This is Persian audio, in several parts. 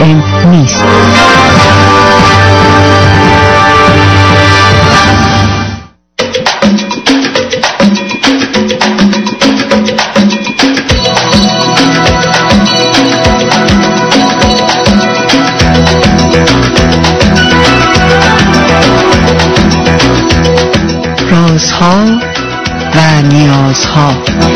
دائم نیست. رازها و نیازها.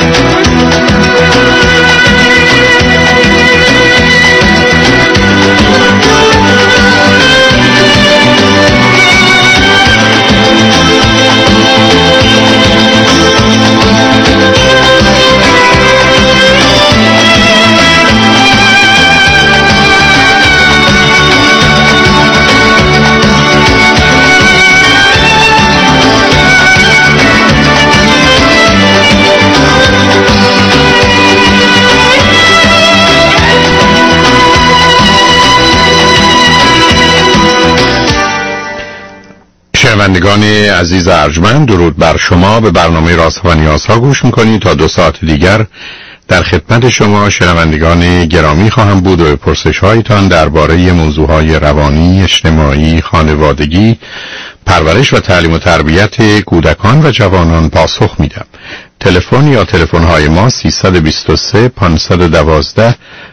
شنوندگان عزیز ارجمند، درود بر شما. به برنامه رازها و نیازها گوش میکنید. تا 2 ساعت دیگر در خدمت شما شنوندگان گرامی خواهم بود و به پرسش هایتان درباره موضوعهای روانی، اجتماعی، خانوادگی، پرورش و تعلیم و تربیت کودکان و جوانان پاسخ میدم. تلفن یا تلفن های ما 323 512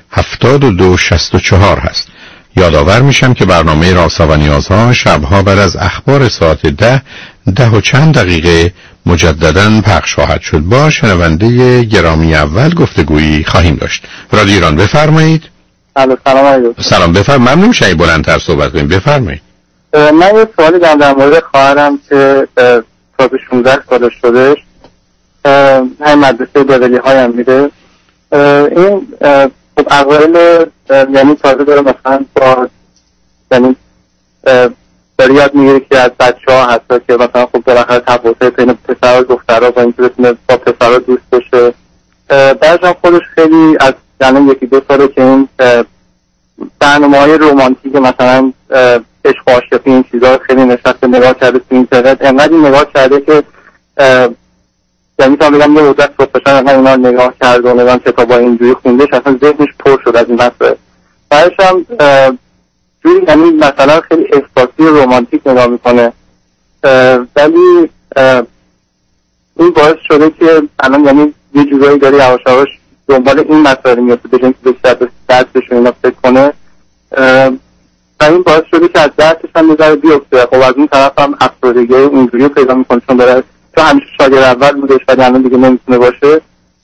7264 هست. یادآور میشم که برنامه رازها و نیازها شبها بعد از اخبار ساعت 10 و چند دقیقه مجدداً پخش خواهد شد. با شنونده گرامی اول گفتگویی خواهیم داشت. رادیو ایران، بفرمایید. سلام علیکم. سلام، بفرمایید. ممنون میشم بلندتر صحبت کنید. بفرمایید. من یه سوالی دارم در مورد خواهرم که تازه 16 سالش شدش، همین مدرسه دولی هایم میره. این خب اوایل یعنی تازه داره مثلا با یعنی داره یاد میگیره که از بچه ها حتی که مثلا خب بالاخره تفاوت بین پسر و دخترها با اینکه بتونه با پسرها دوست بشه. بعدش هم خودش خیلی از یعنی 1-2 ساله که این برنامه‌های رمانتیک مثلا عشق و عاشقی این چیزا خیلی نشسته نگاه کرده تو اینترنت، انقدر نگاه کرده که یعنی میتونم بگم یه مدت صبحشان اینا نگاه کرده و نگاه کتابا اینجوری خوندهش اصلا ذهنش پر شد از این مسئله. بعدش هم جوری یعنی مثلا خیلی احساسی رمانتیک نگاه میکنه، ولی این باعث شده که الان یعنی یه جورایی داره یواش یواش دنبال این مسائل میفته به اینکه به دردش اینا فکر کنه و این باعث شده که از دردش هم یه ذره بیفته. خب از اون طرف هم افسردگی اونجوری پیدا میکنه چون داره تو همیشه شاگرد اول بودش ولی الان دیگه نمیتونه باشه.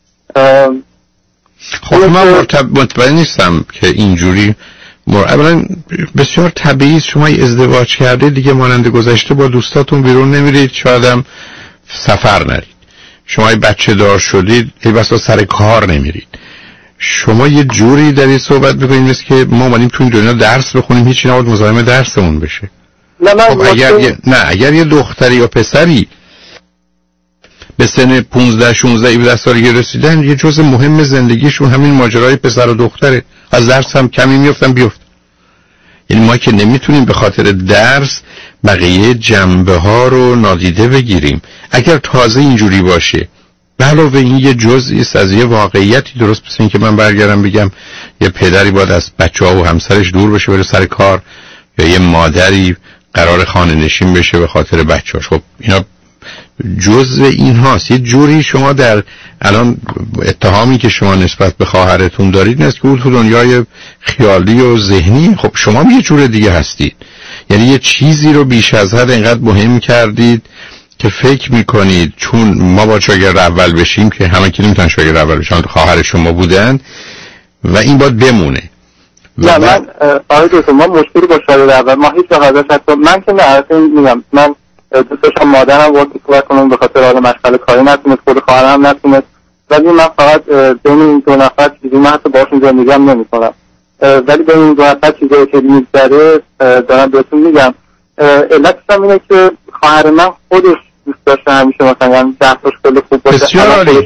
خب من مطمئن نیستم که اینجوری اولا بسیار طبیعی شما ازدواج کرده دیگه مانند گذشته با دوستاتون بیرون نمیرید، شاید هم سفر نرید. شما بچه دار شدید ای بسا سر کار نمیرید. شما یه جوری در این صحبت بکنید مثل که ما اومدیم تو این دنیا درس بخونیم، هیچی نباید مزاحم درسمون بشه. خب اگر یه دختری یا پسری به سن 15 16 17 سالگی رسیدن، یه جزء مهم زندگیشون همین ماجرای پسر و دختره. از درس هم کمی میافتن بیفت. یعنی ما که نمیتونیم به خاطر درس بقیه جنبه ها رو نادیده بگیریم. اگر تازه اینجوری باشه به علاوه این یه جزئی است از یه واقعیتی، درست مثل این که من برگردم بگم یه پدری باید از بچه‌ها و همسرش دور بشه بره سر کار، یا یه مادری قرار خانه نشین بشه به خاطر بچه‌هاش. خب اینا جزء این هاست. یه جوری شما در الان اتهامی که شما نسبت به خواهرتون دارید نیست که اون تو دنیای خیالی و ذهنی. خب شما یه جور دیگه هستید. یعنی یه چیزی رو بیش از حد اینقدر مهم کردید که فکر میکنید چون ما با شاگرد اول بشیم که همه که نمیتونن شاگرد اول بشن، خواهر شما بودن و این باید بمونه. نه من آقای دوستم ما مشکلی با شاگرد اول ما هیچ وقت حتی من که نه میگم من دوست داشتم مادرم وقتی کمک کنم به خاطر حال مشغله کاری نتونست، خود خواهرم نتونست، ولی من فقط بین این 2 نفر چیزی من حتی باشون زندگی هم نمی کنم، ولی بین این 2 نفر چیزایی که میگذره دارم بهتون میگم. علتش هم اینه که خواهر من خودش دوست داشته همیشه مثلا 10 تاش خیلی خوب باشه. بسیار عالی.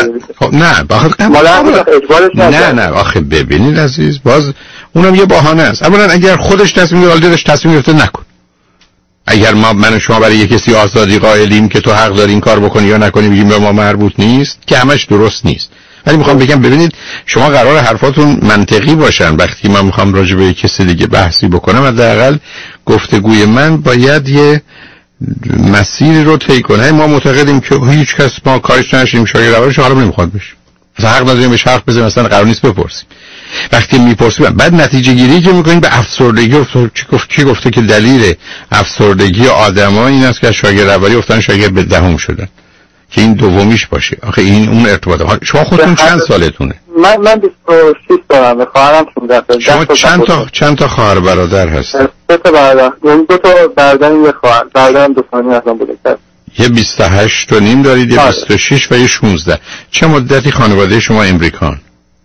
نه آخه ببینید عزیز، باز اونم یه بهانه است. اولا اگر خودش تصمیم گرفته دلش تصمیم گرفته نکن. اگر من و شما برای یک کسی آزادی قائلیم که تو حق داری این کار بکنی یا نکنی بگیم به ما مربوط نیست که همش درست نیست. ولی میخوام بگم ببینید شما قرار حرفاتون منطقی باشن. وقتی من میخوام راجع به کسی دیگه بحثی بکنم حداقل گفتگوی من باید یه مسیر رو طی کنه. ما معتقدیم که هیچ کس ما کارش نشیم شاگرد اولش حالا نمیخواد بشه، مثلا حق نداریم بهش حرف بزنیم، مثلا قرار نیست بپرسیم. وقتی میپرسیم بعد نتیجه گیری که میکنیم به افسردگی چی گفته که دلیل افسردگی آدما این است که شاگرد اولی افتادن شاگرد به دهم شدن که این دومیش باشه. آخه این اون ارتباطه. شما خودتون چند سالتونه؟ من 26 دارم، خواهرم 16. شما چند تا خواهر برادر هست؟ 3 تا برادر، 2 تا برادر، یه خواهر. برادرم 2 سال ازم بزرگتر. یه 28 و نیم دارید، یه 26 و یه 16. چه مدتی خانواده شما امریکان؟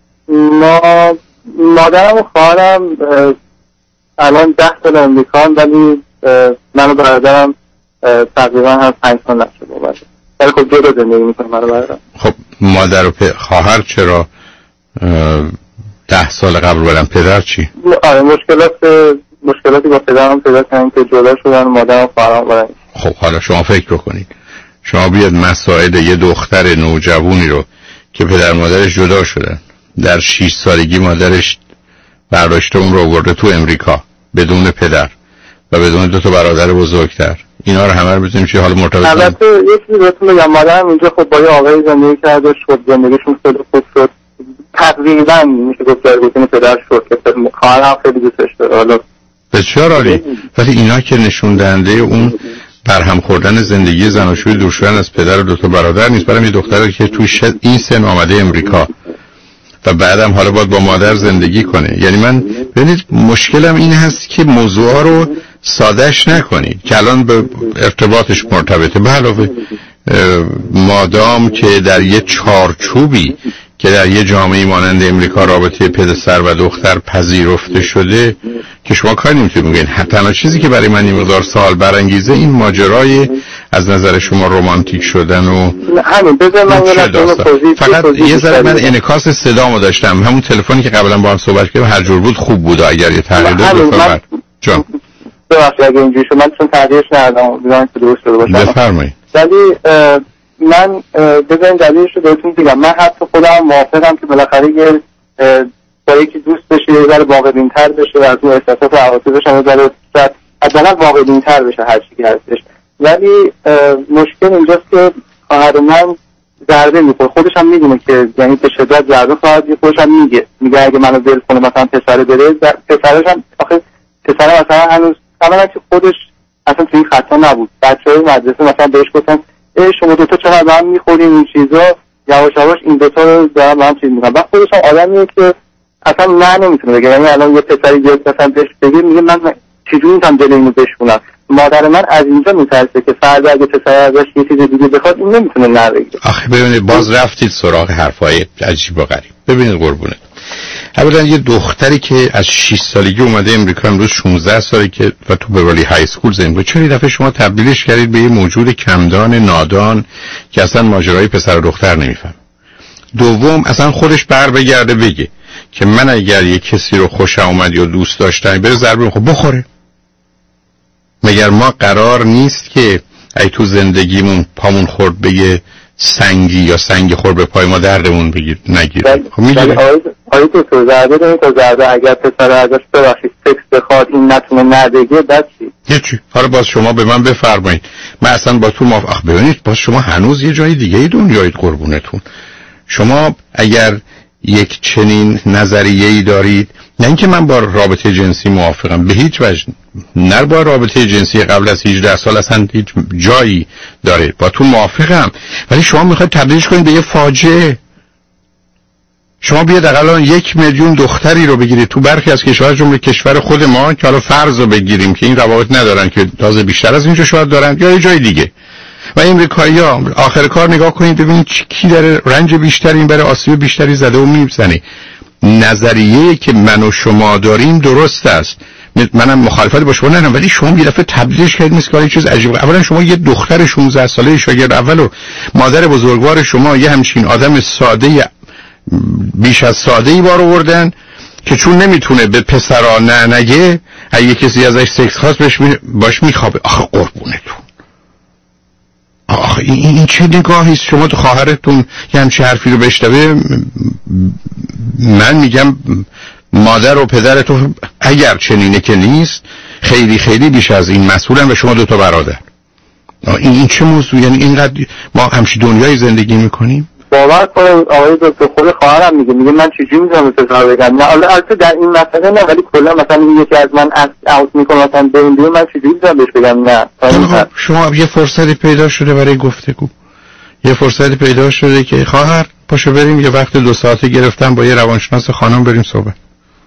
مادرم و خواهرم الان 10 سال امریکان، ولی من و برادرم تقریبا هم 5 سال نشده. ولی خب جدا زندگی میکنم من و برادرم. خب مادر و خواهر چرا 10 سال قبل بودن؟ پدر چی؟ آره مشکلاتی با پدرم پیدا کردن که جدا شدن، مادرم و خواهرم بودن. خب حالا شما فکر بکنید، شما بیاد مسائل یه دختر نوجوانی رو که پدر مادرش جدا شدن در 6 سالگی مادرش برداشته اون رو آورده تو امریکا بدون پدر و بدون 2 تا برادر بزرگتر، اینا رو همه رو بزنیم چی حالا مرتبط. البته یه چیزی بهتون بگم، مادرم اینجا خب با یه آقای زندگی کرده، شد زندگیشون خیلی خوب شد، تقریبا میشه گفت جایگزین پدر شد که خواهرم خیلی دوستش داره. حالا بسیار عالی. ولی اینا که نشون دهنده اون برهم خوردن زندگی زناشویی دور شدن از پدر و 2 تا برادر نیست. برام یه دختری که تو این سن آمده امریکا و بعدم حالا باید با مادر زندگی کنه. یعنی من ببینید مشکلم این هست که موضوعا رو سادهش نکنید که الان به ارتباطش مرتبطه، به علاوه مادام که در یه چارچوبی که در یه جامعه مانند امریکا رابطه پدر و دختر پذیرفته شده که شما کاری نمیتونید بگین. تنها چیزی که برای من این مقدار سوال برانگیزه این ماجرای از نظر شما رمانتیک شدن و همین فقط یه ذره من انعکاس صدامو داشتم، همون تلفنی که قبلا با هم صحبت کردیم هر جور بود خوب بود. اگر یه تغییر بفرمایید. جان ببخشید اگه اینجوری شد، من چون تغییرش ندادم دیدم که درست شده باشه. بفرمایید. ولی من بذارین دلیلش رو بهتون بگم. من حتی خودم موافقم که بالاخره یه با یکی دوست بشه، یه ذره واقع‌بین‌تر بشه، از اون احساسات و عواطفش هم یه ذره حداقل واقع‌بین‌تر بشه هر چی که هستش. ولی مشکل اینجاست که خواهر من ضربه می‌خوره، خودش هم میدونه که یعنی به شدت ضربه خواهد دید. خودش هم میگه اگه منو ول کنه مثلا پسر بره، پسرش هم آخه پسر مثلا هنوز اولا که خودش اصلا توی این خطا نبود. بچه‌های مدرسه مثلا بهش گفتن شما 2 تا چقدر هم می‌خورین این چیزا، یواش یواش این 2 تا رو دارن با هم چیز می‌کنن. بعد خودش هم آدمیه که اصلا نه نمیتونه بگه. یعنی الان یه پسری بیاد مثلا بهش بگه میگه من چجوری میتونم دل اینو بشکنم. مادر من از اینجا میترسه که فردا اگه پسر ازش یه چیز دیگه بخواد این نمیتونه نه بگه. آخه ببینید باز رفتید سراغ حرفای عجیب و غریب. ببینید قربونه، اولا یه دختری که از 6 سالگی اومده امریکا امروز 16 ساله که و تو برولی های اسکول زنده، چرا این دفعه شما تبدیلش کردید به یه موجود کمدان نادان که اصلا ماجرای پسر و دختر نمیفهم؟ دوم اصلا خودش بر بگرده بگه که من اگر یه کسی رو خوشم اومد یا دوست داشتم بره ضربه خب بخوره. مگر ما قرار نیست که ای تو زندگیمون پامون خورد به یه سنگی یا سنگ خورد به پای ما دردمون نگیره؟ خب میگیره. آیا تو ضربه دارید تا ضربه اگر پسر ازش ببخشید سکس بخواد این نتونه ندگه بعد چی؟ هیچی. حالا باز شما به من بفرمایید، من اصلا با تو موافق. ببینید باز شما هنوز یه جای دیگه دنیایید قربونتون. شما اگر یک چنین نظریه‌ای دارید، نه اینکه من با رابطه جنسی موافقم، به هیچ وجه نه با رابطه جنسی قبل از 18 سال اصلا هیچ جایی داره، با تو موافقم، ولی شما میخواید تبدیلش کنید به یه فاجعه. شما بیاد الان 1 میلیون دختری رو بگیرید تو برخی از کشورها جمله کشور خود ما که حالا فرض رو بگیریم که این روابط ندارن که تازه بیشتر از اینجا شاید دارن یا یه جای دیگه، و امریکایی‌ها آخر کار نگاه کنید ببینید کی داره رنج بیشتری این برای آسیب بیشتری زده و میزنه. نظریه‌ای که من و شما داریم درست است، منم مخالفت با شما ندارم، ولی شما یه دفعه تبدیلش کردید مثل یه چیز عجیبه. اولا شما یه دختر 16 ساله شاگرد اول و مادر بزرگوار شما یه همچین آدم ساده بیش از ساده‌ای بار آوردن که چون نمیتونه به پسرا نه نگه اگه کسی ازش سکس خواست باش میخوابه. آخه قربونتون آخه این چه نگاهی است؟ شما تو خواهرتون یه همچه حرفی رو بشنوه، من میگم مادر و پدرتون اگر چنینه که نیست خیلی خیلی بیش از این مسئولن و شما 2 برادر. این چه موضوع؟ یعنی اینقدر ما همچی دنیای زندگی میکنیم؟ باور کنید آقای دکتر، خود خواهرم میگه من چجوری میتونم به پسر بگم؟ نه البته در این مسئله نه، ولی کلا مثلا یکی از من اوت میکنه مثلا به این من چجوری میتونم بهش بگم نه؟ شما یه فرصتی پیدا شده برای گفتگو، یه فرصتی پیدا شده که خواهر پاشو بریم یه وقت 2 ساعته گرفتم با یه روانشناس خانم بریم صحبت.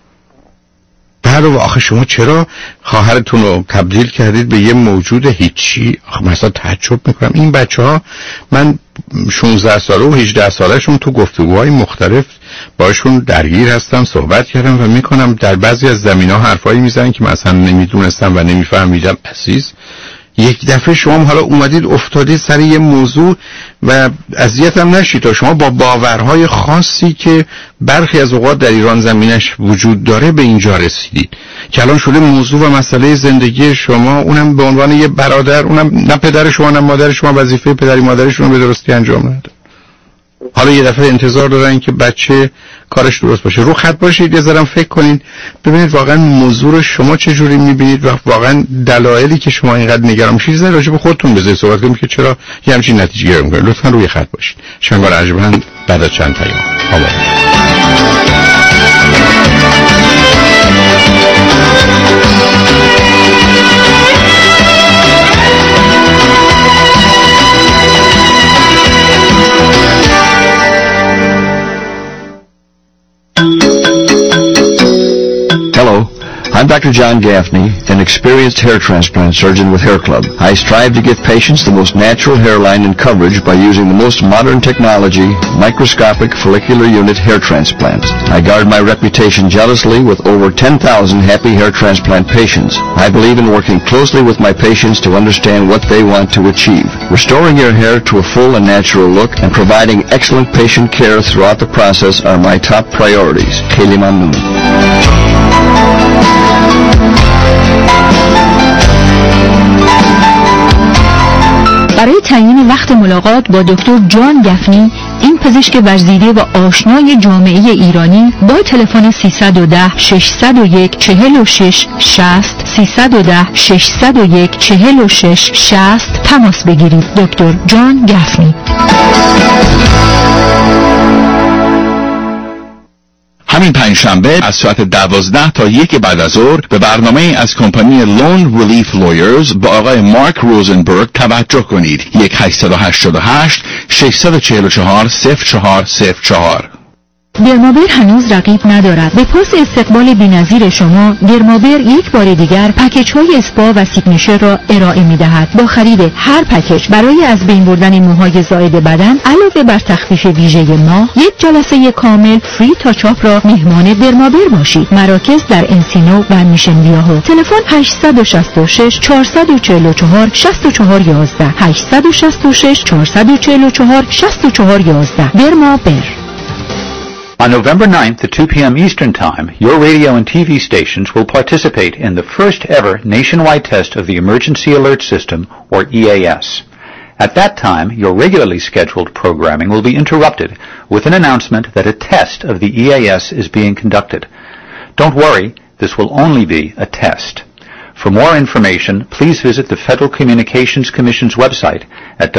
و آخه شما چرا خواهرتون رو تبدیل کردید به یه موجود هیچی؟ آخه مثلا تعجب میکنم این بچه‌ها، من 16 ساله و 18 سالهشون تو گفتگوهای مختلف باشون درگیر هستم، صحبت کردم و میکنم، در بعضی از زمینه‌ها حرفایی میزنن که مثلا نمیدونستم و نمیفهمیدم. عزیز یک دفعه شما حالا اومدید افتادید سر یه موضوع و اذیتم نشید تا شما با باورهای خاصی که برخی از اوقات در ایران زمینش وجود داره به اینجا رسیدید که الان شده موضوع و مسئله زندگی شما، اونم به عنوان یه برادر، اونم نه پدر شما نه مادر شما وظیفه پدری مادرشون رو به درستی انجام نده. حالا یه دفعه انتظار دارن که بچه کارش درست باشه. رو خط باشید، یه ذره فکر کنید ببینید واقعا موضوع رو شما چه جوری می‌بینید و واقعا دلایلی که شما اینقدر نگران میشید راجع به خودتون بذارید صحبت کنید که چرا یه همچین نتیجه گیری می‌کنید. لطفاً روی خط باشید. شنگار ارجمند بعد از چند پیام. Hello, I'm Dr. John Gaffney, an experienced hair transplant surgeon with Hair Club. I strive to give patients the most natural hairline and coverage by using the most modern technology, microscopic follicular unit hair transplants. I guard my reputation jealously with over 10,000 happy hair transplant patients. I believe in working closely with my patients to understand what they want to achieve. Restoring your hair to a full and natural look and providing excellent patient care throughout the process are my top priorities. Kheli Mamnoon. برای تعیین وقت ملاقات با دکتر جان گفنی، این پزشک ورزیده و آشنای جامعه ایرانی، با تلفن 310 601 46 60 310 601 46 60 تماس بگیرید. دکتر جان گفنی. همین پنجشنبه از ساعت 12 تا 1 بعد از ظهر به برنامه از کمپانی لون ریلیف لویرز با آقای مارک روزنبرگ توجه کنید. 1-888 644 0404. درمابر هنوز رقیب ندارد. به پاس استقبال بی‌نظیر شما، درمابر یک بار دیگر پکیج‌های اسپا و سیگنیچر را ارائه می‌دهد. با خرید هر پکیج برای از بین بردن موهای زائد بدن علاوه بر تخفیف ویژه ماه، یک جلسه کامل فری تاچاپ را میهمان درمابر باشید. مراکز در انسینو و میشن ویاهو. تلفن 866 444 6411 866 444 6411. درمابر. On November 9th at 2 p.m. Eastern Time, your radio and TV stations will participate in the first ever nationwide test of the Emergency Alert System, or EAS. At that time, your regularly scheduled programming will be interrupted with an announcement that a test of the EAS is being conducted. Don't worry, this will only be a test. For more information, please visit the Federal Communications Commission's website at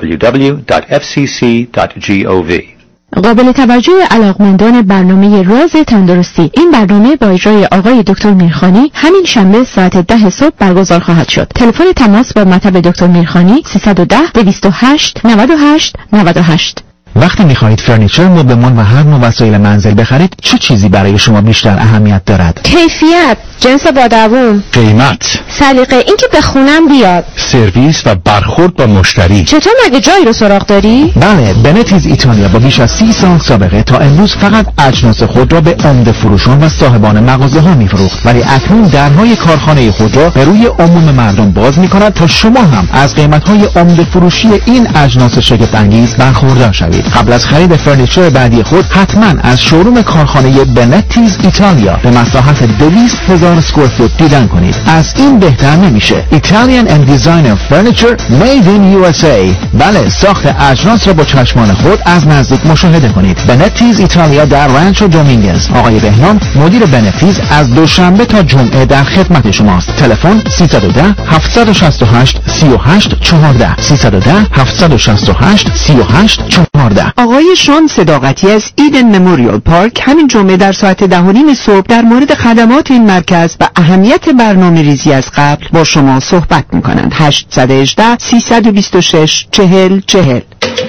www.fcc.gov. قابل توجه علاقمندان برنامه راز تندرستی، این برنامه با اجرای آقای دکتر میرخانی همین شنبه ساعت 10 صبح برگزار خواهد شد. تلفن تماس با مطب دکتر میرخانی 310 208 98 98. وقتی میخواهید فرنیچر، مبلمان و هر نوع وسایل منزل بخرید، چه چیزی برای شما بیشتر اهمیت دارد؟ کیفیت، جنس با دوام، قیمت، سلیقه، اینکه به خونم بیاد، سرویس و برخورد با مشتری. چطور مگه جایی رو سراغ داری؟ بله، بنتیز ایتالیا با بیش از 30 سال سابقه تا امروز فقط اجناس خود را به عمده فروشان و صاحبان مغازه ها میفروخت، ولی اکنون درهای کارخانه خود را به روی عموم مردم باز میکند تا شما هم از قیمت‌های عمده فروشی این اجناس شگفت انگیز برخوردار شوید. قبل از خرید فرنیچر بعدی خود حتما از شوروم کارخانه بنتیز ایتالیا به مساحت 200,000 1000 اسکوئر فوت دیدن کنید. از این بهتر نمیشه. Italian and Designer Furniture Made in USA. بله، ساخت اجناس را با چشمان خود از نزدیک مشاهده کنید. بنتیز ایتالیا در رانچو دومینگز. آقای بهنام مدیر بنفیز از دوشنبه تا جمعه در خدمت شماست. تلفن 310 768 38 14 310 768 38 14. آقای شان صداقتی از ایدن مموریال پارک همین جمعه در ساعت 10:30 صبح در مورد خدمات این مرکز و اهمیت برنامه ریزی از قبل با شما صحبت می‌کنند. 818 326 4040.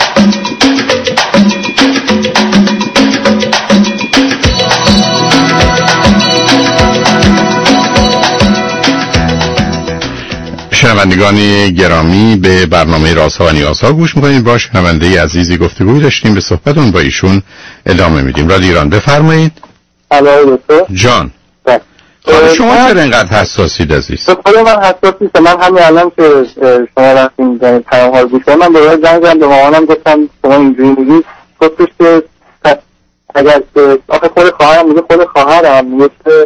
شنوندگان گرامی، به برنامه رازها و نیازها گوش میکنید. با شنونده عزیزی گفتگوی داشتیم، به صحبتون با ایشون ادامه میدیم. رادیو ایران، بفرمایید. جان، شما چرا اینقدر حساسید عزیز؟ خود من حساس نیستم. من همین الان که شما رفتین پیام ها رو گوش کردم، من دوباره زنگ زدم به مامانم، گفتم شما اینجوری میگید. گفتش که اگر آخه خود خواهرم میگه، خود خواهرم میگه که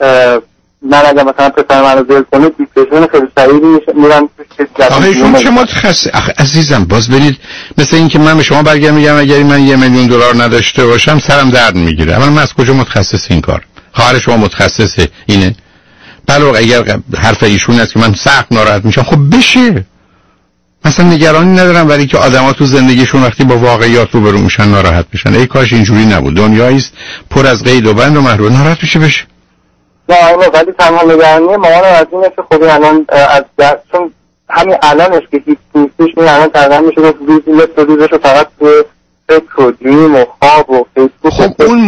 من اگر مثلا پسر من رو ذل کنه دیپریشن خیلی سریعی میرن. آخه شما چه متخصص؟ عزیزم باز برید مثل این که من به شما برگردم میگم اگر من $1,000,000 نداشته باشم سرم درد میگیره. اما من از کجا متخصص این کار؟ خواهر شما متخصصه اینه؟ بله، اگر حرف ایشون است که من سخت ناراحت میشم، خب بشه. مثلا نگرانی ندارم ولی که آدما تو زندگیشون وقتی با واقعیات روبرو میشن ناراحت میشن. ای کاش اینجوری نبود. دنیایی است پر از قید و بند و محدود. ناراحت بشه. نه ولی تنها نگرانی مامانم از اینه که خب الان از چون همین الانش که هیچ نیستش، این الان تقریبا میشه که روزش رو فقط تو فکر و دریم و خواب و فیسبوک. خب اون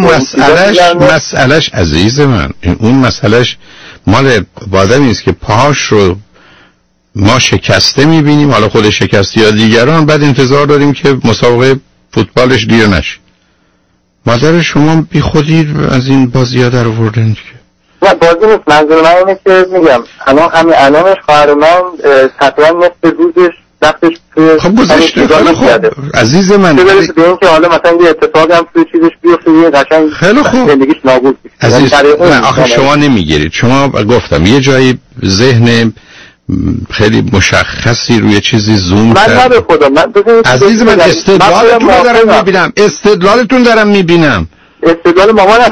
مسئلهش عزیز من، اون مسئلهش مال آدمی نیست که پاهاش رو ما شکسته میبینیم، حالا خود شکسته یا دیگران، بعد انتظار داریم که مسابقه فوتبالش دیر نشه. مادر شما بی خودی از این بازی‌ها در آوردن که نه بازی نیست. منظور من اینه که میگم همین الانش خواهر من تقریبا نصف روزش وقتش توی خب گذشته. خیلی خوب عزیز من، به این که حالا مثلا یه اتفاقی هم توی چیزش بیفته یه قشنگ خیلی خوب زندگیش نابود بشه. عزیز من آخه شما نمیگیرید. شما گفتم یه جایی ذهن خیلی مشخصی روی چیزی زوم کرد. من به خدا عزیز من استدلالتون دارم میبینم. استدلالتون دارم میبینم. استدلال مامان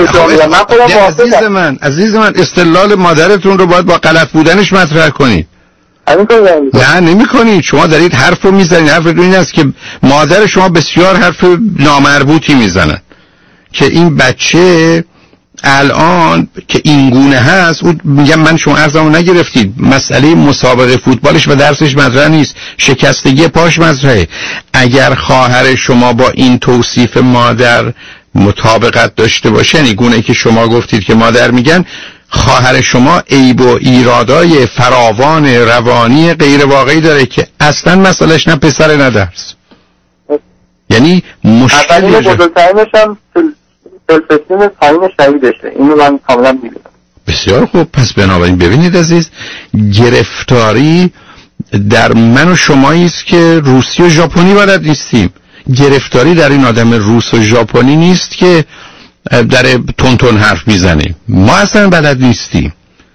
عزیز من استدلال مادرتون رو باید با غلط بودنش مطرح کنید. نه نمی‌کنید. شما دارید حرف رو میزنید. حرفتون این است که مادر شما بسیار حرف نامربوطی میزنن که این بچه الان که این گونه هست. میگم من شما عرضمو نگرفتید. مسئله مسابقه فوتبالش و درسش مطرح نیست، شکستگی پاش مطرحه. اگر خواهر شما با این توصیف مادر مطابقت داشته باشه، یعنی گونه که شما گفتید که مادر میگن، خواهر شما عیب و ایرادای فراوان روانی غیر واقعی داره که اصلا مسئلهش نه پسر نه درس. یعنی مشکلی بزرگترینش هم سلفستیم پایین شدیدشه. اینو من کاملا میدونم. بسیار خوب. پس بنابراین ببینید عزیز، گرفتاری در من و شمایی است که روسی و ژاپنی بلد نیستیم. گرفتاری در این آدم روس و ژاپنی نیست که در تون حرف میزنه. ما اصلا بلد نیستیم.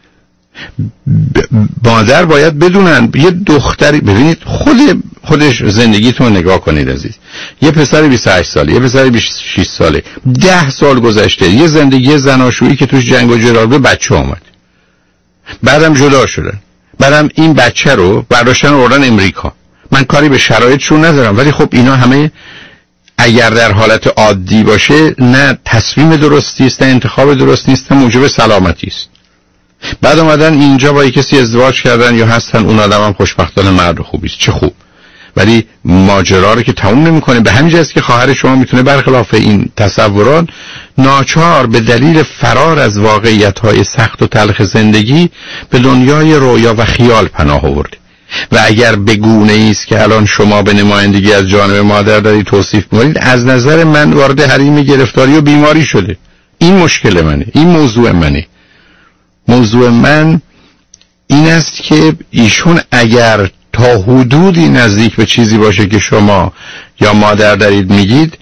مادر باید بدونن. یه دختری، ببینید خودش زندگیتون نگاه کنید عزیز. یه پسر 28 ساله، یه پسر 26 ساله، 10 سال گذشته، یه زندگی زناشویی که توش جنگ و جدال به بچه آمد، بعدم جدا شدن، بعدم این بچه رو برداشتن آوردن امریکا. من کاری به شرایطشون ندارم، ولی خب اینا همه اگر در حالت عادی باشه نه تصمیم درستی است، نه انتخاب درستی است، نه موجب سلامتی است. بعد اومدن اینجا با کسی ازدواج کردن یا هستن، اون آدم هم خوشبختانه مرد خوبی است، چه خوب. ولی ماجرا رو که تموم نمی‌کنه. به همین جاست که خواهر شما میتونه برخلاف این تصورات ناچار به دلیل فرار از واقعیت‌های سخت و تلخ زندگی به دنیای رویا و خیال پناه آورده. و اگر به گونه‌ای است که الان شما به نمایندگی از جانب مادر دارید توصیف می‌کنید، از نظر من وارد حریم گرفتاری و بیماری شده. این مشکل منه، این موضوع منه. موضوع من این است که ایشون اگر تا حدودی نزدیک به چیزی باشه که شما یا مادر دارید میگید،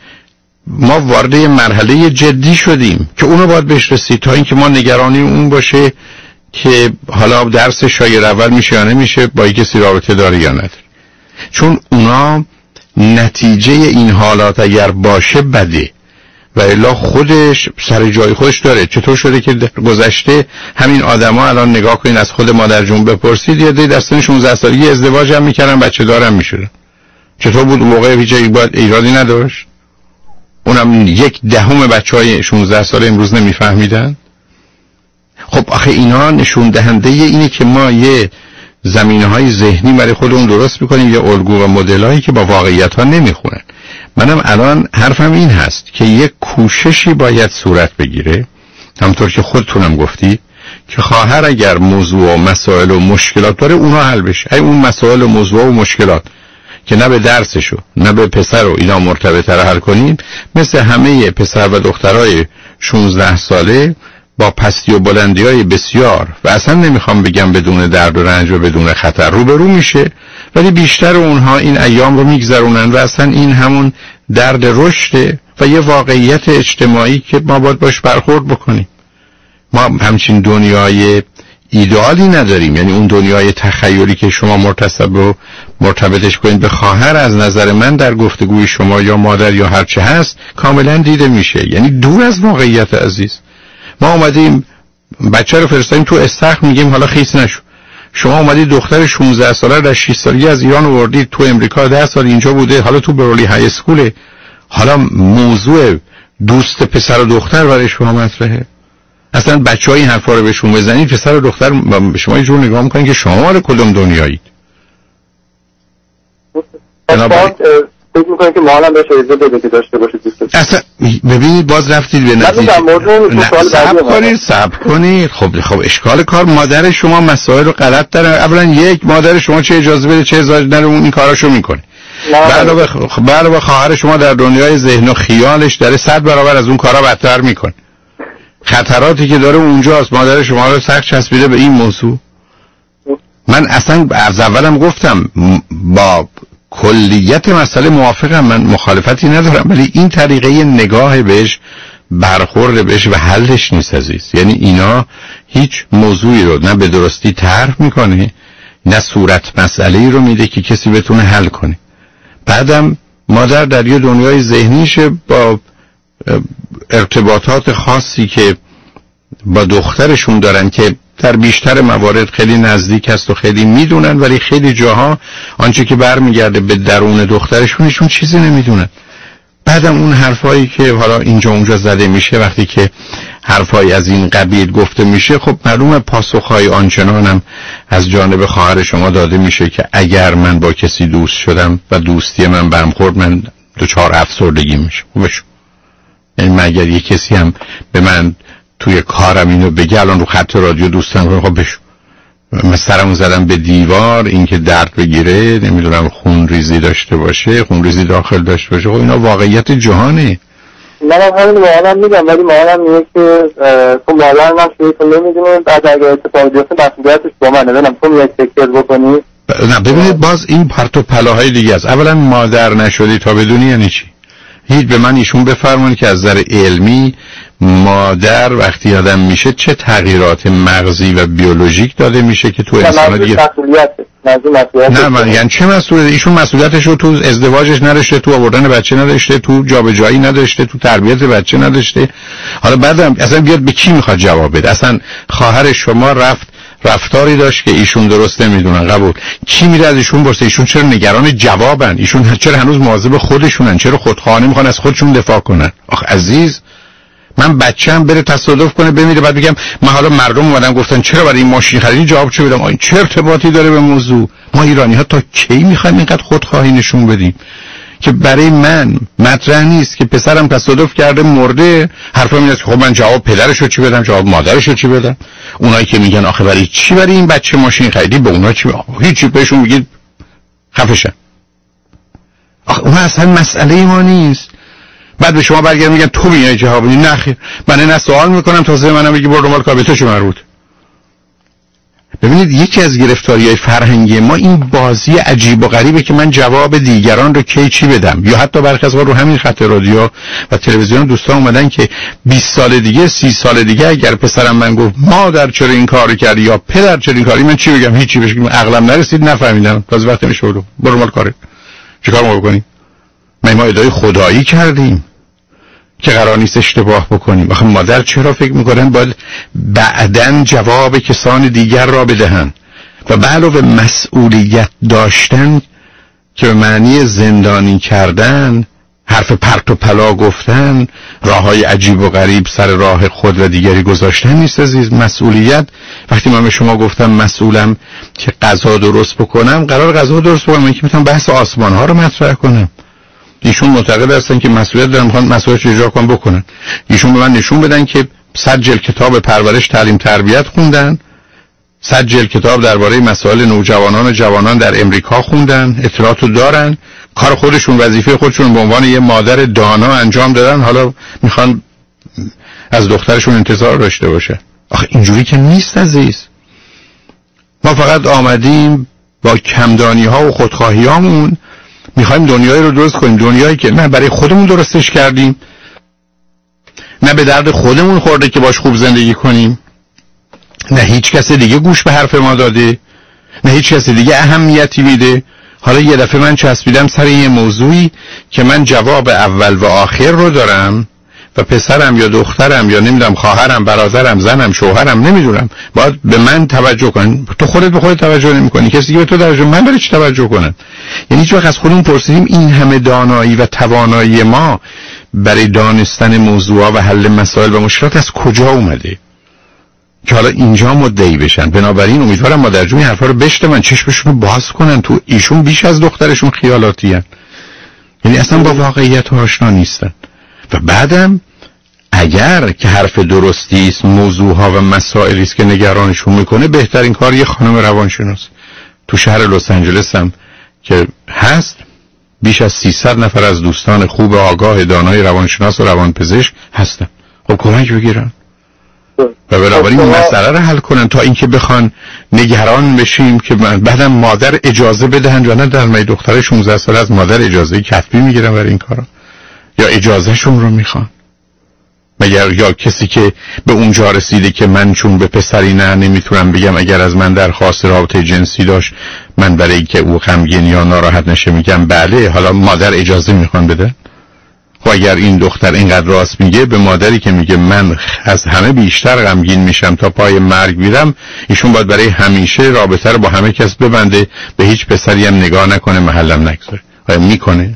ما وارد مرحله جدی شدیم که اونو باید بهش رسید تا اینکه ما نگرانی اون باشه که حالا درس شاگرد اول میشه یا نمیشه، با کسی رابطه داره یا نداره. چون اونا نتیجه این حالات اگر باشه بده و الا خودش سر جای خودش داره. چطور شده که گذشته همین آدما الان نگاه کنین، از خود مادر جون بپرسید، یه در سن 16 سالگی ازدواج هم میکردن، بچه دارم میشدن. چطور بود اون موقع؟ هیچ ایرادی نداشت. اونم 1/10 بچهای 16 ساله امروز نمیفهمیدن. خب آخه اینا نشون دهنده اینه که ما یه زمینه‌های ذهنی برای خودمون درست می‌کنیم، یه الگو و مدلایی که با واقعیت‌ها نمیخونن. منم الان حرفم این هست که یک کوششی باید صورت بگیره، همونطور که خودتونم گفتی، که خواهر اگر موضوع و مسائل و مشکلات داره اونا حل بشه. اون مسائل و موضوع و مشکلات که نه به درسشو نه به پسر و اینا مرتبطه رو حل کنیم، مثل همه پسر و دخترای 16 ساله با پستی و بلندی‌های بسیار و اصلا نمیخوام بگم بدون درد و رنج و بدون خطر روبرو میشه، ولی بیشتر اونها این ایام رو میگذرونن و اصلا این همون درد رشده و یه واقعیت اجتماعی که ما باید باش برخورد بکنیم. ما همچین دنیای ایدئالی نداریم، یعنی اون دنیای تخیلی که شما مرتبط و مرتبطش کنید به خواهر، از نظر من در گفتگوی شما یا مادر یا هر چه هست کاملا دیده میشه، یعنی دور از واقعیت عزیز. ما اومدیم بچه رو فرستادیم تو استخر، میگیم حالا خیس نشو. شما اومدید دختر 16 ساله در 6 سالگی از ایران آوردید تو امریکا، 10 سال اینجا بوده، حالا تو برولی های اسکوله. حالا موضوع دوست پسر و دختر برای شما مطرحه. اصلا بچه‌ها این حرفا رو بهشون بزنید، پسر و دختر به شما یه جور نگاه میکنن که شما رو کدوم دنیایید. فکر میکنم که ماهانم بهش اجازه بده که داشته باشه دوست. اصلا ببینید باز رفتید به نتیجه. صبر کنید. خب اشکال کار مادر شما مسائل رو غلط داره. اولا یک، مادر شما چه اجازه بده چه اجازه نده اون این کاراشو میکنه. علاوه خواهر شما در دنیای ذهن و خیالش داره 100 برابر از اون کارا بدتر میکنه. خطراتی که داره اونجاست. مادر شما رو سخت چسبیده به این موضوع. من اصلا از اولم گفتم با کلیت مسئله موافقم، من مخالفتی ندارم، ولی این طریقه نگاه بهش، برخورد بهش و حلش نیست عزیز. یعنی اینا هیچ موضوعی رو نه به درستی طرح میکنه، نه صورت مسئله‌ای رو میده که کسی بتونه حل کنه. بعدم مادر در یه دنیای ذهنیشه با ارتباطات خاصی که با دخترشون دارن که در بیشتر موارد خیلی نزدیک است و خیلی میدونن، ولی خیلی جاها آنچه که برمیگرده به درون دخترشونشون چیزی نمیدونن. بعدم اون حرفایی که حالا اینجا اونجا زده میشه، وقتی که حرفایی از این قبیل گفته میشه، خب معلومه پاسخهای آنچنانم از جانب خواهر شما داده میشه که اگر من با کسی دوست شدم و دوستی من برم خورد، من دچار افسردگی میشم. خوبش یعنی مگر یه کسی هم به من توی کارم اینو بگه الان رو خط رادیو دوستم کنم، خب بشو من سرمو زدم به دیوار، این که درد بگیره، نمیدونم خون ریزی داشته باشه، خون ریزی داخل داشته باشه، خب اینا واقعیت جهانه. منم همین مامانم میگم، ولی مامانم میگه که تو مادرم هم شوی تو نمیدونه، بعد اگر اتفاق بیفته مسئولیتش با منه. ببینم تو میای فکر بکنی. نه ببینید باز این پرت و پلاهای دیگه است. اولا مادر نشدی تا بدونی یعنی چی؟ هیچ به من ایشون بفرمایید که از نظر علمی مادر وقتی آدم میشه چه تغییرات مغزی و بیولوژیک داده میشه که تو انسان دیگه نه من یعنی چه مسئولیت؟ ایشون مسئولیتش رو تو ازدواجش نداشته، تو آوردن بچه نداشته، تو جابجایی نداشته، تو تربیت بچه نداشته. حالا بعدم اصلا بیاد به کی میخواد جواب بده؟ اصلا خواهر شما رفتاری داشت که ایشون درست نمیدونن، قبول. کی میره از ایشون برسه ایشون چرا نگران جوابن؟ ایشون چرا هنوز مواظب خودشونن؟ چرا خودخواهانه میخوان از خودشون دفاع کنن؟ آخ عزیز، من بچه‌م بره تصادف کنه بمیره، بعد بگم من حالا مردم اومدن گفتن چرا برای این ماشین خریدی، جواب چه بدم؟ این چه ارتباطی داره به موضوع؟ ما ایرانی‌ها تا کی میخوایم اینقدر خودخواهی نشون بدیم که برای من مطرح نیست که پسرم تصادف کرده مرده، حرفم اینه خب من جواب پدرشو چی بدم، جواب مادرشو چی بدم؟ اونایی که میگن آخه برای چی برای این بچه ماشین خریدی، به اونا چی؟ هیچی بهشون میگید خفشن. آخه اون اصلا مسئله ما نیست. بعد به شما برگردم میگن تو میای جواب بدی. نه خیر، من نه سوال میکنم تازه منم بگی برو دنبال کار، به تو چه مربوط؟ ببینید یکی از گرفتاری‌های فرهنگی ما این بازی عجیب و غریبه که من جواب دیگران رو کی چی بدم، یا حتی برخی از رو همین خط رادیو و تلویزیون دوستان اومدن که 20 سال دیگه 30 سال دیگه اگر پسرم من گفت مادر چرا این کارو کردی یا پدر چرا این کاری، من چی بگم؟ هیچی بگم، عقلم نرسید، نفهمیدم، تازه وقت میشه برو مال کاره. چیکار ما بکنیم؟ ما ادعای خدایی کردیم که قرار نیست اشتباه بکنیم. آخه مادر چرا فکر میکنن باید بعداً جواب کسان دیگر را بدهن و به علاوه مسئولیت داشتن که به معنی زندانی کردن، حرف پرت و پلا گفتن، راههای عجیب و غریب سر راه خود و دیگری گذاشتن نیست عزیز. مسئولیت، وقتی من به شما گفتم مسئولم که غذا درست بکنم، قرار غذا درست بکنم، من که میتونم بحث آسمان ها رو مطرح کنم. ایشون معتقد هستن که مسئولیت دارن، میخوان مسئولیت رو اجرا کنن بکنن. ایشون به من نشون بدن که 100 جلد کتاب پرورش تعلیم تربیت خوندن، 100 جلد کتاب درباره مسائل نوجوانان و جوانان در امریکا خوندن، اطلاعاتو دارن، کار خودشون، وظیفه خودشون به عنوان یه مادر دانا انجام دادن، حالا میخوان از دخترشون انتظار داشته باشه. آخه اینجوری که نیست عزیز. ما فقط آمدیم با کمدانی ها و خودخواهی هامون میخوایم دنیایی رو درست کنیم، دنیایی که نه برای خودمون درستش کردیم، نه به درد خودمون خورده که باش خوب زندگی کنیم، نه هیچ کس دیگه گوش به حرف ما داده، نه هیچ کس دیگه اهمیتی میده. حالا یه دفعه من چسبیدم سر یه موضوعی که من جواب اول و آخر رو دارم و پسرم یا دخترم یا نمیدونم خواهرم، برادرم، زنم، شوهرم، نمیدونم، باید به من توجه کن. تو خودت به خودت توجه نمی‌کنی، کسی دیگه به تو توجه، من برای چی توجه کنم؟ یعنی هیچ وقت از خودمون پرسیدیم این همه دانایی و توانایی ما برای دانستن موضوعات و حل مسائل و مشکلات از کجا اومده که حالا اینجا مدعی بشن؟ بنابراین امیدوارم مادرجون این حرفا رو بشنون، چشمشون رو باز کنن. تو ایشون بیش از دخترشون خیالاتی هن. یعنی اصلا با واقعیت آشنا نیستن. و بعدم اگر که حرف درستی است، موضوعها و مسائلی است که نگرانشون میکنه، بهترین کار یه خانم روانشناس تو شهر لس آنجلس هم که هست، بیش از 300 نفر از دوستان خوب آگاه دانای روانشناس و روانپزشک هستن. خب کمک بگیرن و بنابراین این مسئله رو حل کنن تا اینکه بخوان نگران بشیم که بعدم مادر اجازه بدهن یا نه. در مای دختر 16 ساله از مادر اجازه کتبی میگیرن برای این کارا یا اجازه شون رو میخوان؟ مگر یا کسی که به اونجا رسیده که من چون به پسری نه نمیتونم بگم اگر از من درخواست رابطه جنسی داشت من برای اینکه او غمگین یا ناراحت نشه میگم بله، حالا مادر اجازه میخوان بده؟ خب اگر این دختر اینقدر راست میگه، به مادری که میگه من از همه بیشتر غمگین میشم تا پای مرگ میرم، ایشون باید برای همیشه رابطه رو با همه کس ببنده، به هیچ پسری هم نگاه نکنه، محلم نگذاره. آیا میکنه؟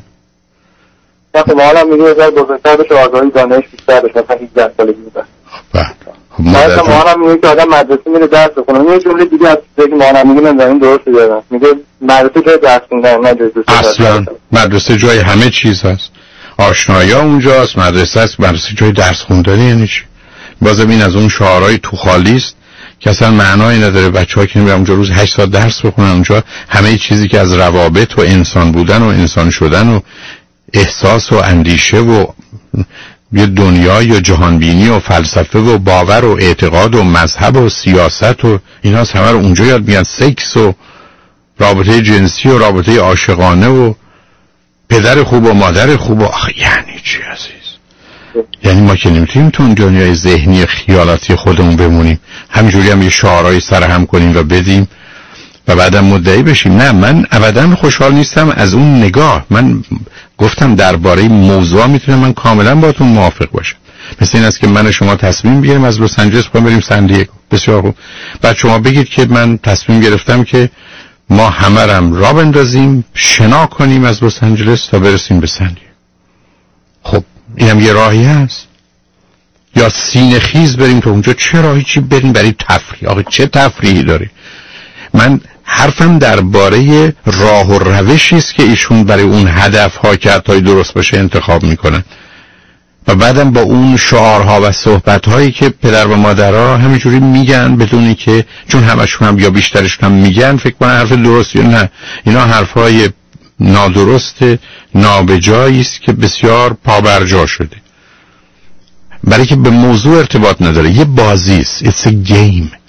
خب حالا میگه از بزرگتر بشه، آگاهی دانش بیشتر بشه، مثلا 18 سالگی بوده. خب مادر میگه که آدم مدرسه میره درس بخونه. یه جمله دیگه از دیگه ما میگه من این درست دادم، میگه مدرسه جای درس خوندن نه جای دوست. اصلا مدرسه جای همه چیز هست، آشنایی اونجاست، مدرسه است، مدرسه جای درس خوندن یعنی چی؟ بازم این از اون شعارهای تو خالی است که اصلا معنایی نداره. بچه‌ها که نمیرن اونجا روز 8 ساعت درس بخونن، اونجا همه چیزی که از روابط و انسان بودن و انسان شدن و احساس و اندیشه و یه دنیا یا جهانبینی و فلسفه و باور و اعتقاد و مذهب و سیاست و اینا همه رو اونجا یاد میگن. سکس و رابطه جنسی و رابطه عاشقانه و پدر خوب و مادر خوب و یعنی چی عزیز؟ یعنی ما که نمیتونیم تو اون دنیای ذهنی خیالاتی خودمون بمونیم، همینجوری هم یه شعارهای سرهم کنیم و بدیم و بعدم مدعی بشیم. نه، من ابدا خوشحال نیستم از اون نگاه. من گفتم درباره موضوع میتونم من کاملا باهاتون موافق باشم. مثل این است که من و شما تصمیم بگیریم از لس آنجلس بریم سن دیگو. بسیار خوب. بعد شما بگید که من تصمیم گرفتم که ما همه رم را بندازیم، شنا کنیم از لس آنجلس تا برسیم به سن دیگو. خب اینم یه راهی هست. یا سینه خیز بریم تا اونجا. چه راهی چی بریم برای تفریح؟ آخه چه تفریحی داره؟ من حرفم درباره راه و روشی است که ایشون برای اون هدف‌ها که حتی درست باشه انتخاب میکنن و بعدم با اون شعارها و صحبت‌هایی که پدر و مادرها همینجوری میگن بدونی که چون همشون هم یا بیشترشون هم میگن فکر کنن حرف درستی. نه، اینا حرف‌های نادرست، نابجایی است که بسیار پابرجا شده، برای که به موضوع ارتباط نداره. یه بازی است. It's a game.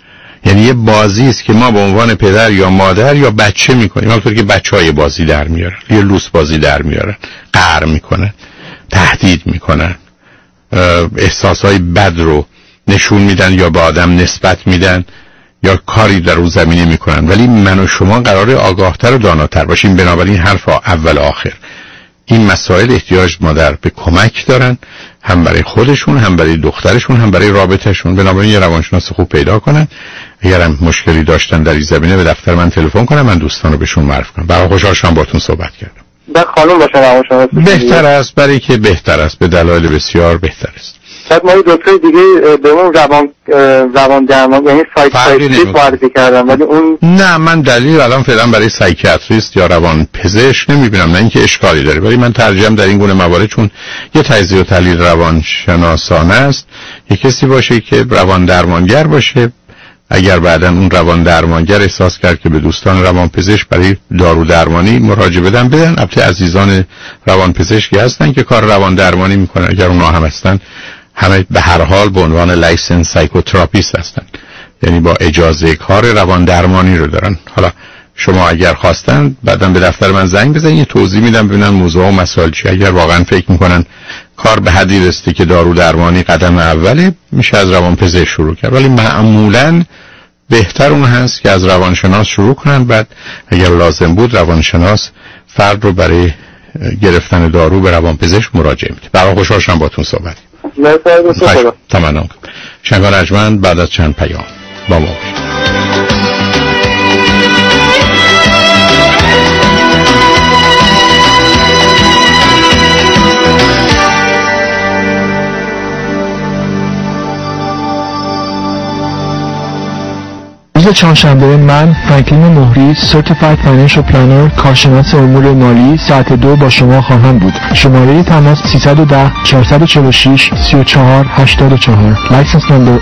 یعنی یه بازی است که ما به عنوان پدر یا مادر یا بچه میکنیم، همونطور که بچهای بازی در میارن، یه لوس بازی در میارن، قهر میکنن، تهدید میکنن، احساسهای بد رو نشون میدن یا به آدم نسبت میدن یا کاری در اون زمینه میکنن. ولی من و شما قراره آگاهتر و داناتر باشیم. بنابراین حرف اول آخر این مسائل احتیاج مادر به کمک دارن، هم برای خودشون، هم برای دخترشون، هم برای رابطهشون. بنابراین یه روانشناس خوب پیدا کنن. اگر هم مشکلی داشتن در این زمینه به دفتر من تلفن کنن، من دوستان رو بهشون معرفی کنم. برای خوشحال شدم باهاتون صحبت کردم. در خانم باشه روانشناس بهتر است، برای که بهتر است، به دلایل بسیار بهتر است. شاید ما دکتر دیگه به اون روان درمان یعنی سایکیاتریست معرفی کردم، ولی اون نه، من دلیل الان فعلا برای سایکیاتریست یا روان پزشک نمیبینم، نه اینکه اشکالی داره، ولی من ترجیحاً در این گونه موارد چون یه تجزیه و تحلیل روانشناسانه است، یه کسی باشه که روان درمانگر باشه. اگر بعداً اون روان درمانگر احساس کرد که به دوستان روان پزشک برای دارو درمانی مراجعه بدن. البته عزیزان روان پزشکی هستن که کار روان درمانی میکنن، اگر اونها هم هستن، همه به هر حال به عنوان لایسنس سایکوتراپیست هستن، یعنی با اجازه کار روان درمانی رو دارن. حالا شما اگر خواستن بعداً به دفتر من زنگ بزنید، یه توضیح میدم ببینن موضوع و مسائل چی. اگر واقعا فکر میکنن کار به حدی رسیده که دارو درمانی قدم اوله، میشه از روان پزشک شروع کرد. ولی معمولاً بهتر اون هست که از روانشناس شروع کنن، بعد اگر لازم بود روانشناس فرد رو برای گرفتن دارو به روان پزشک مراجعه میده. برای خوشحال شدم باهاتون صحبت. تمام. شنگان ارجمند بعد از چند پیام با ما باشید. روز چهارشنبه من فرانکلین مهری Certified Financial Planner کارشناس امور مالی ساعت 2 با شما خواهم بود. شماره تماس 310 446 34 84 لایسنس نمبر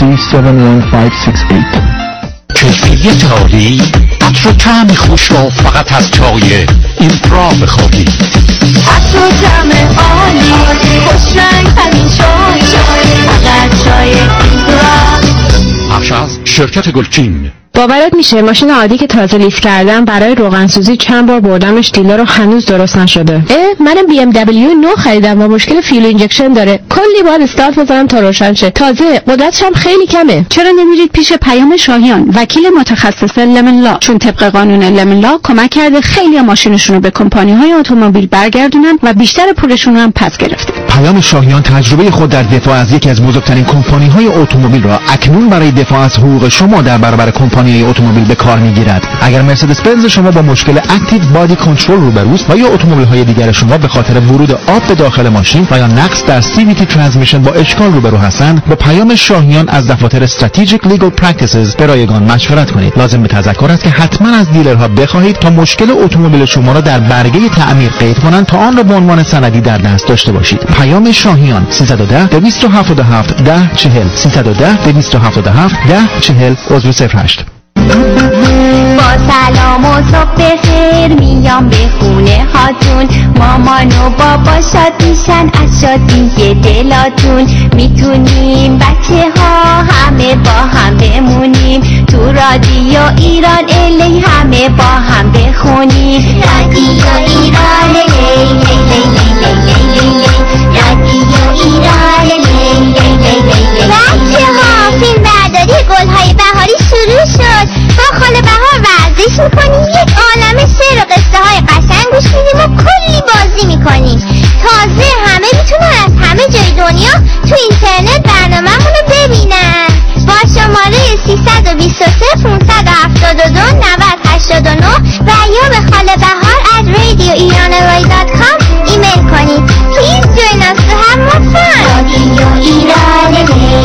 OC71568. کیفیت عالی، عطر و طعم خوش رو فقط از چای ایمپرا بخوابی. عطر و طعم عالی، خوش رنگ همین چای، فقط چای ایمپرا. بخش از شرکت گلچین. باورت میشه ماشین عادی که تازه لیز کردم برای روغنسوزی چند بار بردمش دیلر و هنوز درست نشده. منم BMW نو خریدم و مشکل فیول اینجکشن داره. کلی باید استارت بزنم تا روشن شه. تازه قدرتش هم خیلی کمه. چرا نمیرید پیش پیام شاهیان، وکیل متخصص لمن لا؟ چون طبق قانون لمن لا کمک کرده خیلی ماشینشون رو به کمپانی‌های اتومبیل برگردونن و بیشتر پولشون رو هم پس گرفته. پیام شاهیان تجربه خود در دفاع از یکی از بزرگترین کمپانی‌های اتومبیل را اکنون برای دفاع از حقوق شما در برابر کمپانی اتومبیل به کار میگیرد. اگر مرسدس بنز شما با مشکل اکتیو بادی کنترل روبروست و یا اتومبیل های دیگر شما به خاطر ورود آب به داخل ماشین و یا نقص در CVT ترانسمیشن با اشکال روبرو هستند، با پیام شاهیان از دفاتر استراتژیک لیگل پرکتیسز به رایگان مشورت کنید. لازم به تذکر است که حتما از دیلرها بخواهید تا مشکل اتومبیل شما را در برگه تعمیر قید کنند تا آن را به عنوان سندی در دست داشته باشید. پیام شاهیان 310 277 1040 310 277 1040 عضو 08. با سلام و صبح بخیر میام به خونه هاتون، مامان و بابا شاد میشن از شادی دلاتون. میتونیم بچه ها همه با هم بمونیم، تو رادیو ایران الی همه با هم بخونیم. رادیو ایران الی رادیو ایران الی. بچه ها فیلم برداری گل‌های بهاری شروع شد. با خاله بهار ورزش میکنیم، یک عالم شعر و قصه های قشنگ گوش میدیم و کلی بازی میکنیم. تازه همه میتونن از همه جای دنیا تو اینترنت برنامه‌مون رو ببینن. با شماره 323 572 9089 و یا به خاله بهار @radioiranli.com ایمیل کنید. Please join us to have more fun. رادیو ایران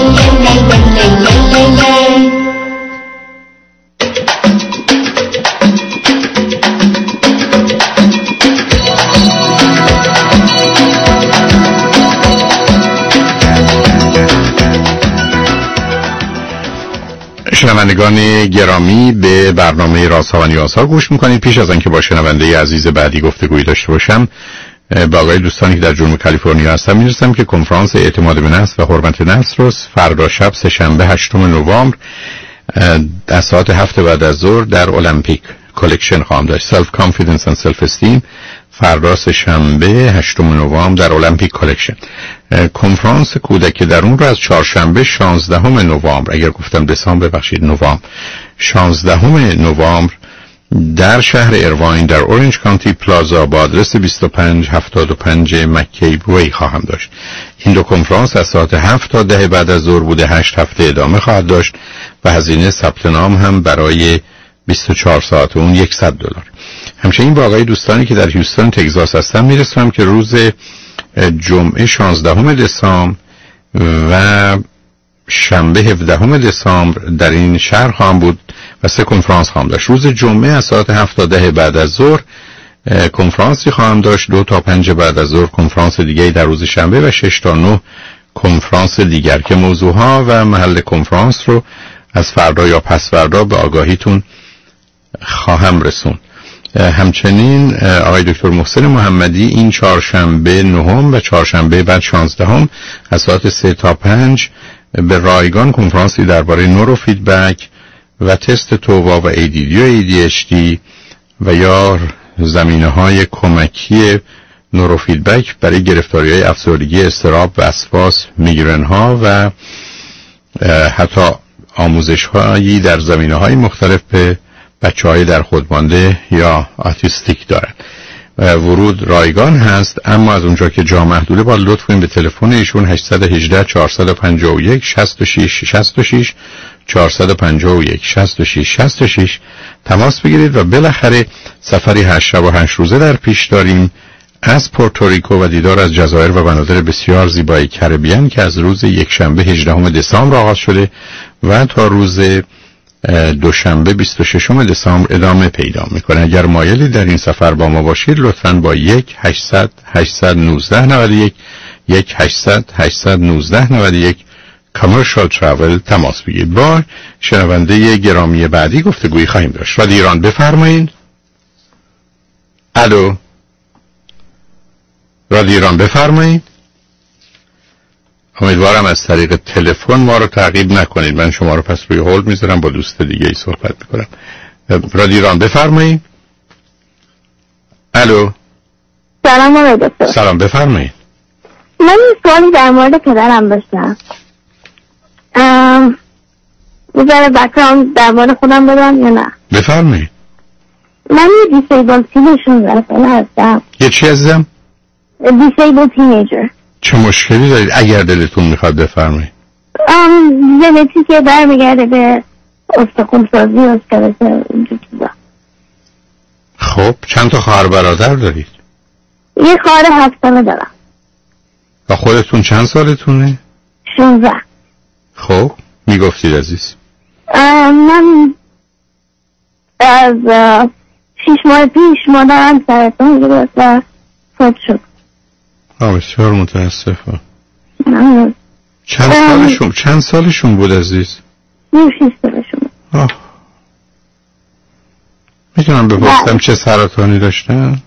شنوندگان گرامی، به برنامه رازها و نیازها گوش میکنید. پیش از آنکه با شنونده عزیز بعدی گفتگویی داشته باشم، با آقای دوستانی که در جنوب کالیفرنیا هستم میرسم که کنفرانس اعتماد به نفس و حرمت نفس رو فردا شب سه‌شنبه 8 نوامبر از ساعت 7 بعد از ظهر در المپیک کلکشن خواهم داشت. سلف کانفیدنس اند سلف استیم فردا شنبه 8 نوامبر در المپیک کلکشن. کنفرانس کودک درون رو از چهارشنبه 16 نوامبر، اگر گفتم دسامبر ببخشید، نوامبر 16 نوامبر در شهر ایرواین در اورنج کانتی پلازا با آدرس 2575 مکی وی خواهم داشت. این دو کنفرانس از ساعت 7 تا 10 بعد از ظهر بوده. 8 هفته ادامه خواهد داشت و هزینه ثبت نام هم برای 24 ساعت اون $100. همچنین با آقای دوستانی که در هیوستن تگزاس هستن میرسونم که روز جمعه 16 دسامبر و شنبه 17 دسامبر در این شهر خواهم بود و 3 کنفرانس خواهم داشت. روز جمعه از ساعت 7 تا 10 بعد از ظهر کنفرانسی خواهم داشت. 2 تا 5 بعد از ظهر کنفرانس دیگه در روز شنبه و 6 تا 9 کنفرانس دیگر که موضوعها و محل کنفرانس رو از فردا یا پس فردا به آگاهیتون خواهم رسون. همچنین آقای دکتر محسن محمدی این چهارشنبه 9 و چهارشنبه بعد 16 از ساعت 3 تا 5 به رایگان کنفرانسی درباره نورو فیدبک و تست تووا و ADD و ADHD و یا زمینه‌های کمکی نورو فیدبک برای گرفتاری‌های افسردگی، اضطراب، وسواس، میگرن‌ها و حتی آموزش‌هایی در زمینه‌های مختلف به بچه‌های در خودمانده یا آتیستیک دارن. ورود رایگان هست، اما از اونجا که جا محدوده با لطف کنید به تلفن ایشون 818 451 66 66 451 66 66 تماس بگیرید و بالاخره سفری 8 شب و 8 روزه در پیش داریم از پورتوریکو و دیدار از جزایر و بنادر بسیار زیبای کربیان که از روز یکشنبه 18 دسامبر آغاز شده و تا روز دوشنبه 26 دسامبر ادامه پیدا میکنه. اگر مایلی در این سفر با ما باشید لطفاً با 1-800-819-91 1-800-819-91 کامرشال تراول تماس بگیرید. با شنونده گرامی بعدی گفتگویی خواهیم داشت. رادیو ایران بفرمایید. الو، رادیو ایران بفرمایید. امیدوارم از طریق تلفن ما رو تعقیب نکنید. من شما رو پس روی هولد میذارم، با دوست دیگه ای صحبت میکنم. رادیو ایران بفرمایید. الو. سلام آقای دکتر. سلام بفرمایید. من این سوالی در مورد پدرم داشتم. بذاره بکرام در مورد خودم بدم یا نه؟ بفرمایید. من یه دیسیبل تینیجر هستم. یه چی عزیزم؟ دیسیبل تینیجر. چه مشکلی دارید؟ اگر دلتون میخواد بفرمایید. ژنتیکی که برمیگرده به استخوان‌سازی و اسکلت اینجور چیزا. خب چند تا خواهر برادر دارید؟ یه خواهر 7 ساله دارم. و خودتون چند سالتونه؟ 16. خب میگفتید عزیز. من از 6 ماه پیش مادرم سرطان گرفت و فوت شد. بسیار متاسفم. ممنون. چند سالشون بود عزیز؟ 6 سالشون. میتونم بپرسم چه سرطانی داشتن؟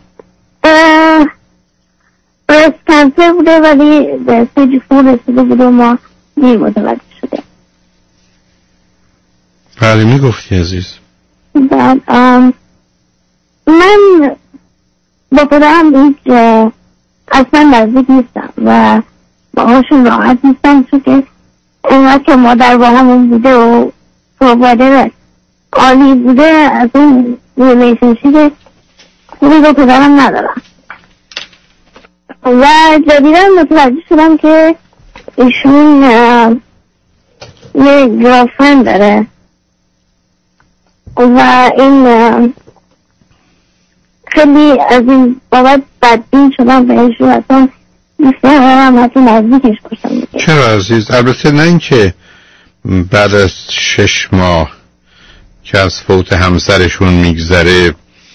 برست کانسر بوده ولی به استیج 4 رسیده بوده و ما دیر متوجه شده. بله میگفتی عزیز. بعد من با پدرم هیچ اصلا نزدیک نیستم و باهاشون راحت نیستم، چون که اونها که مادر با همون بوده و پرووایدر عالی بوده، از اون ریلیشنشیپ خوبی با پدرم ندارم. و جدیداً متوجه شدم که ایشون یه گرافرند داره و این خیلی از این بابت بدبین شدم بهش و اصلا میفهمم حتی نزدیکش باشم. چرا عزیز؟ البته نه این که بعد از 6 ماه که از فوت همسرشون میگذره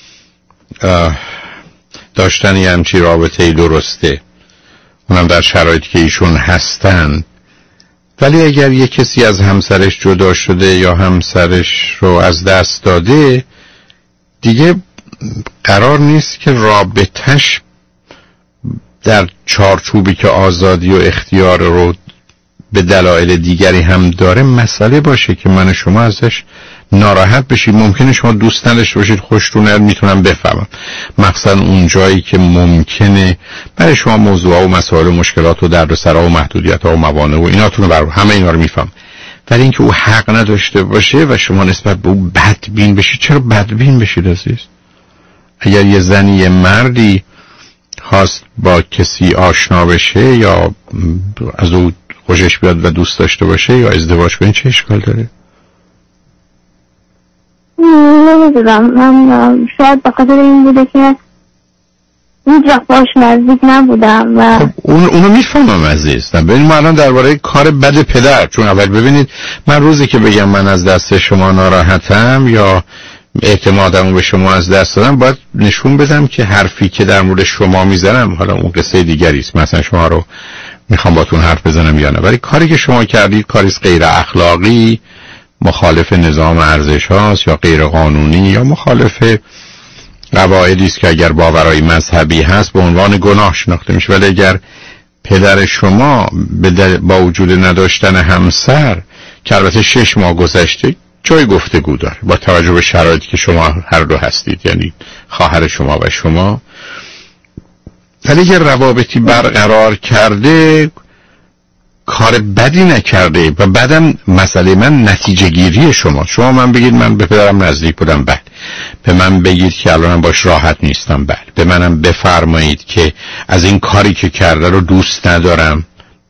داشتن یه همچی رابطه‌ای درسته، اونم در شرایطی که ایشون هستن. ولی اگر یه کسی از همسرش جدا شده یا همسرش رو از دست داده، دیگه قرار نیست که رابطش در چارچوبی که آزادی و اختیار رو به دلایل دیگری هم داره مسئله باشه که من و شما ازش ناراحت بشید. ممکنه شما دوست نداشته باشید، خوشتون نیاد، میتونم بفهمم، مخصوصا اون جایی که ممکنه برای شما موضوعات و مسائل و مشکلات و دردسرها و محدودیت‌ها و موانع و ایناتون رو همه اینا رو میفهم. ولی اینکه او حق نداشته باشه و شما نسبت به او بدبین بشید، چرا بدبین بشید عزیز؟ اگر یه زنی یه مردی خواست با کسی آشنا بشه یا از او خوشش بیاد و دوست داشته باشه یا ازدواج کنه، چه اشکال داره؟ نمیدونم، من شاید به خاطر این بوده که هیچ وقت باش نزدیک نبودم و خب اونو میفهمم عزیز. ببین ما الان درباره کار بد پدر، چون اول ببینید من روزی که بگم من از دست شما ناراحتم یا اعتمادمو به شما از دست دادم، باید نشون بدم که حرفی که در مورد شما میزنم، حالا اون قصه دیگری است، مثلا شما رو میخوام باتون حرف بزنم یا نه، ولی کاری که شما کردید کاری غیر اخلاقی، مخالف نظام ارزش هاست یا غیر قانونی یا مخالف قواعدی است که اگر باورهای مذهبی هست به عنوان گناه شناخته میشه. ولی اگر پدر شما با وجود نداشتن همسر که البته 6 ماه گذشته جای گفتگو داره با توجه به شرایطی که شما هر دو هستید، یعنی خواهر شما و شما، ولی اگر روابطی برقرار کرده کار بدی نکرده و بعدم مسئله من نتیجه گیری شما من بگید من به پدرم نزدیک بودم، بله. به من بگید که الانم باش راحت نیستم، بله. به منم بفرمایید که از این کاری که کرده رو دوست ندارم،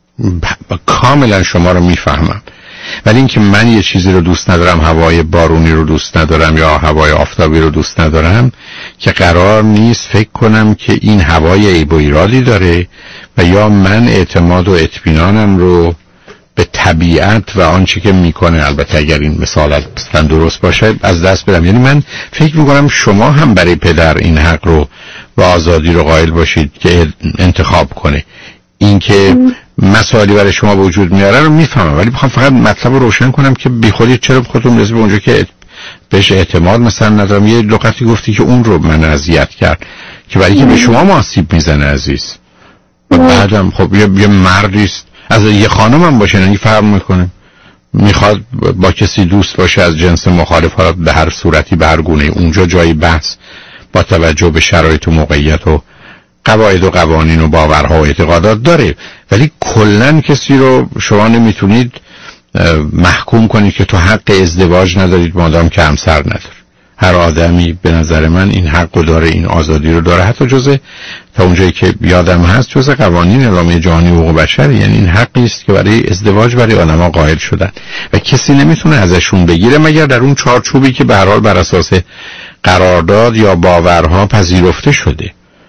کاملا شما رو میفهمم. ولی اینکه من یه چیزی رو دوست ندارم، هوای بارونی رو دوست ندارم یا هوای آفتابی رو دوست ندارم، که قرار نیست فکر کنم که این هوای عیب و ایرادی داره و یا من اعتماد و اطمینانم رو به طبیعت و آنچه که میکنه، البته اگر این مثال اصلا درست باشه، از دست بدم. یعنی من فکر میکنم شما هم برای پدر این حق رو و آزادی رو قائل باشید که انتخاب کنه. اینکه مسائلی برای شما وجود میاره رو میفهمم، ولی میخوام فقط مطلب رو روشن کنم که بی خودی چرا خودتون رسید به اونجا که بهش اعتماد مثلا ندارم. یه لغتی گفتی که اون رو من اذیت کرد که برای که به شما آسیب میزنه عزیز. و بعدم خب یه مردی است، از یه خانم هم باشه نه فرق میکنه، میخواد با کسی دوست باشه از جنس مخالف، حالا به هر صورتی به هر گونه، اونجا جای بحث با توجه به شرایط و موقعیت و قواعد و قوانین و باورها و اعتقادات داره. ولی کلن کسی رو شما نمیتونید محکوم کنید که تو حق ازدواج ندارید مادام که همسر نداره. هر آدمی به نظر من این حق رو داره، این آزادی رو داره، حتی جزء تا اونجایی که یادم هست جزء قوانین اعلامیه جهانی حقوق بشر. یعنی این حقی است که برای ازدواج برای آدم‌ها قائل شدن و کسی نمیتونه ازشون بگیره مگر در اون چارچوبی که به هر حال بر اساس قرارداد یا باورها پذیرفته شده.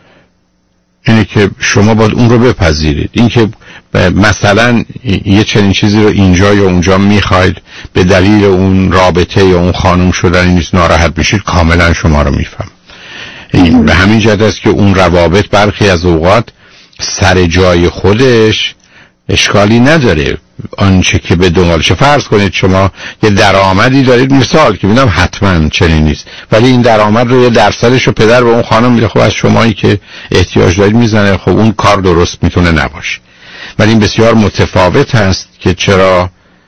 اینه که شما باید اون رو بپذیرید. این که مثلا یه چنین چیزی رو اینجا یا اونجا میخواید به دلیل اون رابطه یا اون خانم شدن نیست ناراحت بشید، کاملا شما رو میفهم. به همین جهت است که اون روابط برخی از اوقات سر جای خودش اشکالی نداره. آنچه که به دنبالشه، فرض کنید شما یه درآمدی دارید، مثال که میدم حتما چنین نیست، ولی این درآمد رو یه درصدش رو پدر به اون خانم میده، خب از شمایی که احتیاج دارید میزنه، خب اون کار درست میتونه نباشه. ولی این بسیار متفاوت هست که چرا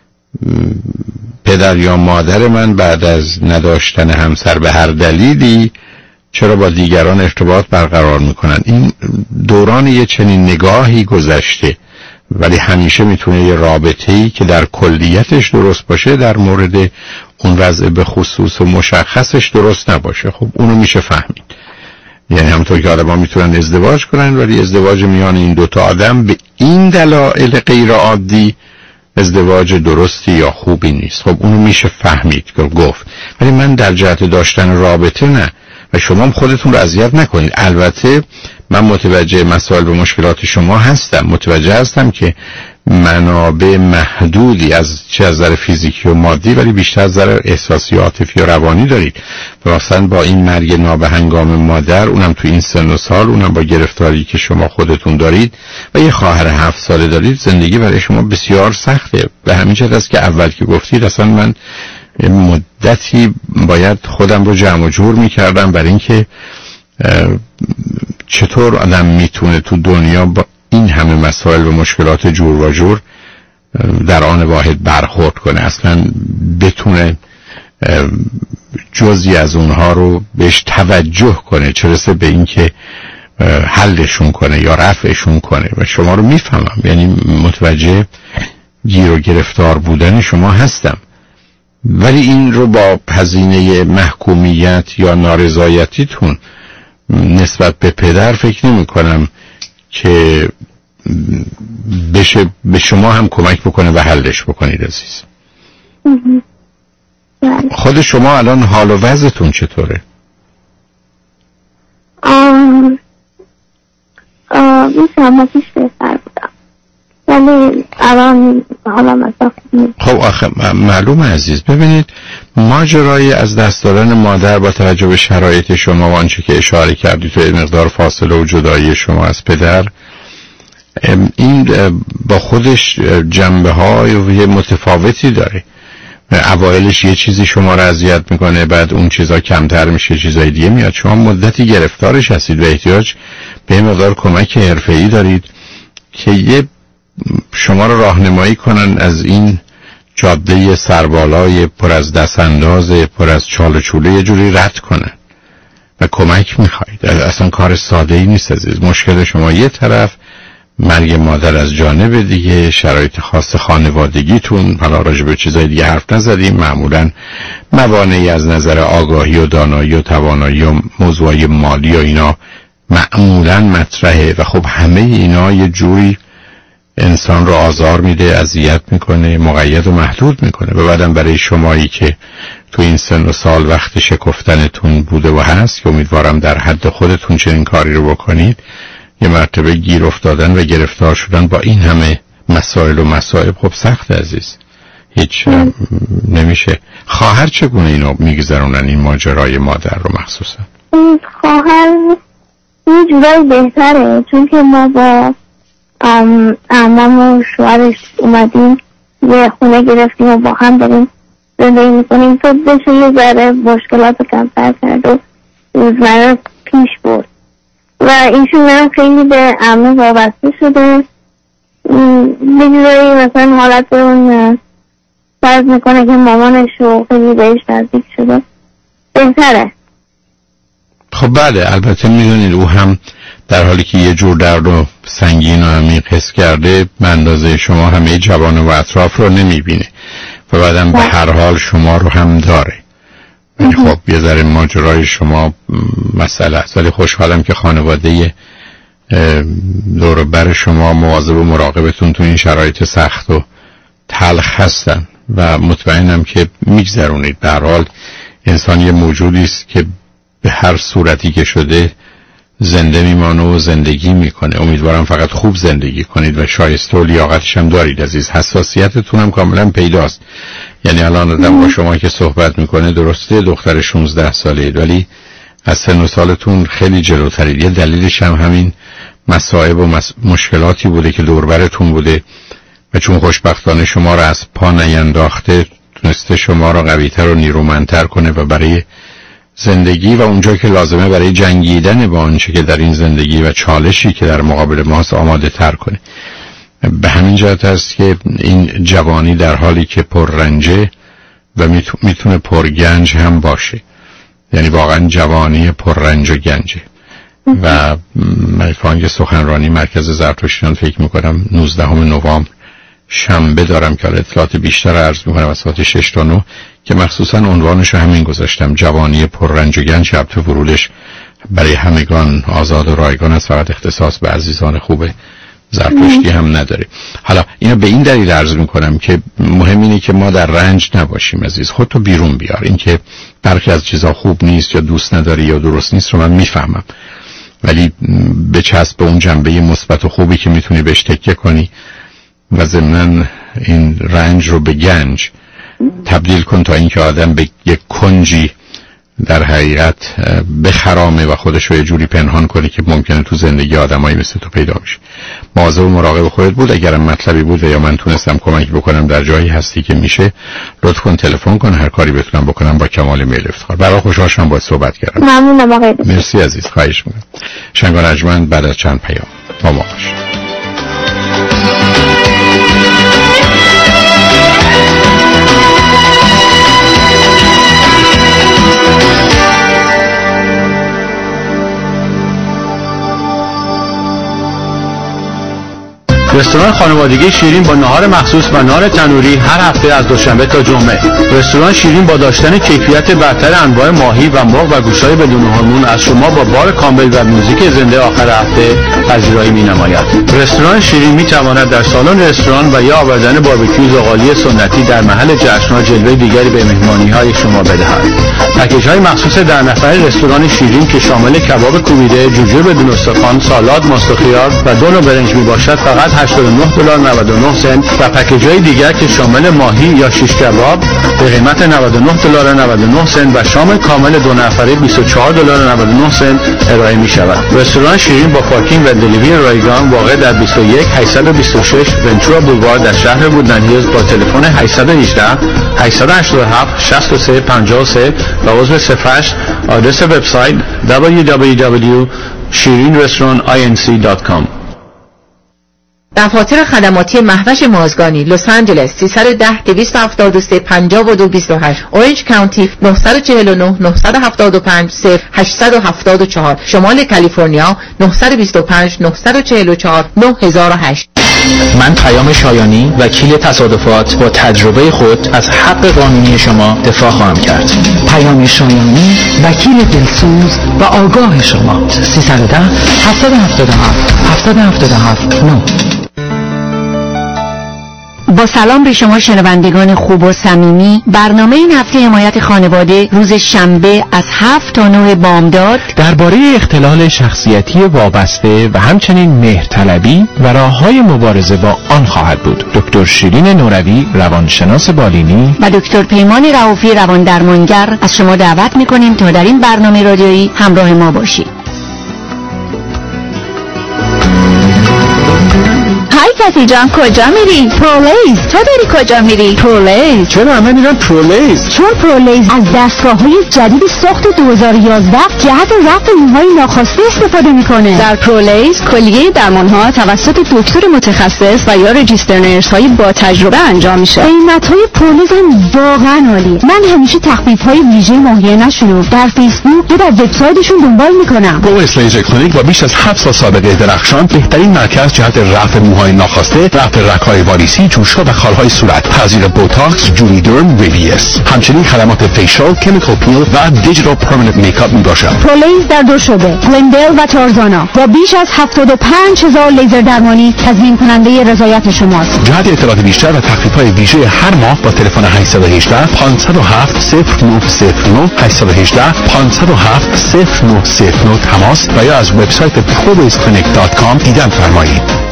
پدر یا مادر من بعد از نداشتن همسر به هر دلیلی چرا با دیگران ارتباط برقرار میکنن. این دوران یه چنین نگاهی گذشته، ولی همیشه میتونه یه رابطه‌ای که در کلیتش درست باشه در مورد اون وضع به خصوص و مشخصش درست نباشه. خب اونو میشه فهمید. یعنی همونطور که آدم ها میتونن ازدواج کنن، ولی ازدواج میان این دوتا آدم به این دلایل غیر عادی ازدواج درستی یا خوبی نیست. خب اونو میشه فهمید که گفت، ولی من در جهت داشتن رابطه نه. و شما هم خودتون رو اذیت نکنید. البته من متوجه مسائل و مشکلات شما هستم، متوجه هستم که منابع محدودی از چه از نظر فیزیکی و مادی ولی بیشتر از نظر احساسی و عاطفی و روانی دارید. مثلا با این مرگ نابهنگام مادر، اونم تو این سن و سال، اونم با گرفتاری که شما خودتون دارید و یه خواهر 7 ساله دارید، زندگی برای شما بسیار سخته. به همین جهت است که اول که گفتید اصلا من مدتی باید خودم رو جمع و جور میکردم برای اینکه چطور آدم میتونه تو دنیا با این همه مسائل و مشکلات جور و جور در آن واحد برخورد کنه، اصلا بتونه جزئی از اونها رو بهش توجه کنه، چه رسه به این که حلشون کنه یا رفعشون کنه. و شما رو میفهمم، یعنی متوجه گیر و گرفتار بودن شما هستم، ولی این رو با هزینه محکومیت یا نارضایتیتون نسبت به پدر فکر نمی کنم که بشه به شما هم کمک بکنه و حلش بکنید عزیز. خود شما الان حال و وضعتون چطوره؟ میشم پیش بهتر بودم، ولی الان حالا مثلا خب آخه معلومه عزیز، ببینید ماجرای از دست دادن مادر با توجه به شرایط شما و آنچه که اشاره کردید تو مقدار فاصله و جدایی شما از پدر، این با خودش جنبه های متفاوتی داره. اوایلش یه چیزی شما رو اذیت میکنه، بعد اون چیزا کمتر میشه، چیزای دیگه میاد. شما مدتی گرفتارش هستید و احتیاج به مقدار کمک حرفه‌ای دارید که یه شما رو راهنمایی کنن از این جاده سربالای پر از دستانداز، پر از چال و چوله، یه جوری رد کنن و کمک میخواید. اصلا کار ساده ای نیست عزیز. مشکل شما یه طرف، مرگ مادر از جانب دیگه، شرایط خاص خانوادگیتون، حالا راجع به چیزای دیگه حرف نزدیم، معمولا موانعی از نظر آگاهی و دانایی و توانایی و موضوعی مالی و اینا معمولا مطرحه و خب همه اینا یه جوری انسان رو آزار میده، اذیت میکنه، مقید و محدود میکنه. و بعدم برای شمایی که تو این سن و سال وقت شکفتنتون بوده و هست که امیدوارم در حد خودتون چنین کاری رو بکنید، یه مرتبه گیر افتادن و گرفتار شدن با این همه مسائل و مصائب خب سخت عزیز، هیچ نمیشه. خواهر چگونه اینو میگذرونن این ماجرای مادر رو مخصوصا؟ خواهر یه جورایی بهتره، چون که ما با عمم و شوهرش اومدیم یه خونه گرفتیم و با هم داریم زندگی میکنیم، تو بشه یه ذره مشکلات رو کمتر کرد و روزمره پیش برد و ایشون هم خیلی به عمه وابسته شده. یه جورایی مثلا حالت اون فرض میکنه که مامانش رو خیلی بهش نزدیک شده، بهتره. خب بله، البته میدونید او هم در حالی که یه جور درد و سنگین و عمیق حس کرده، به اندازه شما همه جوان و اطراف رو نمیبینه و بعدم به هر حال شما رو هم داره. خب یه ذره ماجرای شما مسئله است، ولی خوشحالم که خانواده دور و بر شما مواظب و مراقبتون تو این شرایط سخت و تلخ هستن و مطمئنم که میگذرونید. به هر حال انسان یه موجودی است که به هر صورتی که شده زنده میمانه و زندگی میکنه. امیدوارم فقط خوب زندگی کنید و شایسته و لیاقتش هم دارید عزیز. حساسیتتون هم کاملا پیداست. یعنی الان آدم با شما که صحبت میکنه درسته دختر 16 ساله ولی از سن و سالتون خیلی جلوترید. یه دلیلش هم همین مصائب و مشکلاتی بوده که دوربرتون بوده و چون خوشبختانه شما رو از پا نینداخته تونسته شما رو قوی‌تر و نیرومندتر کنه و برای زندگی و اونجا که لازمه برای جنگیدن با آنچه که در این زندگی و چالشی که در مقابل ماست آماده تر کنه. به همین جهت است که این جوانی در حالی که پررنجه و میتونه پرگنج هم باشه، یعنی واقعا جوانی پررنج و گنجه. و من فانگ سخنرانی مرکز زرتشتیان فکر میکنم 19 نوامبر شنبه دارم که اطلاعات بیشتر عرض میکنم از ساعت 6 تا 9 که مخصوصا عنوانش رو همین گذاشتم، جوانی پررنج و گنج. البته ورودش برای همگان آزاد و رایگان است، فقط اختصاص به عزیزان خوب زرتشتی هم نداره. حالا اینو به این دلیل عرض میکنم که مهم اینه که ما در رنج نباشیم عزیز. خودتو بیرون بیار. این که برخی از چیزا خوب نیست یا دوست نداری یا درست نیست رو من میفهمم، ولی بچسب به اون جنبه مثبت و خوبی که میتونی بهش تکیه کنی و ضمناً این رنج رو به گنج تبدیل کن تا اینکه آدم به یک کنجی در حقیقت بخرامه و خودش رو یه جوری پنهان کنه که ممکنه تو زندگی آدمایی مثل تو پیدا میشه. مواظب و مراقب خودت بود. اگرم مطلبی بود و یا من تونستم کمک بکنم در جایی هستی که میشه لطف کن تلفن کن، هر کاری بتونم بکنم با کمال میل افتخار. برای خوشحال شدم باهات صحبت کردم. ممنونم آقای دکتر. مرسی عزیز، خواهش میکنم. شنگ ارجمند بعد از چند پیام با ما باشید. رستوران خانوادگی شیرین با نهار مخصوص و نان تنوری هر هفته از دوشنبه تا جمعه. رستوران شیرین با داشتن کیفیت برتر انواع ماهی و مرغ و گوشت‌های بدون هورمون از شما با بار کامل و موزیک زنده آخر هفته پذیرایی می‌نماید. رستوران شیرین می‌تواند در سالن رستوران و یا آوردن باربیکیو زغالی سنتی در محل جشن‌ها جلوه دیگری به مهمانی‌های شما بدهد. پکیج‌های مخصوص در نفر رستوران شیرین که شامل کباب کوبیده، جوجه بدون استخوان، سالاد، ماست و خیار و 2 نوع برنج میباشد فقط $89.99 و پکیج‌های دیگر که شامل ماهی یا شیش کباب به قیمت $99.99 و شام کامل 2 نفره $24.99 ارائه می‌شود. رستوران شیرین با پارکینگ و دلیوری رایگان واقع در 21826 ونچورا بولوار در شهر وودلند هیلز با تلفن 818 887 6353 و عضو صفحش آدرس وبسایت www.shirinrestaurantinc.com. دفاتر خدماتی مهوش مازگانی لس آنجلس 310 273 5228 اورنج کانتی 949 975 0874 شمال کالیفرنیا 925 944 9008. من پیام شایانی وکیل تصادفات با تجربه خود از حق قانونی شما دفاع خواهم کرد. پیام شایانی وکیل دلسوز و آگاه شما 310 777 777 9. با سلام به شما شنوندگان خوب و صمیمی، برنامه این هفته حمایت خانواده روز شنبه از 7 تا 9 بامداد درباره اختلال شخصیتی وابسته و همچنین مهرطلبی و راه‌های مبارزه با آن خواهد بود. دکتر شیرین نوروی روانشناس بالینی و دکتر پیمان رئوفی روان درمانگر از شما دعوت می‌کنیم تا در این برنامه رادیویی همراه ما باشید. های کسی جان کجا میری؟ پرولیز. تو داری کجا میری؟ پرولیز. چرا من میرم پرولیز؟ چون پرولیز از دستگاه‌های جدید ساخت 2011 جهت رفع موهای ناخواسته استفاده میکنه. در پرولیز کلیه درمان‌ها توسط دکتر متخصص و یا رجیستر نرس‌های با تجربه انجام میشه. قیمت‌های پرولیز هم واقعا عالیه. من همیشه تخفیف‌های ویژه ماهیانه‌شون رو در فیسبوک یا در وبسایتشون دنبال میکنم. پرولیز لیزر کلینیک با بیش از 7 سال سابقه درخشان بهترین مرکز جهت رفع موهای ناخواسته، رفع رگ‌های واریسی، جوش‌ها و خال‌های صورت، تزریق بوتاکس، جولی درم، ریلیس. همچنین خدمات فیشال، کمیکال پیل و دیجیتال پرمننت میکاپ میباشد. پرولیز در 2 شعبه، گلندل و تارزانا با بیش از 75000 لیزر درمانی تضمین کننده رضایت شماست. جهت اطلاعات بیشتر و تخفیف‌های ویژه هر ماه با تلفن 818 507 0909 818 507 0909 تماس و یا از وبسایت prolizeclinic.com دیدن فرمایید.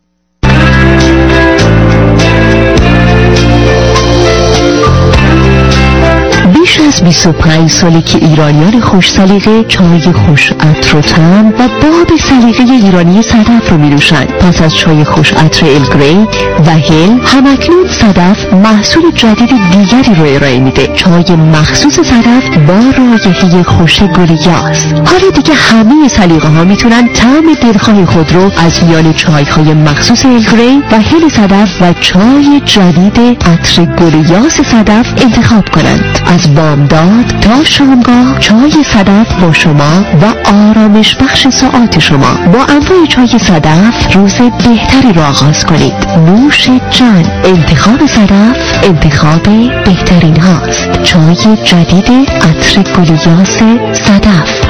بیش از 25 ساله که ایرانیان خوش سلیقه چای خوش عطر و طعم و باب سلیقه ایرانی صدف رو می‌نوشند. پس از چای خوش عطر الگری و هل، همکنون صدف محصول جدید دیگری رو ارائه میده. چای مخصوص صدف با رایحه خوش گلیاس. حالا دیگه همه سلیقه ها میتونن طعم دلخواه خود رو از میان چای‌های مخصوص الگری و هل صدف و چای جدید عطر گلیاس صدف انتخاب کنند. از بامداد تا شامگاه چای صدف با شما و آرامش بخش ساعات شما. با انواع چای صدف روز بهتری را آغاز کنید. نوش جان. انتخاب صدف انتخاب بهترین هاست. چای جدید عطر گلیاس صدف.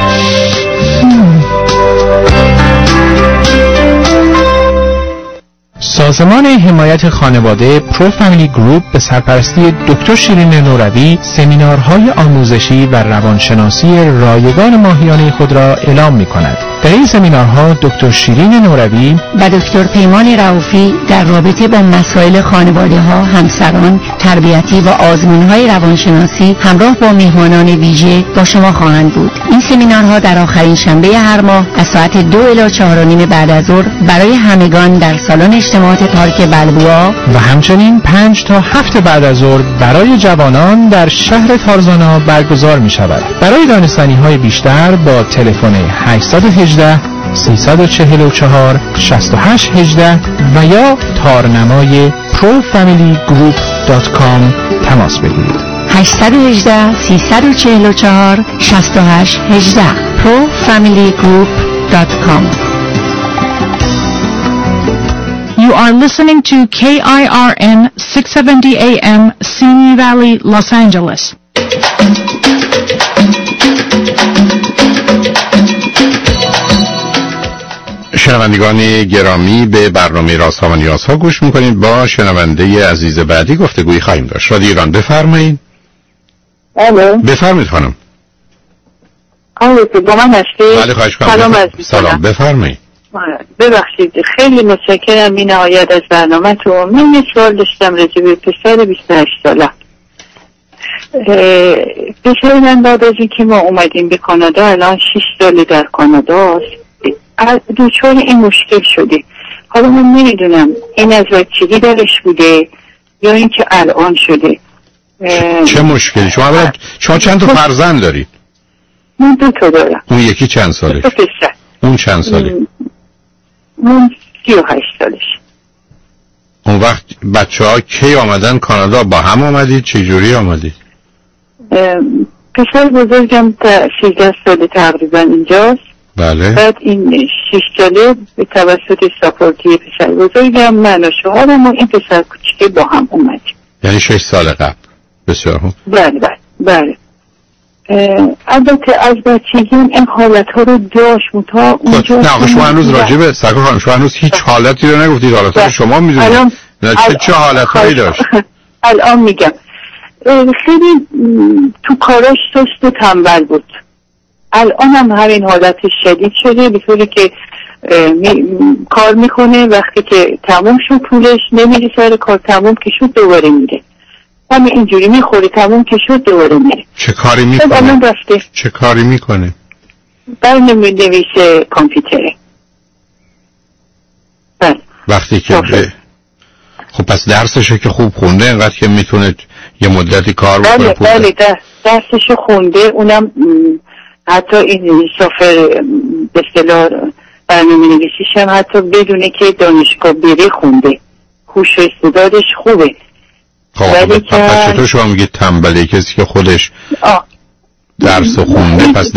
سازمان حمایت خانواده پرو فامیلی گروپ به سرپرستی دکتر شیرین نوروی سمینارهای آموزشی و روانشناسی رایگان ماهیانه خود را اعلام می‌کند. در این سمینارها دکتر شیرین نوروی و دکتر پیمان رئوفی در رابطه با مسائل خانواده‌ها، همسران، تربیتی و آزمون‌های روانشناسی همراه با مهمانان ویژه با شما خواهند بود. این سمینارها در آخرین شنبه هر ماه از ساعت 2 الی 4:30 بعد از ظهر برای همگان در سالن اجتماعات پارک بلبوآ و همچنین 5 تا 7 بعد از ظهر برای جوانان در شهر تارزانا برگزار می‌شود. برای دانستنی‌های بیشتر با تلفن 818 344 6818 و یا تارنمای profamilygroup.com تماس بگیرید. 818 344 6818 profamilygroup.com. You are listening to KIRN 670 AM, Simi Valley, Los Angeles. شنوندگان گرامی، به برنامه رازها و نیازها گوش میکنید. با شنونده عزیز بعدی گفتگویی خواهیم داشت. رادیو ایران، بفرمایید. الو، بفرمایید خانم. با من هستی؟ بله، خواهش کنم. سلام، بفرمایید. ببخشید، خیلی متشکرم بی نهایت از برنامه‌تون. من یه سوال داشتم راجع به پسر 28 ساله. پسر من بعد از اینکه ما اومدیم به کانادا، الان 6 ساله در کانادا است، دوچار این مشکل شده. حالا من نمیدونم این از بچگی درش بوده یا اینکه الان شده. چه مشکلی؟ شما چند تا فرزند دارید؟ من 2 تا دارم. اون یکی چند سالش؟ اون چند ساله؟ اون 38 سالش. اون وقت بچه ها کی آمدن کانادا؟ با هم آمدید؟ چه جوری آمدید؟ پسر بزرگم 13 ساله تقریبا اینجاست. بله. بعد این 6 ساله به توسط ساپورتی پسر بزرگم من و شوهرم و این پسر کوچیک با هم اومدیم. یعنی 6 سال قبل. بسیار خوب. بله. البته از بچگی این حالت ها رو داشت متا اونجا. نه شما هنوز راجبه سرکار خانم، شما هنوز هیچ حالتی رو نگفتید. حالت ها شما میدونید. چه حالت هایی داشت؟ الان میگم خیلی تو کاراش سست و تنبل بود. الان هم همین حالت شدید شده، به طوری که کار میکنه، وقتی که تموم شد پولش نمیره سر کار، تموم که شد دوباره میره، همین اینجوری میخوره، تموم که شد دوباره میره. چه کاری میکنه؟ چه کاری میکنه؟ برنامه نویس کامپیوتره. وقتی که خب پس درسشه که خوب خونده اینقدر که میتونه یه مدتی کار بکنه؟ بله درسشو خونده، اونم حتی این سافر به اصطلاح برنامه نویسیش هم حتی بدونه که دانشگاه بره خونده، هوش و استعدادش خوبه. خب پس چطور شما میگید تنبله؟ کسی که خودش درس خونده پس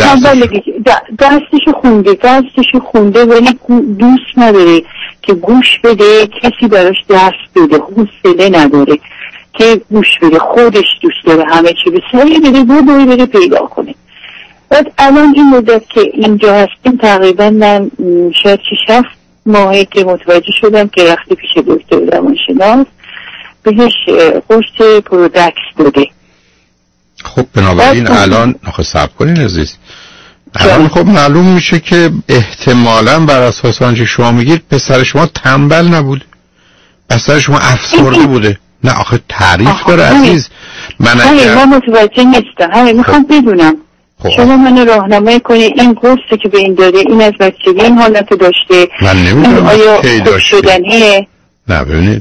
درسش خونده ولی دوست نداره که گوش بده، کسی براش درس بده، حوصله نداره که گوش بده، خودش دوست داره همه چی به سریع بره پیدا کنه. بعد الان این مدت که اینجا هستیم تقریبا من شاید 6-7 ماهی که متوجه شدم که رفته پیش دکتر روانشناس، بهش قرص پرودکس داده. خب بنابراین الان صبر کنین عزیز، الان خب معلوم میشه که احتمالاً بر اساس آنچه شما میگید پسر شما تنبل نبوده، پسر شما افسرده بوده. نه آخه تعریف داره عزیز. من متوجه نیستم، میخوام بدونم شما منو راهنمایی کنید این قرصی که به این داده این از بچگی این حالت داشته؟ من نمیدونم آیا خوب شدنیه؟ نه ببینید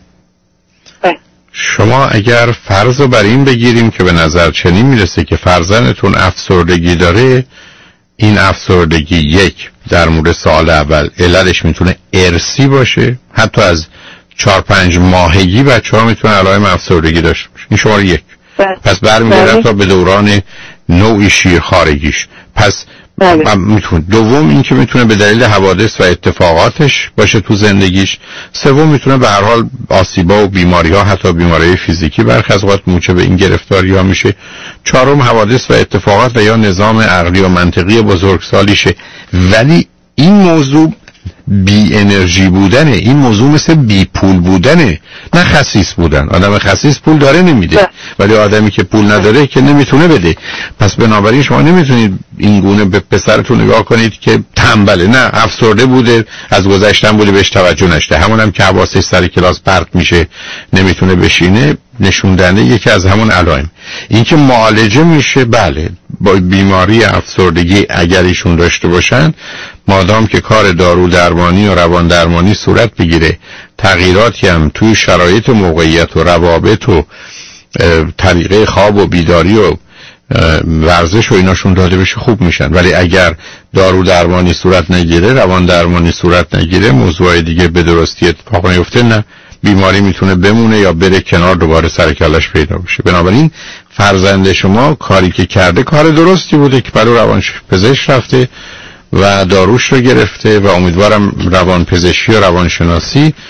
شما اگر فرض رو بر این بگیریم که به نظر چنین میرسه که فرزندتون افسردگی داره، این افسردگی یک در مورد سال اول علتش میتونه ارثی باشه، حتی از 4-5 ماهگی بچه ها میتونه علائم افسردگی داشته باشه. این شماره یک. پس برمیگرده تا به دوران نوعی شیرخوارگیش. پس میتونه دوم این که میتونه به دلیل حوادث و اتفاقاتش باشه تو زندگیش. سوم میتونه به هر حال آسیبا و بیماری ها، حتی بیماری فیزیکی برخی از اوقات موجب این گرفتاری ها میشه. چهارم حوادث و اتفاقات و یا نظام عقلی و منطقی بزرگسالیشه. ولی این موضوع بی انرژی بودنه، این موضوع مثل بی پول بودنه، نه خسیس بودن. آدم خسیس پول داره نمیده، ولی آدمی که پول نداره که نمیتونه بده. پس بنابراین شما نمیتونید این گونه به پسرتون نگاه کنید که تنبله. نه، افسرده بوده، از گذشتن بوده، بهش توجه نشده. همونم که حواسش سر کلاس پرت میشه، نمیتونه بشینه، نشون دهنده یکی از همون علائم. این که معالجه میشه، بله، با بیماری افسردگی اگر ایشون داشته باشن، مادام که کار دارو درمانی و روان درمانی صورت بگیره، تغییراتی هم توی شرایط موقعیت و روابط و طریقه خواب و بیداری و ورزش و ایناشون داده بشه، خوب میشن. ولی اگر دارو درمانی صورت نگیره، روان درمانی صورت نگیره، موضوع دیگه به درستی اتفاق نیفته، نه بیماری میتونه بمونه یا بره کنار، دوباره سر کلش پیدا بشه. بنابراین فرزند شما کاری که کرده کار درستی بوده که برای روانپزشک رفته و داروش رو گرفته و امیدوارم روانپزشکی و روانشناسی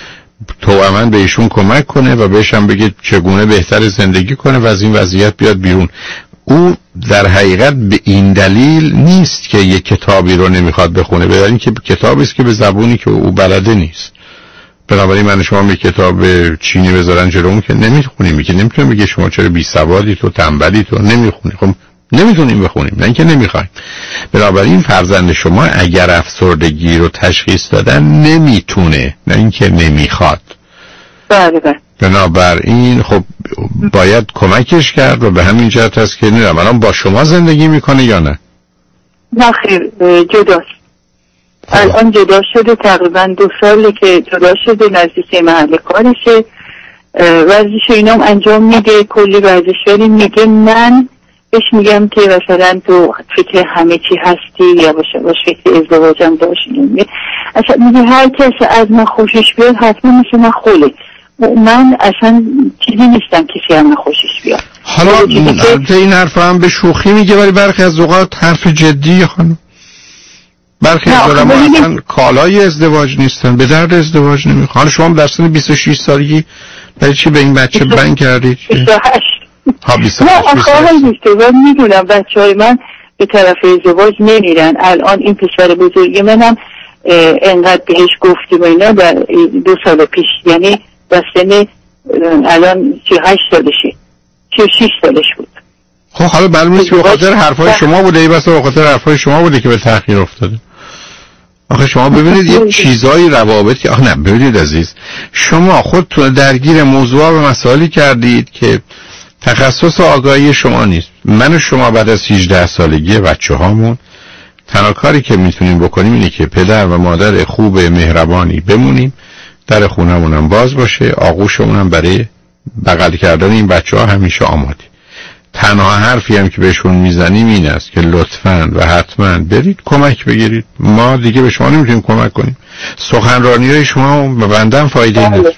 توأماً به ایشون کمک کنه و بهش هم بگه چگونه بهتر زندگی کنه و از این وضعیت بیاد بیرون. او در حقیقت به این دلیل نیست که یک کتابی رو نمیخواد بخونه، به دلیل که کتابی است که به زبونی که او بلده نیست. بنابراین من شما یک کتاب چینی بذارن جلومون که نمیخونیم، که نمیتونیم بگه شما چرا بی سوادی تو، تنبلی تو، نمیخونی. خب نمیتونیم بخونیم، نه اینکه نمیخوایم. بنابراین فرزند شما اگر افسردگی رو تشخیص دادن نمیتونه، نه اینکه نمیخواد. بله. بنابراین خب باید کمکش کرد و به همین جهت هست که نمیدونم الان با شما زندگی میکنه یا نه؟ نه خیر، جداست. الان جدا شده، تقریبا 2 ساله که جدا شده، نزدیک محل کارشه، ورزش اینام انجام میده، کلی ورزش، ولی میگه من بهش میگم که مثلا تو فکر همه چی هستی یا باشه فکر ازدواجم داشتی. اصلا میگه هر کس از من خوشش بیاد حتما مثل من خوله، من اصلا چیزی نیستم کسی هم خوشش بیاد. حالا این حرف هم به شوخی میگه ولی برخی از اوقات حرف جدیه خانم. برخی از آدم‌ها اصلا کالای ازدواج نیستن، به درد ازدواج نمیخوان. حالا شما در سن 26 سالگی برای چی به این بچه بند کردید؟ 28. ها 28. نه خواهی ازدواج میدونم، بچه‌های من به طرف ازدواج نمیرن. الان این پسر بزرگی منم انقدر بهش گفتیم و اینا 2 سال پیش، یعنی در سن الان 38 سالشه، 36 سالش بود. خب حالا معلومه نیست که به خاطر حرفای شما بوده، ای بسا به خاطر حرفای شما بوده که به تأخیر افتاده. آخه شما ببینید یه چیزای روابطی، آخه نه ببینید عزیز، شما خودتون درگیر موضوع و مسائلی کردید که تخصص آگاهی شما نیست. من و شما بعد از 18 سالگی بچه هامون تنها کاری که میتونیم بکنیم اینه که پدر و مادر خوب مهربانی بمونیم، در خونمون هم باز باشه، آغوشمون هم برای بغل کردن این بچه ها همیشه آماده. تنها حرفی هم که بهشون میزنیم این است که لطفاً و حتماً برید کمک بگیرید. ما دیگه به شما نمیتونیم کمک کنیم. سخنرانی های شما به بندم فایده نداره.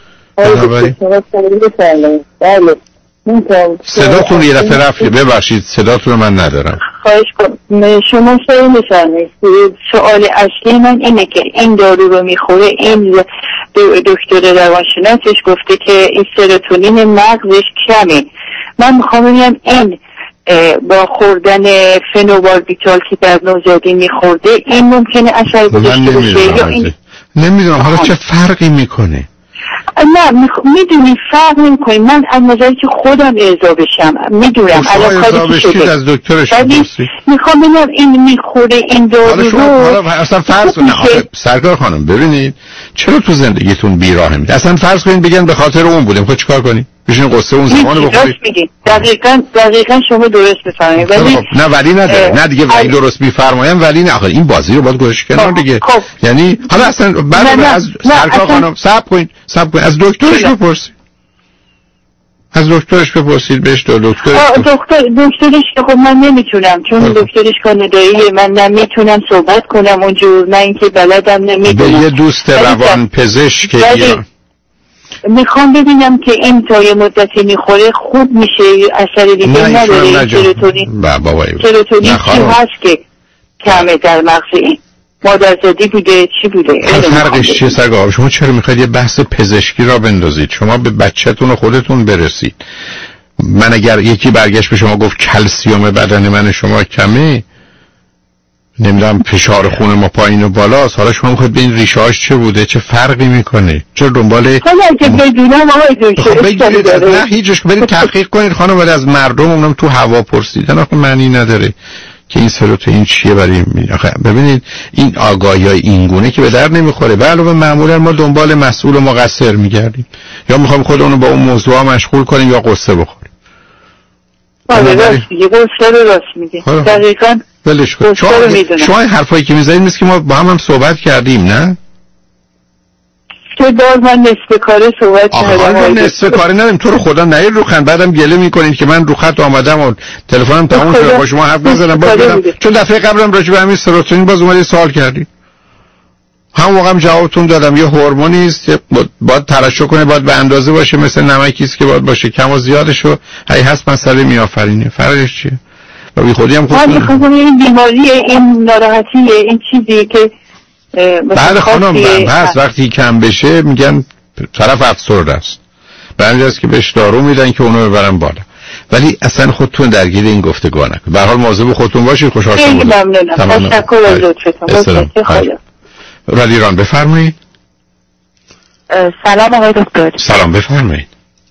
صداتون یه دفعه رفت، ببخشید صداتون رو من ندارم. خواهش کنم شما سوال می‌فرمایید. سوال اصلی من اینه که این دارو رو میخوره، این دکتر روانشناسش گفته که این سروتونین مغزش کمه. من میخوام ببینم این با خوردن فنوباربیتال که در نوزادی میخورده این ممکنه اثر گذاشته باشه یا این نمیدونم. حالا چه فرقی میکنه؟ نه میدونی فرق نمیکنه. من از نظری که خودم ارضا بشم میدونم الان کاری شده از دکترش میخوام ببینم این میخوره این دارو رو. حالا اصلا فرض کنید سرکار خانم ببینید چرا تو زندگیتون بیراه میدید؟ اصلا فرض کنید بگن به خاطر اون بودیم، خب چیکار کنید؟ بشین قصه اون زمانو بخورید. دقیقاً شما درست میفرمایید. ولی نه ولی نداره. نه دیگه ولی درست میفرمایم ولی نه. آخه این بازی رو باید گوش کنار دیگه. یعنی حالا اصلا بعد از سرکار خانم صبر کنید از دکترش بپرسید. از دکترش بپرسید بهش دکترش خب من نمیتونم چون دکترش کاناداییه، من نمیتونم صحبت کنم اونجور، نه اینکه بلدم نمیدونم. به یه دوست روان پزشک ایران میخوام ببینم که این تا یه مدتی میخوره خوب میشه، اثر دیگه نداره. سروتونین چی هست که کمه در مغز این؟ مادرزادی بوده چی بوده؟ فرقش چیه سرگاه؟ شما چرا میخواید یه بحث پزشکی را بندازید؟ شما به بچه‌تون و خودتون برسید. من اگر یکی برگشت به شما گفت کلسیوم بدن من شما کمه، نمیدونم فشار خون ما پایین و بالاست، حالا شما میخواید به این ریشه‌اش چه بوده؟ چه فرقی میکنه؟ چرا دنبال حالا که بدونم آقای دکتر نه هیچش برید تحقیق کنید خانم، ولی از مردم اونم تو هوا پرسیدن آخه معنی نداره که این سروتونین چیه برای آخه ببینید این آگاهی‌های اینگونه که به در نمیخوره. به علاوه معمولا ما دنبال مسئول و مقصر میگردیم، یا میخوایم خودمون رو با اون موضوع مشغول کنیم یا قصه بخوریم. راست میگه، راست میگه. دقیقاً ولش کن. شما این حرفایی که میزنید مثل که ما با هم صحبت کردیم نه؟ که باز من نصف کاره صحبت کردم. نصف کاره نداریم تو رو خدا نیر رو خند، بعدم گله میکنید که من رو خط آمدم و تلفنم تموم شد با شما حرف نزدم. باز چون دفعه قبلم راجع به همین سروتونین باز اومدید سوال کردید، هم موقع هم جوابتون دادم. یه هورمونی است باید ترشح کنه، باید به اندازه باشه، مثل نمکی است که باید باشه، کم و زیادشو هی هست مسئله میآفرینه. فرقش چیه؟ و بی خودی هم خودتون این بیماری این ناراحتی این چیزی که بعد خانم هست وقتی کم بشه میگن طرف افسرده است، برای است که بهش دارو میدن که اونو ببرن بالا. ولی اصلا خودتون درگیر این گفتگو نکنید. به هر حال مواظب خودتون باشید. خوشحال شدم. خیلی ممنونم. تشکر از لطفتون. رادیو ایران بفرمایید. سلام آقای دکتر. سلام بفرمایید.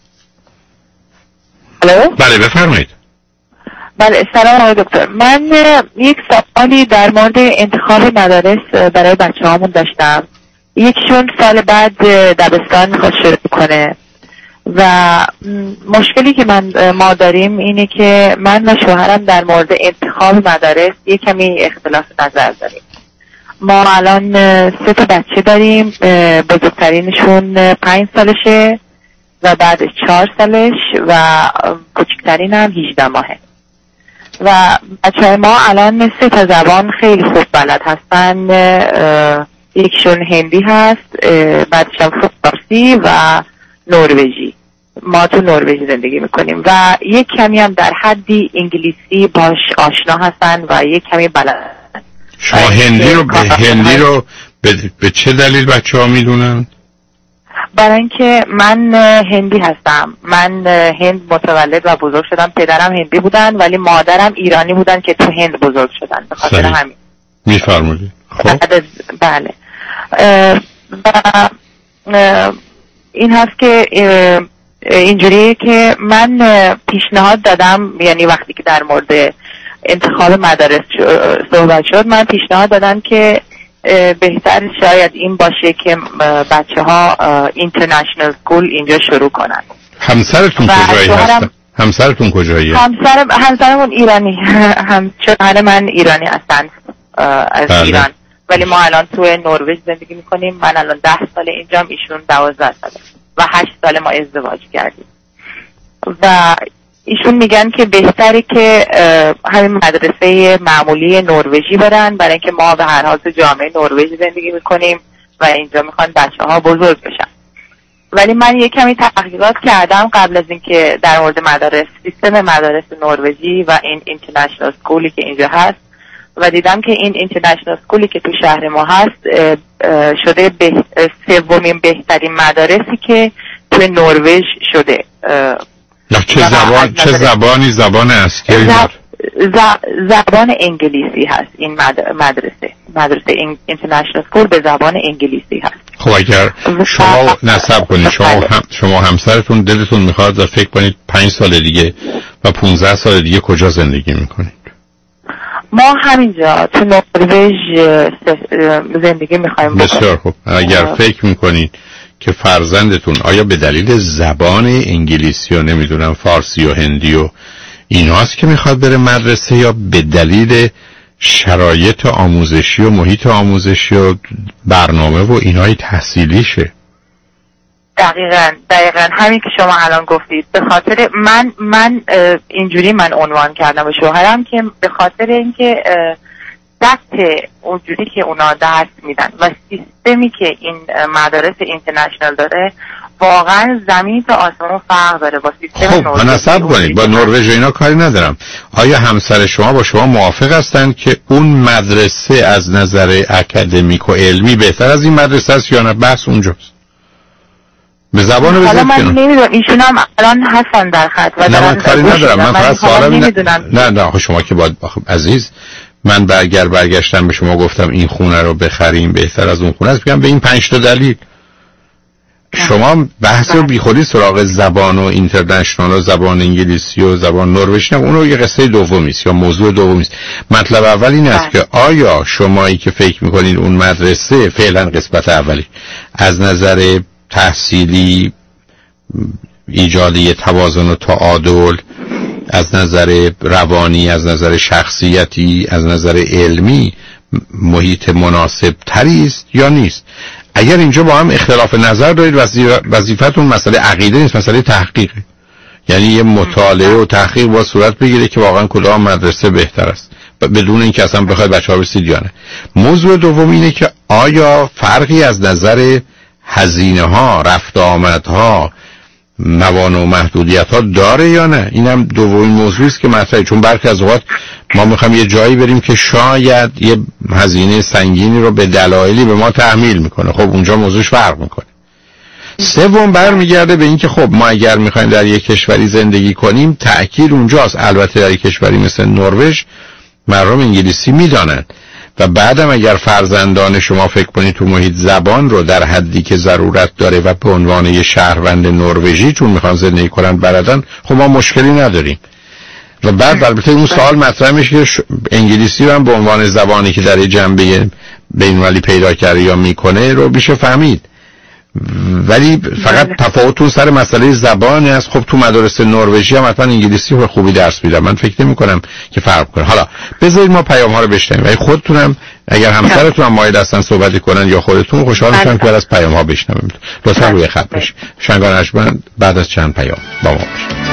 الو؟ بله بفرمایید. بله سلام آقای دکتر. من یک سوالی در مورد انتخاب مدارس برای بچه‌هامون داشتم. یکیشون سال بعد دبستان میخواد شروع کنه و مشکلی که ما داریم اینه که من و شوهرم در مورد انتخاب مدارس یک کمی اختلاف نظر داریم. ما الان 3 تا بچه داریم، بزرگترینشون 5 سالشه و بعدش 4 سالش و کوچکترین هم 18 ماهه و بچه ما الان 3 تا زبان خیلی خوب بلد هستن. یکیشون هندی هست، بعدش هم فارسی و نروژی. ما تو نروژ زندگی میکنیم و یک کمی هم در حدی انگلیسی باش آشنا هستن و یک کمی بلد. شما هندی رو به چه دلیل بچه ها میدونن؟ برای اینکه من هندی هستم. من هند متولد و بزرگ شدم. پدرم هندی بودن ولی مادرم ایرانی بودن که تو هند بزرگ شدن. به خاطر همین میفرمایید. خب بله. این هست که اینجوریه که من پیشنهاد دادم، یعنی وقتی که در مورد انتخاب مدارس صحبت شد من پیشنهاد دادم که بهتر شاید این باشه که بچه ها اینترنشنال سکول اینجا شروع کنن. همسرتون کجایی هستن؟ همسرتون کجاییه؟ همسرمون ایرانی. شوهر من ایرانی هستن از ایران، ولی ما الان تو نروژ زندگی میکنیم. من الان 10 ساله اینجام، ایشون 12 ساله و 8 ساله ما ازدواج کردیم و ایشون میگن که بهتره که همین مدرسه معمولی نروژی برن، برای اینکه ما به هر حال تو جامعه نروژ زندگی میکنیم و اینجا میخوان بچه ها بزرگ بشن. ولی من یک کمی تحقیقات کردم قبل از اینکه در مورد مدارس، سیستم مدارس نروژی و این اینترنشنال سکولی که اینجا هست و دیدم که این اینترنشنال سکولی که تو شهر ما هست شده سومین بهترین مدارسی که تو نروژ شده. چه زبانی زبان اصلی؟ زبان انگلیسی هست. این مدرسه اینترنشنال سکول به زبان انگلیسی هست. خب اگر شما نصب کنید، شما همسرتون دلتون میخواد و فکر کنید 5 سال دیگه و 15 سال دیگه کجا زندگی میکنید؟ ما همینجا تو نروژ زندگی میخوایم بکنیم. بسیار خوب. اگر فکر میکنید که فرزندتون آیا به دلیل زبان انگلیسی و نمیدونم فارسی و هندی و ایناست که میخواد بره مدرسه یا به دلیل شرایط آموزشی و محیط آموزشی و برنامه و اینای تحصیلیشه؟ دقیقاً همین که شما الان گفتید. به خاطر من اینجوری من عنوان کردم به شوهرم که به خاطر اینکه سطح اونجوری که اونا درس میدن و سیستمی که این مدارس اینترنشنال داره واقعا زمین تا آسمون فرق داره با سیستم نروژ. خب نصب کنید، با نروژ اینا کاری ندارم. آیا همسر شما با شما موافق هستند که اون مدرسه از نظر اکادمیک و علمی بهتر از این مدرسه است یا نه؟ بحث اونجاست. به زبان بزنید. حالا من نمیدونم، ایشون هم الان هستن در خط و نه من کاری ندارم. من فقط سوالم نه شما که باید عزیز، من برگشتم به شما گفتم این خونه رو بخریم بهتر از اون خونه است، میگم به این 5 تا دلیل. شما بحث رو بیخودی سراغ زبان و اینترنشنال و زبان انگلیسی و زبان نروژی، اونو یه قصه دومی است یا موضوع دومی است. مطلب اول این است که آیا شمایی که فکر میکنین اون مدرسه فعلا قسمت اولی از نظر تحصیلی ایجادی توازن و تعادل، از نظر روانی، از نظر شخصیتی، از نظر علمی محیط مناسب تری است یا نیست؟ اگر اینجا با هم اختلاف نظر دارید، وظیفتون مسئله عقیده نیست، مسئله تحقیقه. یعنی یه مطالعه و تحقیق با صورت بگیره که واقعا کدام مدرسه بهتر است بدون اینکه اصلا بخواید بچه‌ها برسید یا نه. موضوع دوم اینه که آیا فرقی از نظر هزینه ها، رفت آمدها، موانع و محدودیت ها داره یا نه؟ اینم دومین موضوعی است که مطرحه، چون برخی از اوقات ما میخوایم یه جایی بریم که شاید یه هزینه سنگینی رو به دلایلی به ما تحمیل میکنه. خب اونجا موضوعش فرق میکنه. سوم برمیگرده به اینکه خب ما اگر میخوایم در یک کشوری زندگی کنیم تأکید اونجاست. البته در یک کشوری مثل نروژ مردم انگلیسی میدانند و بعدم اگر فرزندان شما فکر کنید تو محیط زبان رو در حدی که ضرورت داره و به عنوان یه شهروند نروژی چون میخوان زندگی کنن بلدن، خب ما مشکلی نداریم. و بعد البته اون سوال مطرح میشه که انگلیسی رو هم به عنوان زبانی که در جنبه بین‌المللی پیدا کرده یا میکنه رو میشه فهمید، ولی فقط تفاوتون سر مسئله زبانی است. خب تو مدارس نروژی هم حتما انگلیسی به خوبی درس میدن، من فکر نمی‌کنم که فرق کنه. حالا بذارید ما پیام ها رو بشنویم و خودتونم اگر همسرتون هم مایل هستن صحبت کنن یا خودتون، خوشحال میشم که از پیام ها بشنویم. لطفا روی خط باشید. شنگان ارجمند بعد از چند پیام با ما باشید.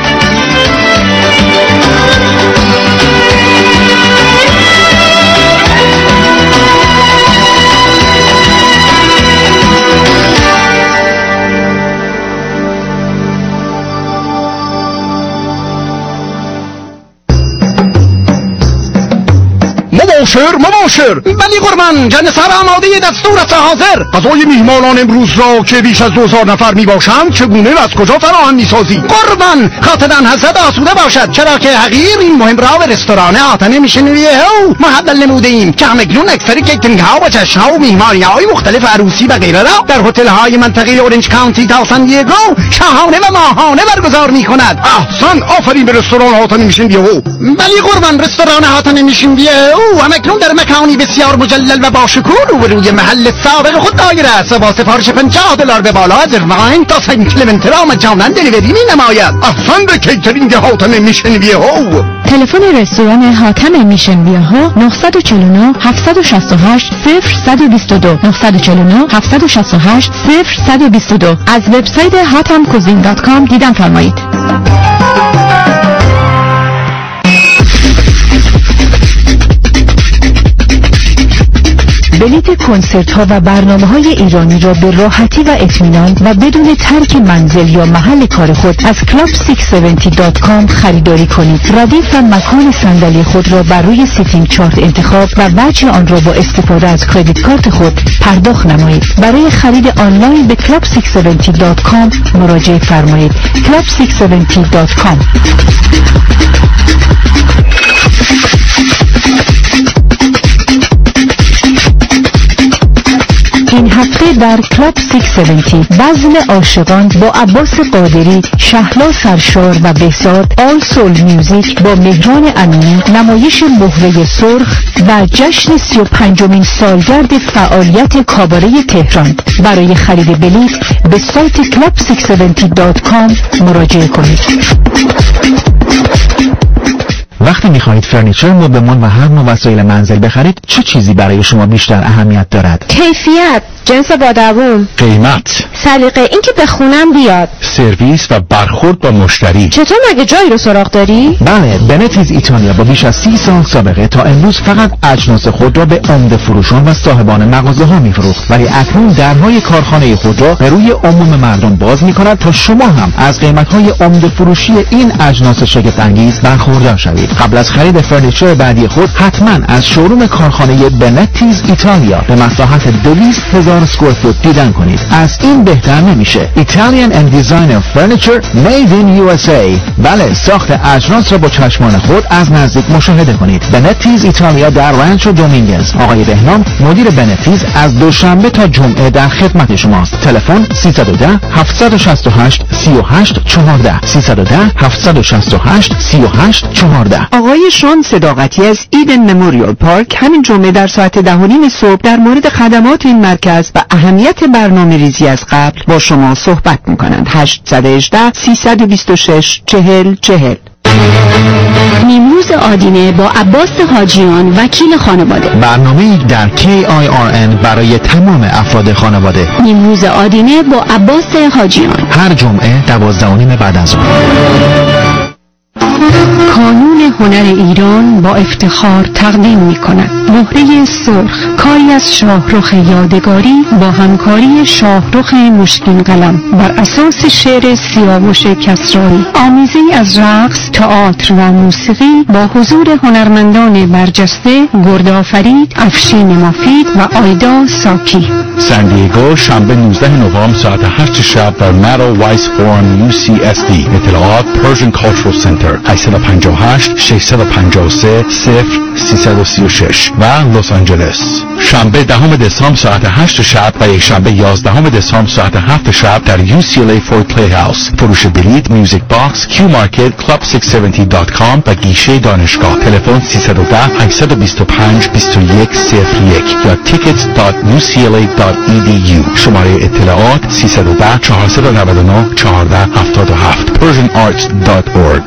مباشر ولی قربان جنسر آماده دستور است حاضر. غذای میهمانان امروز را که بیش از 2000 نفر میباشند چگونه و از کجا فراهم میسازی؟ قربان خاطران حضرت آسوده باشد، چرا که حقیر این مهم را به رستوران آتن میشنویه او محول نموده ایم که همکنون اکثر کیترینگ ها و جشن ها و میهمانی های مختلف عروسی و غیره را در هتل های منطقه اورنج کانتی تا سان دیگو شاهانه و ماهانه برگزار میکند. احسن، آفرین به رستوران آتن میشنویه او. ولی قربان رستوران آتن میشنویه او همکنون در مکانی بسیار مجلل و باشکوه روبروی محل سابق خود دایر است و با سفارش $50 به بالا از ایرواین تا سن کلمنت را مجانا دلیوری می نماید. احسن به کیترینگ حاتم میشنویه او. تلفن رستوران حاتم میشنویه ها 949 768 0122 949 768 0122. از وبسایت hatamcuisine.com دیدن فرمایید. بلیت کنسرت ها و برنامه های ایرانی را به راحتی و اطمینان و بدون ترک منزل یا محل کار خود از club670.com خریداری کنید. ردیف و مکان صندلی خود را بر روی سیتینگ چارت انتخاب و وجه آن را با استفاده از کردیت کارت خود پرداخت نمایید. برای خرید آنلاین به club670.com مراجعه فرمایید. club670.com. این هفته در کلاب 670 بزم عاشقان با عباس قادری، شهلا سرشار و بهزاد، آل سول میوزیک با مهران امینی، نمایش مهره سرخ و جشن 35مین سالگرد فعالیت کاباره تهران. برای خرید بلیط به سایت club670.com مراجعه کنید. وقتی میخواهید فرنیچر، مبلمان و هر نوع وسایل منزل بخرید، چه چیزی برای شما بیشتر اهمیت دارد؟ کیفیت، جنس با دوام، قیمت، سلیقه، اینکه به خونم بیاد، سرویس و برخورد با مشتری. چطور مگه جایی رو سراغ داری؟ بله، بنتیز ایتالیا با بیش از 30 سال سابقه تا امروز فقط اجناس خود را به عمده فروشان و صاحبان مغازه ها میفروخت، ولی اکنون درهای کارخانه خود را به روی عموم مردم باز میکند تا شما هم از قیمت‌های عمده فروشی این اجناس شگفت انگیز برخوردار شوید. قبل از خرید فرنیچر بعدی خود حتما از شوروم کارخانه بنتیز ایتالیا به مساحت 200,000 اسکوئر فوت دیدن کنید. از این بهتر نمیشه. Italian and Designer Furniture Made in USA. بله، ساخت اجناس را با چشمان خود از نزدیک مشاهده کنید. بنتیز ایتالیا در رانچو دومینگز. آقای بهنام مدیر بنتیز از دوشنبه تا جمعه در خدمت شماست. تلفن 310 768 3814 310 768 3814. آقای شان صداقتی از ایدن مموریال پارک همین جمعه در ساعت 10:30 صبح در مورد خدمات این مرکز و اهمیت برنامه ریزی از قبل با شما صحبت می‌کنند. 818 326 4040. نیمروز آدینه با عباس حاجیان وکیل خانواده. برنامه‌ای در KIRN برای تمام افراد خانواده. نیمروز آدینه با عباس حاجیان هر جمعه 12:30 بعد از ظهر. کانون هنر ایران با افتخار تقدیم می کند مهره سرخ کاری از شاهرخ یادگاری با همکاری شاهرخ مشکین قلم بر اساس شعر سیاوش کسرایی. آمیزه‌ای از رقص، تئاتر و موسیقی با حضور هنرمندان برجسته گردآفرید، افشین مفید و آیدا ساکی. سن دیگو شنبه 19 نوامبر ساعت 8 شب در مادو وایس فورم UCSD. اطلاعات پرژن کالچرال سنتر 858 653 0336 و لس آنجلس. شنبه 10 دسامبر ساعت 8 شب و یک شنبه 11 دسامبر ساعت 7 شب در UCLA فورد پلی هاوس. فروش بلیط میوزیک باکس، کیو مارکت، club670.com و گیشه دانشگاه. تلفن 310 825 2101 یا tickets.ucla.edu. شماره اطلاعات 310 499 1477. persianarts.org.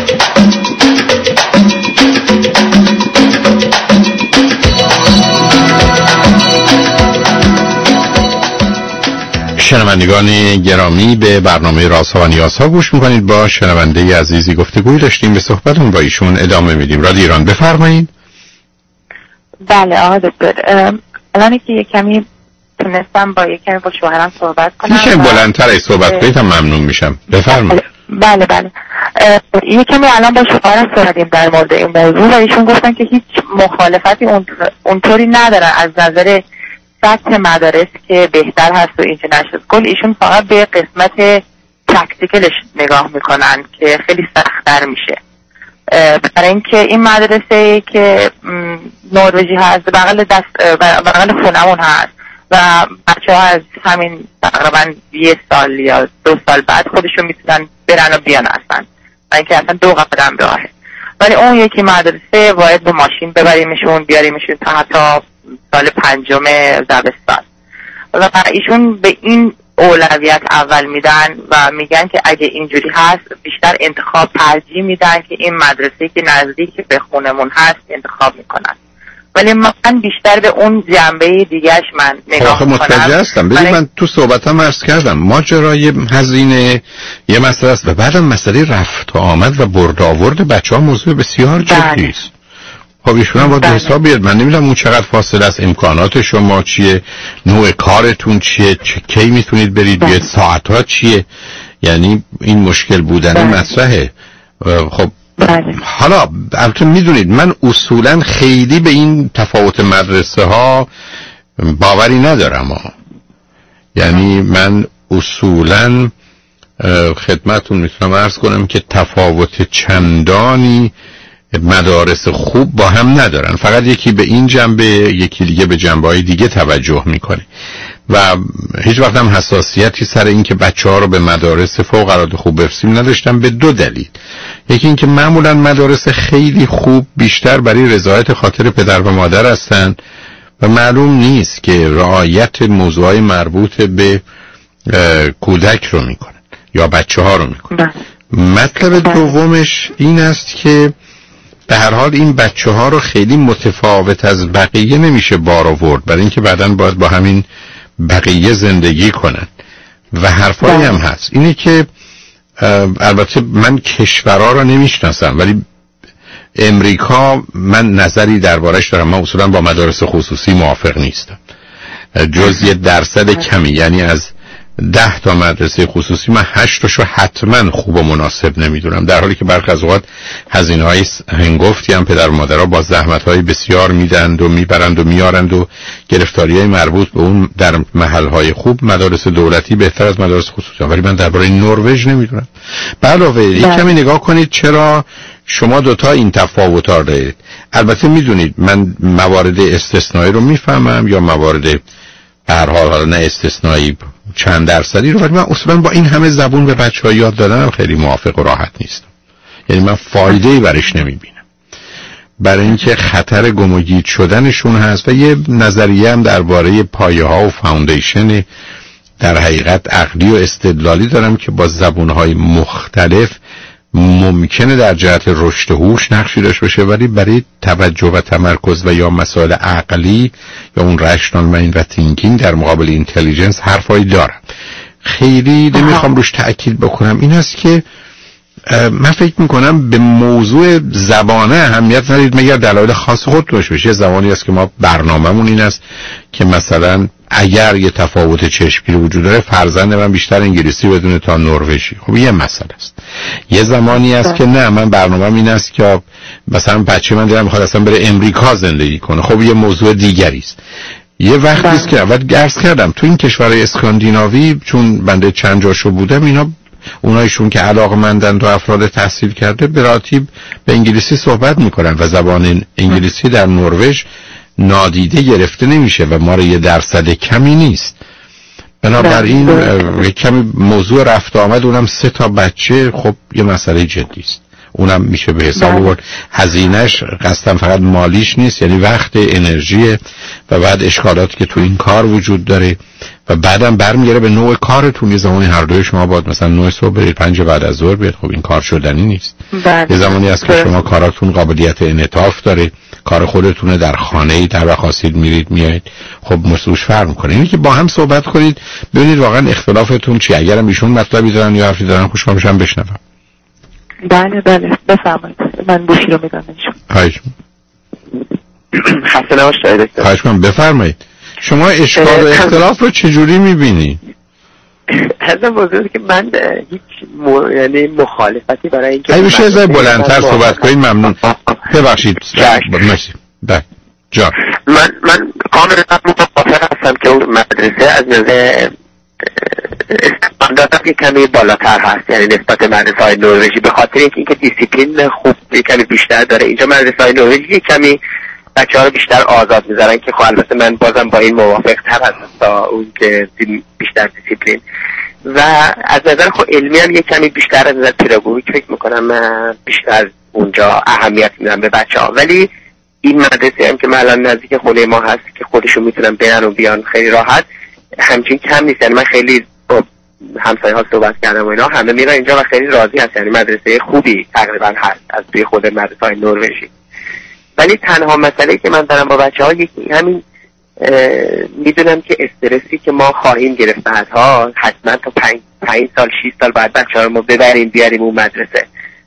شنوندگان گرامی، به برنامه رازها و نیازها گوش میکنید. با شنونده عزیزی گفتگوی داشتیم، به صحبتون با ایشون ادامه میدیم. رادیو ایران، بفرمایید. بله آقا دکتر، الان که یک کمی تونستم با یک کمی با شوهرم صحبت کنم. میشه بلندتر ای صحبت کنید؟ ممنون میشم. بفرمایید. بله یک کمی الان با شوهرم صحبتیم در مورد این موضوع و ایشون گفتن که هیچ مخالفتی اونطوری ندارن از نظر سطح مدارس که بهتر هست و اینترنشنال اسکول. ایشون فقط به قسمت پرکتیکلش نگاه میکنن که خیلی سخت‌تر میشه، برای اینکه این مدرسه که نروژی هست بغل خونمون هست و بچه‌ها از همین تقریبا 1 سال یا 2 سال بعد خودشون میتونن برن و بیان اصلا، و اینکه اصلا 2 قدم راهه. ولی اون یکی مدرسه باید با ماشین ببریمشون بیاریمشون تا حتی سال 5 دبستان و ایشون به این اولویت اول میدن و میگن که اگه اینجوری هست بیشتر انتخاب ترجیح میدن که این مدرسه که نزدیک به خونمون هست انتخاب میکنن. ولی من بیشتر به اون جنبه دیگهش من نگاه میکنم. متوجه هستم. ببین من تو صحبتم عرض کردم ماجرای هزینه یه مسئله است و بعدم مسئله رفت و آمد و برد آورد بچه‌ها موضوع بسیار جدی است. خب ایشون هم باید حساب بیاد. من نمیدونم اون چقدر فاصله است، امکانات شما چیه، نوع کارتون چیه، کی میتونید برید بیاید، ساعت‌ها چیه، یعنی این مشکل بودن مطرحه. خب حالا البته میدونید من اصولا خیلی به این تفاوت مدرسه ها باوری ندارم یعنی من اصولا خدمتون میتونم عرض کنم که تفاوت چندانی مدارس خوب با هم ندارن، فقط یکی به این جنبه یکی دیگه به جنبه‌های دیگه توجه میکنه و هیچ وقت هم حساسیتی سر این که بچه‌ها رو به مدارس فوق‌العاده خوب بفرستیم نداشتم به 2 دلیل. یکی این که معمولا مدارس خیلی خوب بیشتر برای رضایت خاطر پدر و مادر هستن و معلوم نیست که رعایت موضوعات مربوط به کودک رو میکنن یا بچه‌ها رو میکنن. مطلب دومش این است که به هر حال این بچه‌ها رو خیلی متفاوت از بقیه نمیشه بار آورد، برای اینکه بعداً باید با همین بقیه زندگی کنن و حرفایی هم هست. اینه که البته من کشورها رو نمیشناسم ولی امریکا من نظری دربارش دارم. من اصولا با مدارس خصوصی موافق نیستم جز 1% کمی، یعنی از 10 تا مدرسه خصوصی من 8 تاشو حتما خوب و مناسب نمیدونم، در حالی که برخی از اوقات هزینه‌های هنگفتی هم پدر و مادرها با زحمت‌های بسیار میدند و میبرند و میارند و گرفتاری‌های مربوط به اون در محل‌های خوب مدارس دولتی بهتر از مدارس خصوصی. ولی من درباره نروژ نمیدونم. به علاوه یک کمی نگاه کنید چرا شما دوتا این تفاوت‌ها دارید. البته میدونید من موارد استثنایی رو میفهمم یا موارد به هر حال حالا نه استثنایی چند درصدی رو، ولی من اصولا با این همه زبون به بچه‌ها یاد دادنم خیلی موافق و راحت نیستم. یعنی من فایده‌ای برش نمیبینم، برای اینکه خطر گم و گیج شدنشون هست و یه نظریه هم درباره پایه‌ها و فاوندیشن در حقیقت عقلی و استدلالی دارم که با زبون‌های مختلف ممکنه در جهت رشد هوش نقشی داشته باشه، ولی برای توجه و تمرکز و یا مسائل عقلی یا اون رشنال مایند و تینکینگ در مقابل اینتلیجنس حرفایی دارم. خیلی نمیخوام روش تأکید بکنم. این است که من فکر میکنم به موضوع زبانه اهمیت ندید مگر دلایل خاص خود داشته باشه. زمانی است که ما برنامه‌مون این است که مثلا اگر یه تفاوت چشمگیری وجود داره فرزند من بیشتر انگلیسی بدونه تا نروژی، خب یه مسئله است. یه زمانی است که نه، من برنامه‌م این است که مثلا بچه من دلم میخواد اصلا بره امریکا زندگی کنه، خب یه موضوع دیگری است. یه وقتی است که اول عرض کردم تو این کشورهای اسکاندیناوی چون بنده چند جاشو بودم، اینا اونایشون که علاقه‌مندن و افراد تحصیل کرده به راحتی به انگلیسی صحبت میکنن و زبان انگلیسی در نروژ نادیده گرفته نمیشه و ما رو 1% کمی نیست. بنابراین کمی موضوع رفت آمد، اونم 3 تا بچه، خب یه مسئله جدی است. اونم میشه به حساب آورد. هزینه‌اش قصدم فقط مالیش نیست، یعنی وقت، انرژی و بعد اشکالاتی که تو این کار وجود داره و بعدم برمیگره به نوع کارتون. یه زمانی هر دوی شما باید مثلا 9 صبح برید 5 بعد از ظهر بیاد، خب این کار شدنی نیست. یه زمانی هست که شما کاراتون قابلیت انعطاف داره، کار خودتونه، در خانه‌ای در خواستید میرید میایید، خب مسئولش فرق میکنه. اینی که با هم صحبت کنید ببینید واقعا اختلافتون چیه. اگرم ایشون مطلبی دارن یا حرفی دارن خوشحال میشم بشنوم. بله بفرمایید، من گوشی رو میدم. خواهش خسته نباشید. خواهش می‌کنم بفرمایید. شما اشکال و اختلاف رو چجوری میبینی؟ حضرت بزرگ که من هیچ یعنی مخالفتی برای اینکه اگه بشه ازای بلندتر صحبت کنید ممنون. ببخشید مرسی. جان من کاملا موافق هستم که اون مدرسه از نظر استاندارد که کمی بالاتر هست، یعنی نسبت مدرسه های نروژی، به خاطر اینکه دیسیپلین خوب کمی بیشتر داره. اینجا مدرسه های نروژی کمی بچه ها رو بیشتر آزاد میذارن که خب البته من بازم با این موافق تر هستم تا اون که بیشتر دیسیپلین و از نظر خب علمی هم یک کمی بیشتر، از نظر پداگوژیک فکر میکنم بیشتر اونجا اهمیت میدن به بچه ها. ولی این مدرسه هم که الان نزدیک خونه ما هست که خودشون میتونن برن و بیان خیلی راحت، همچین کم نیست. یعنی من خیلی با همسایه ها صحبت کردم و اینا همه میرن اینجا و خیلی راضی هست. یعنی مدرسه خوبی تقریبا هست از توی خود مدرسه های نروژی. ولی تنها مسئله که من دارم با بچه ها همین میدونم که استرسی که ما خواهیم گرفت بعدها حتما تا 5 سال 6 سال بعد بچه ها رو ما ببریم بیاریم اون مدرسه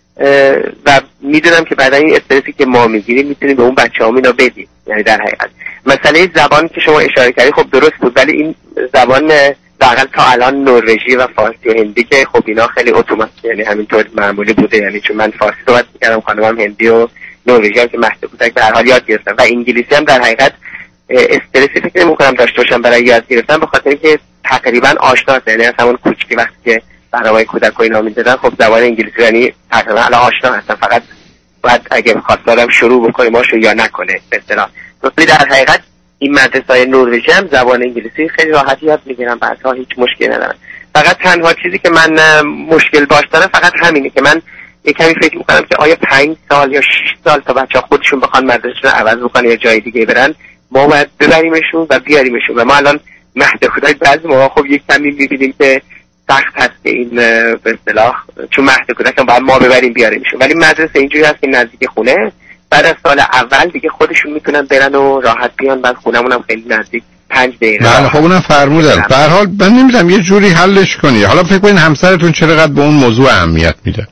و میدونم که بعد این استرسی که ما میگیریم میتونیم به اون بچه ها اینا بدیم. یعنی در حقیقت مسئله زبان که شما اشاره کردی خب درست بود، ولی این زبان واقعا تا الان نروژی و فارسی و هندی که خب اینا خیلی اتوماتیک یعنی همینطور معمولی بوده. یعنی چون من فارسی صحبت می‌کردم، خانمم هندی و نروژی هم که مهد کودک در حال یاد گرفتم و انگلیسی هم در حقیقت استرسی فکر نمی‌کنم داشته باشم برای یاد گرفتن، به خاطر اینکه تقریبا آشناست. یعنی از همون کوچیکی وقتی که برای کودک و اینا می‌دادن خب زبان انگلیسی یعنی تقریبا الان آشنا هستن، فقط باید اگه خواستارم شروع بکنه ماشو یا نکنه به اصطلاح. ولی در حقیقت این مدرسه‌های نروژی هم زبان انگلیسی خیلی راحت یاد می‌گیرن، بعدها هیچ مشکلی ندارن. فقط تنها چیزی که من مشکل داشتم فقط همینه که من یک کمی فکر می‌کنم که آیا 5 سال یا 6 سال تا بچه‌ها خودشون بخوان مدرسه‌شون رو عوض بکنن یا جای دیگه برن، ما باید ببریمشون و بیاریمشون. و ما الان مهد کودک بعضی موقع خب یک کمی می‌بینیم که سخت هست که این به اصطلاح چون مهد کودک هم باید ما ببریم بیاریمشون، ولی مدرسه اینجوری هست که نزدیک خونه، بعد از سال اول دیگه خودشون میتونن برن و راحت بیان، بعد خونمون هم خیلی نزدیک 5 دقیقه. بله خب اونم فرمودن. به هر حال من نمیدونم یه جوری حلش کنی. حالا فکر کنین همسرتون چقدر به اون موضوع اهمیت میدن؟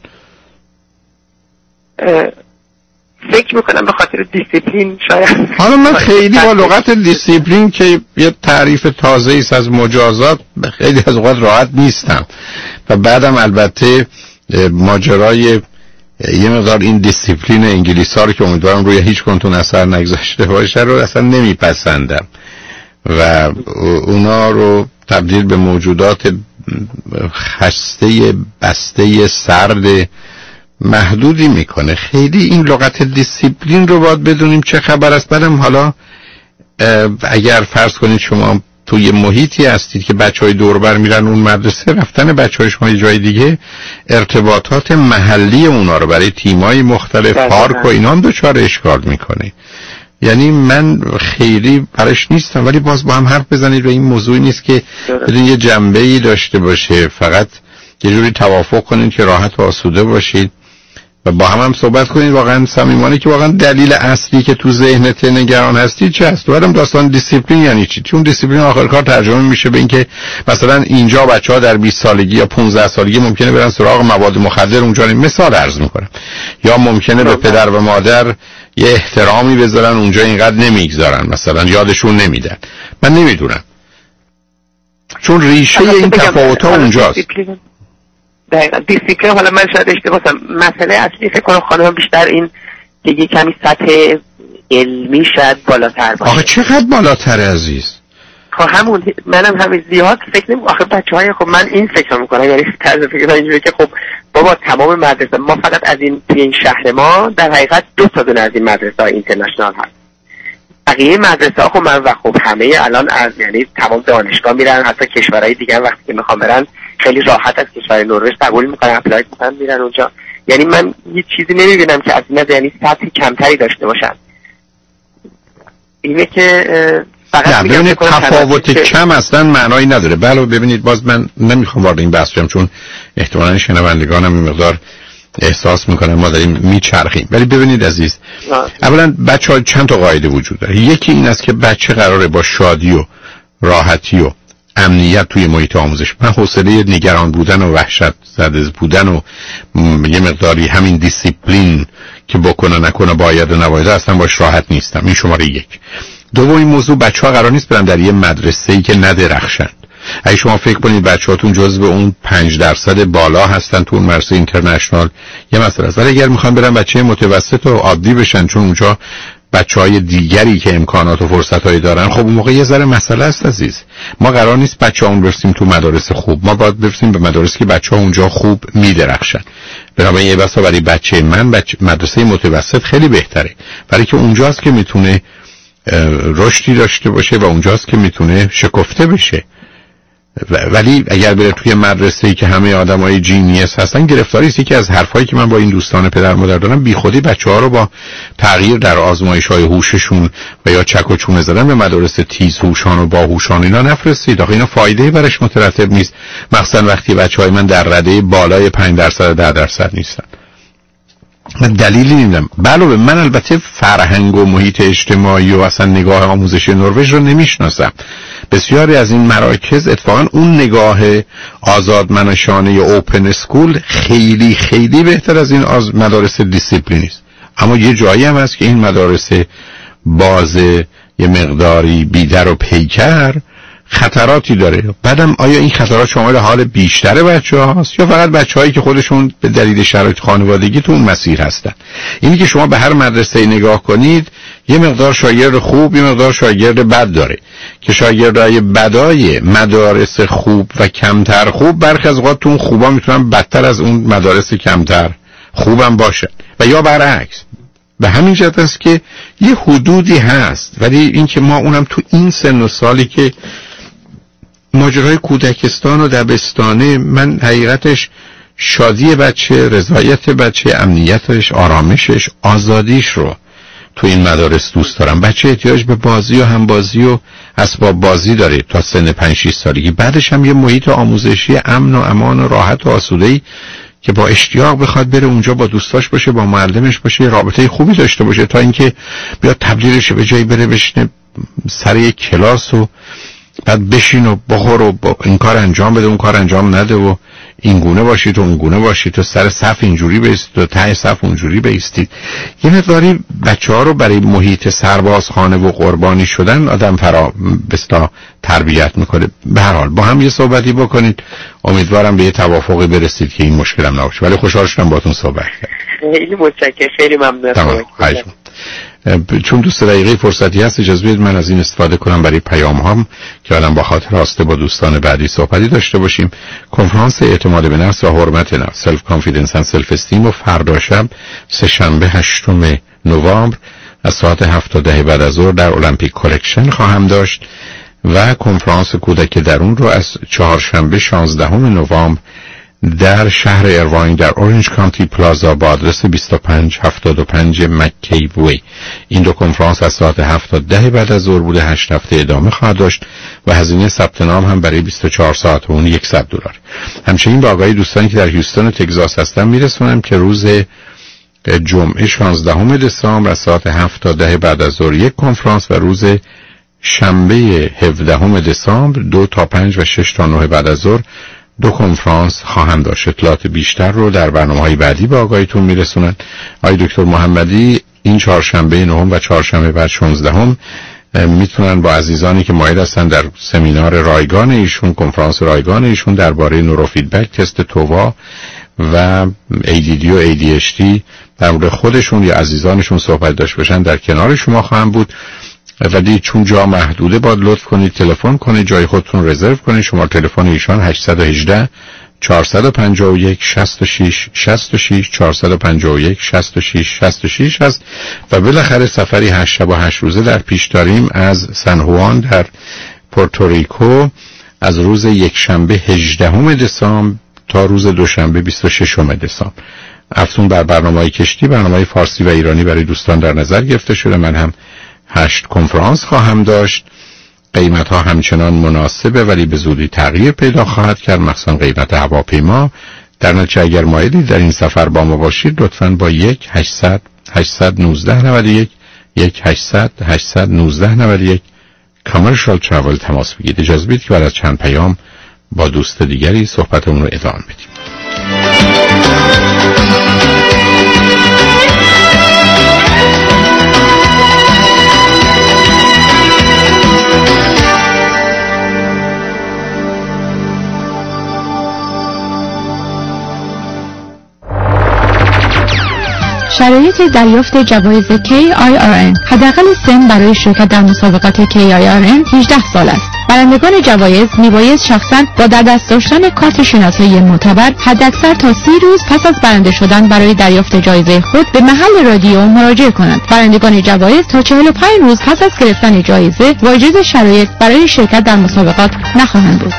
فکر میکنم به خاطر دیسیپلین شاید. حالا من خیلی با لغت دیسیپلین که یه تعریف تازه ایست از مجازات خیلی از اوقات راحت نیستم و بعدم البته ماجرای یه مقدار این دیسیپلین انگلیسی ها رو که امیدوارم روی هیچ کنتون اثر نگذاشته باشه رو اصلا نمیپسندم و اونا رو تبدیل به موجودات خسته بسته سرد محدودی میکنه. خیلی این لغت دیسیپلین رو باید بدونیم چه خبر است. بعدم حالا اگر فرض کنید شما توی محیطی هستید که بچهای دور بر میرن اون مدرسه، رفتن بچهای شما یه جای دیگه ارتباطات محلی اونا رو برای تیمای مختلف پارک و اینا هم دچار اشکال میکنه. یعنی من خیلی برش نیستم، ولی باز با هم حرف بزنید و این موضوعی نیست که بدون یه جنبه‌ای داشته باشه، فقط یه جوری توافق کنید که راحت و آسوده باشید و با هم صحبت کنید واقعا صمیمانه که واقعا دلیل اصلی که تو ذهنت نگران هستی چه است. بعدم داستان دیسیپلین یعنی چی؟ چون دیسیپلین آخر کار ترجمه میشه به این که مثلا اینجا بچه‌ها در 20 سالگی یا 15 سالگی ممکنه برن سراغ مواد مخدر، اونجا مثال عرض میکنم، یا ممکنه به پدر و مادر یه احترامی بذارن اونجا اینقدر نمیگذارن، مثلا یادشون نمیدن. من نمیدونم، چون ریشه این تفاوت‌ها اونجاست. دقیقا دیسیپلین، حالا من شاید اشتباهم، مسئله اصلی فکر کنم خانم بیشتر این که یه کمی سطح علمی شاید بالاتر باشه. آخه چقدر بالاتر عزیز؟ خب همون منم همین زیاد فکر نمی آخه بچهای خب من این فکر میکنم، یعنی طرز فکر اینجوریه که خب بابا تمام مدرسه ما فقط از این شهر ما در حقیقت 2 تا دونه از این مدرسه اینترنشنال هست. بقیه مدرسه ها خب من و خب همه الان از یعنی تمام دانشگاه میرن، حتی کشورهای دیگه هم وقتی که میخوام برن خیلی راحت از کشور نروژ قبول میکنن، اپلای میکنن میرن اونجا. یعنی من یه چیزی نمیبینم که از این یعنی سطح کمتری داشته باشن. اینه که نه ببینید تفاوت کم اصلا معنایی نداره. بله ببینید باز من نمیخوام وارد این بحث بشم چون احتمالاً شنوندگانم این مقدار احساس میکنن ما داریم میچرخیم، ولی ببینید عزیز، اولا بچه‌ها چند تا قاعده وجود داره. یکی این است که بچه قراره با شادی و راحتی و امنیت توی محیط آموزش، من حوصله نگران بودن و وحشت زده بودن و یه مقداری همین دیسیپلین که بکنه نکنه باید و نباید اصلا باش راحت نیستم. این شماره یک. دومین موضوع، بچه‌ها قرار نیست برن در یه مدرسه‌ای که ندرخشند. اگه شما فکر کنید بچه‌هاتون جزو اون 5% بالا هستن تو اون مدرسه اینترنشنال، یه مسئله است. ولی اگر میخوان برن بچه متوسط و عادی بشن چون اونجا بچه‌های دیگری که امکانات و فرصت‌هایی دارن، خب اون موقع یه ذره مسئله است عزیز. ما قرار نیست بچه‌هامون برسیم تو مدارس خوب، ما باید برسیم به مدارسی که بچه‌ها اونجا خوب میدرخشن. بنابراین یه بسا برای بچه من مدرسه متوسط خیلی بهتره، برای که اونجاست که میتونه رشدی داشته باشه و اونجاست که میتونه شکفته بشه. ولی اگر بره توی مدرسه‌ای که همه آدمای جینیس هستن، گرفتاری است. یکی از حرفایی که من با این دوستان پدر مادر دارم، بیخودی بچه‌ها رو با تغییر در آزمایش‌های هوششون و یا چک و چونه زدن به مدارس تیز هوشان و باهوشان اینا نفرستید. آخه اینا فایده‌ای برش مترتب نیست، مخصوصا وقتی بچه‌های من در رده بالای 5% 10% نیستن. من دلیلی نمیدم. علاوه من البته فرهنگ و محیط اجتماعی و اصلا نگاه آموزش نروژ رو نمیشناسم. بسیاری از این مراکز اتفاقا اون نگاه آزادمنشانه یا اوپن اسکول خیلی خیلی بهتر از این مدارس دیسیپلینی است. اما یه جایی هم هست که این مدارس باز یه مقداری بیدر و پیکر خطراتی داره. بعدم آیا این خطرات شامل حال بیشتر بچه‌ها هست یا فقط بچه‌هایی که خودشون به دلیل شرایط خانوادگی تو اون مسیر هستن؟ اینی که شما به هر مدرسه نگاه کنید یه مقدار شاگرد خوب یه مقدار شاگرد بد داره که شاگردای بدای مدارس خوب و کمتر خوب برخی از اوقات تو اون خوبا میتونن بدتر از اون مدارس کمتر خوبم باشن و یا برعکس. به همین جهت است که یه حدودی هست، ولی این که ما اونم تو این سن و سالی که ماجرای کودکستان و دبستانه، من حقیقتش شادی بچه، رضایت بچه، امنیتش، آرامشش، آزادیش رو تو این مدارس دوست دارم. بچه احتیاج به بازی و همبازی و اسباب بازی داره تا سن 5-6 سالگی. بعدش هم یه محیط آموزشی امن و امان و راحت و آسوده‌ای که با اشتیاق بخواد بره اونجا با دوستاش باشه، با معلمش باشه، رابطه خوبی داشته باشه، تا اینکه بیاد تبدیلش به جایی بره بشینه سر یک کلاس و بعد بشین و بخور و این کار انجام بده اون کار انجام نده و این گونه باشید و اون گونه باشید و سر صف اینجوری بیستید و ته صف اونجوری بیستید. یه مقداری بچه‌ها رو برای محیط سربازخانه و قربانی شدن آدم بستا تربیت میکنه. به هر حال با هم یه صحبتی بکنید، امیدوارم به یه توافقی برسید که این مشکلم نباشه. ولی خوشحال شدم باهاتون صحبت کردم. خیلی متشکرم، خیلی ممنونم. چون 2 دقیقه فرصتی هست اجازه بدید من از این استفاده کنم برای پیام هام که آدم با خاطر راسته با دوستان بعدی صحبتی داشته باشیم. کنفرانس اعتماد به نفس و حرمت نفس، سلف کانفیدنس اند سلف استیم، و فردا شب سه‌شنبه 8 نوامبر از ساعت 7 تا 10 بعد از ظهر در المپیک کلکشن خواهم داشت و کنفرانس کودک درون رو از چهارشنبه 16 نوامبر در شهر ایرواین در اورنج کانتی پلازا با آدرس 2575 مکی وی. این 2 کنفرانس از ساعت 7 تا 10 بعد از ظهر بوده. 8 هفته ادامه خواهد داشت و هزینه ثبت نام هم برای 24 ساعت و اون $100. همچنین با آقای دوستانی که در هیوستن و تگزاس هستن میرسونم که روز جمعه 16 دسامبر از ساعت 7 تا 10 بعد از ظهر یک کنفرانس و روز شنبه 17 دسامبر 2 تا 5 و 6 تا 9 بعد از ظهر 2 کنفرانس خواهم داشت. اطلاعات بیشتر رو در برنامه‌های بعدی به آگاهیتون میرسونن. آقای دکتر محمدی این چهارشنبه 9 و چهارشنبه بعد 16 میتونن با عزیزانی که مایل هستن در سمینار رایگان ایشون، کنفرانس رایگان ایشون درباره نوروفیدبک، تست تووا و ADD و ADHD در مورد خودشون یا عزیزانشون صحبت داشت باشن، در کنار شما خواهم بود. ولی چون جا محدوده باید لطف کنید تلفن کنید، جای خودتون رزرو کنید. شماره تلفن ایشان 818 451 66 66 451 66 66 هست و بالاخره سفری 8 شب و 8 روزه در پیش داریم از سن هوان در پورتوریکو از روز یکشنبه 18 دسامبر تا روز دوشنبه 26 دسامبر. افزون بر برنامه‌های کشتی، برنامه‌های فارسی و ایرانی برای دوستان در نظر گرفته شده. من هم 8 کنفرانس خواهم داشت. قیمت‌ها همچنان مناسبه ولی به زودی تغییر پیدا خواهد کرد، مخصوصا قیمت هواپیما. در نتیجه اگر مایلید در این سفر با ما باشید لطفاً با 1-800-819-91 1-800-819-91 کامرشال تراول تماس بگیرید. اجازه بدید که بعد از چند پیام با دوست دیگری صحبتمون رو ادامه بدیم. شرایط دریافت جوایز KIRN. حداقل سن برای شرکت در مسابقات KIRN 18 سال است. برندگان جوایز میباید شخصاً با در دست داشتن کارت شناسایی معتبر حداکثر تا 30 روز پس از برنده شدن برای دریافت جایزه خود به محل رادیو مراجعه کنند. برندگان جوایز تا 45 روز پس از گرفتن جایزه واجد شرایط برای شرکت در مسابقات نخواهند بود.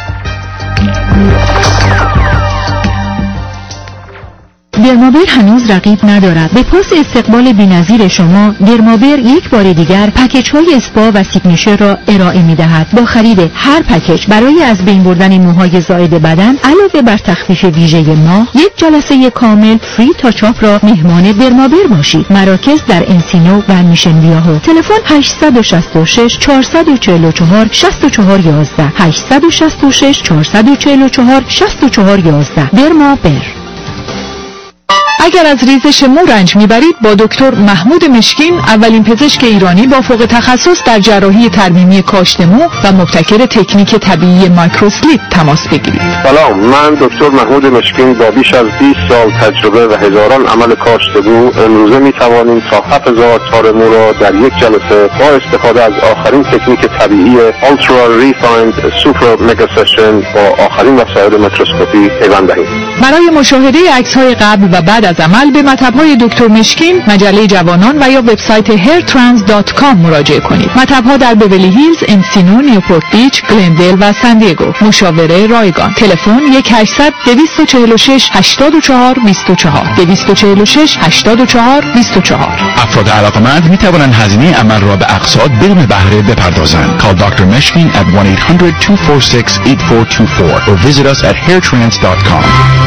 درمابر هنوز رقیب ندارد. به پاس استقبال بی‌نظیر شما، درمابر یک بار دیگر پکیج‌های اسپا و سیگنیچر را ارائه می‌دهد. با خرید هر پکیج برای از بین بردن موهای زائد بدن علاوه بر تخفیف ویژه ماه، یک جلسه کامل فری تا چاپ را مهمان درمابر باشید. مراکز در انسینو و میشن ویاهو. تلفن 866 444 6411 866 444 6411. درمابر. اگر از ریزش مو رنج میبرید با دکتر محمود مشکین، اولین پزشک ایرانی با فوق تخصص در جراحی ترمیمی کاشت مو و مبتکر تکنیک طبیعی مایکروسلیپ تماس بگیرید. سلام، من دکتر محمود مشکین با بیش از 20 سال تجربه و هزاران عمل کاشت مو امروزه میتوانیم تا 7000 تار مو را در یک جلسه با استفاده از آخرین تکنیک طبیعی Ultra Refined Super Mega Session با آخرین وسایل میکروسکوپی پیوند دهیم. برای مشاهده عکس‌های قبل و بعد از عمل به مطب‌های دکتر مشکین، مجله جوانان و یا وبسایت hairtrans.com مراجعه کنید. مطب‌ها در بیولی هیلز، انسینو، نیوپورت بیچ، گلندل و سان دیگو. مشاوره رایگان. تلفن 1-800 246 84 24 246 84 24. افراد علاقمند می توانند هزینه عمل را به اقساط بدون بهره بپردازند. Call Dr. Meshkin at 1-800-246-8424 or visit us at hairtrans.com.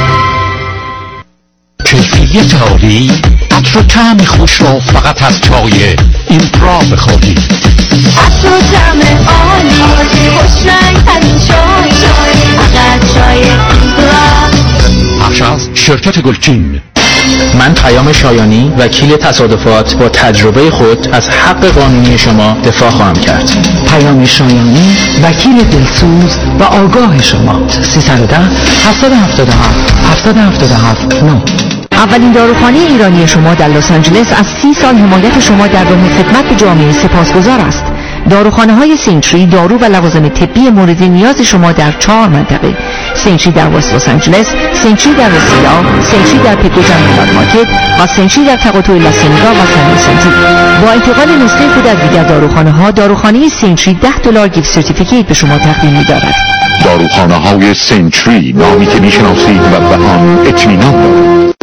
کیفیت عالی، عطر و طعم خوش را فقط از چای ایمپرا بخورید. عطر و طعم عالی، خوش رنگ ترین چای، فقط چای ایمپرا. بخش از شرکت گلچین. من پیام شایانی، وکیل تصادفات، با تجربه خود از حق قانونی شما دفاع خواهم کرد. پیام شایانی، وکیل دلسوز و آگاه شما. 310 777 777 9. اولین داروخانه ایرانی شما در لس آنجلس از 30 سال حمایت شما در راه خدمت به جامعه سپاسگزار است. داروخانه‌های سینتری دارو و لوازم طبی مورد نیاز شما در 4 منطقه: سینتری در وست لس آنجلس، سینتری در رسیدا، سینتری در پیکوجن میلاد مارکت و سینتری در تقاطع لاسینیگا و سن سنتی. با انتقال نسخه خود از دیگر داروخانه‌ها، داروخانه سینتری $10 گیفت سرتیفیکیت به شما تقدیم می‌دارد. داروخانه‌های سینتری، نامی که می‌شناسید و به آن اطمینان دارید.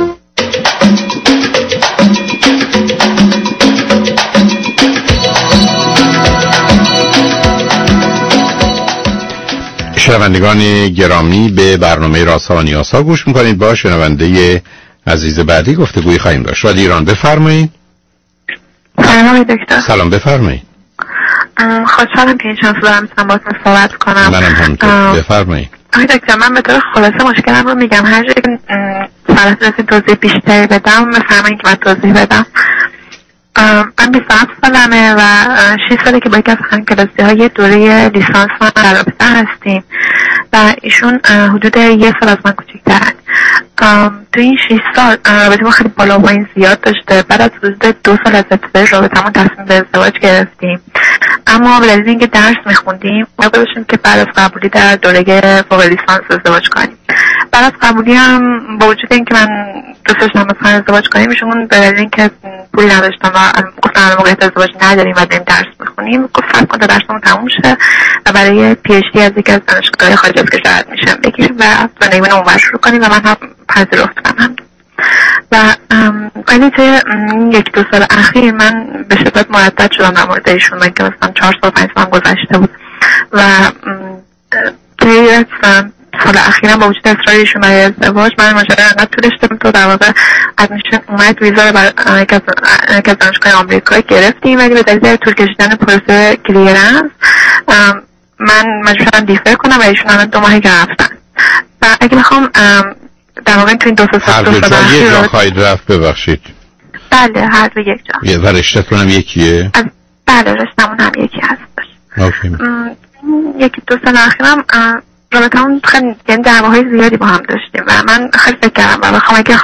شنوندگان گرامی، به برنامه راسا و نیاسا گوش میکنید. با شنونده عزیز بعدی گفتگوی خواهیم داشت. رادیو ایران بفرمایید. سلام دکتر. سلام بفرمایید. خوشحالم که این شانس رو میتونم باهاتون صحبت کنم. منم همینطور. بفرمایید. آقای دکتر من به طور خلاصه مشکلم رو میگم، هر جایی فرصت توضیح بیشتری بدم بفرمایید که من توضیح بدم. من 27 سالمه و 6 ساله که با یکی از همکلاسی های دوره لیسانس من در رابطه هستیم و ایشون حدود 1 سال از من کوچیک‌ترن. تو این 6 سال رابطه ما خیلی بالا و پایین زیاد داشته. بعد از حدود 2 سال از ابتدای رابطه‌مون تصمیم به ازدواج گرفتیم، اما به دلیل اینکه درس میخوندیم قرار داشتیم که بعد از قبولی در دوره فوق لیسانس ازدواج کنیم. بعد از قبولی هم با وجود اینکه من دوست داشتم مثلا ازدواج کنیم، ایشون به دلیل اینکه پولی نداشتم و گفتم موقعیت ازدواج نداریم و داریم درس میخونیم، گفت صبر کن تا درسمون تموم شه و برای پی اچ دی از یکی از دانشگاه‌های خارج از کشور میشم بگیریم و زندگیمون اونور شروع کنیم و من هم پذیرفتم. و ولی توی 1-2 سال اخیر من به شدت مردد شدم در مورد ایشون، من که مثلا 4 سال 5 سال گذشته بود و توی سال اخیرم با وجود اصرار ایشون برای ازدواج من ماجرا انقدر طولش دادم تو در واقع ادمیشن اومد ویزا رو برای یکی از دانشگاه آمریکا گرفتیم، ولی به دلیل طول کشیدن پروسه کلیرنس من مجبور شدم دیفر کنم و ایشون الان 2 ماهی که رفتن و اگه بخوام در واقع تو این 2 سال یه جا خواهید رفت. ببخشید. بله هر دو یک جا. و رشته‌تون هم یکیه؟ بله رشته‌مون هم یکی هست. اوکی. 1-2 سال اخیرم رابطه‌مون خیلی یعنی دعواهای زیادی با هم داشتیم و من خیلی فکر کردم و بخوام اگه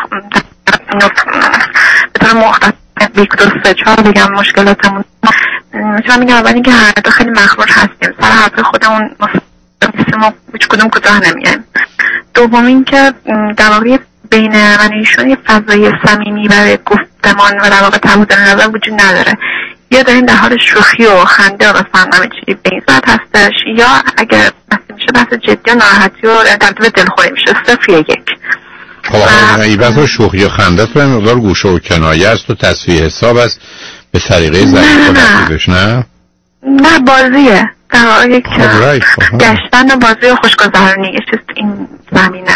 به طور مختصر 1-2-3-4 بگم مشکلاتمون، من میگم اول اینکه هر دو خیلی مخمور هستیم، سر حرف خودمون ما هیچ کدوم کوتاه نمیایم. دوم اینکه در واقع بین من و ایشون یه فضای صمیمی برای گفتمان و در واقع تبادل نظر وجود نداره. یا داریم در حال شوخی و خنده و مثلا همه چی به این صورت هستش، یا اگر میشه بحث جدی و ناراحتی و تبدیل به دلخوری میشه. 0-1. خب این بحث شوخی و خنده تو این مقدار گوشه و کنایه است و تصفیه حساب است به طریقه ضعیف و لطیفش. نه بازیه در واقع یک گشتن و بازی و خوشگذرانی یه چیز این زمینه.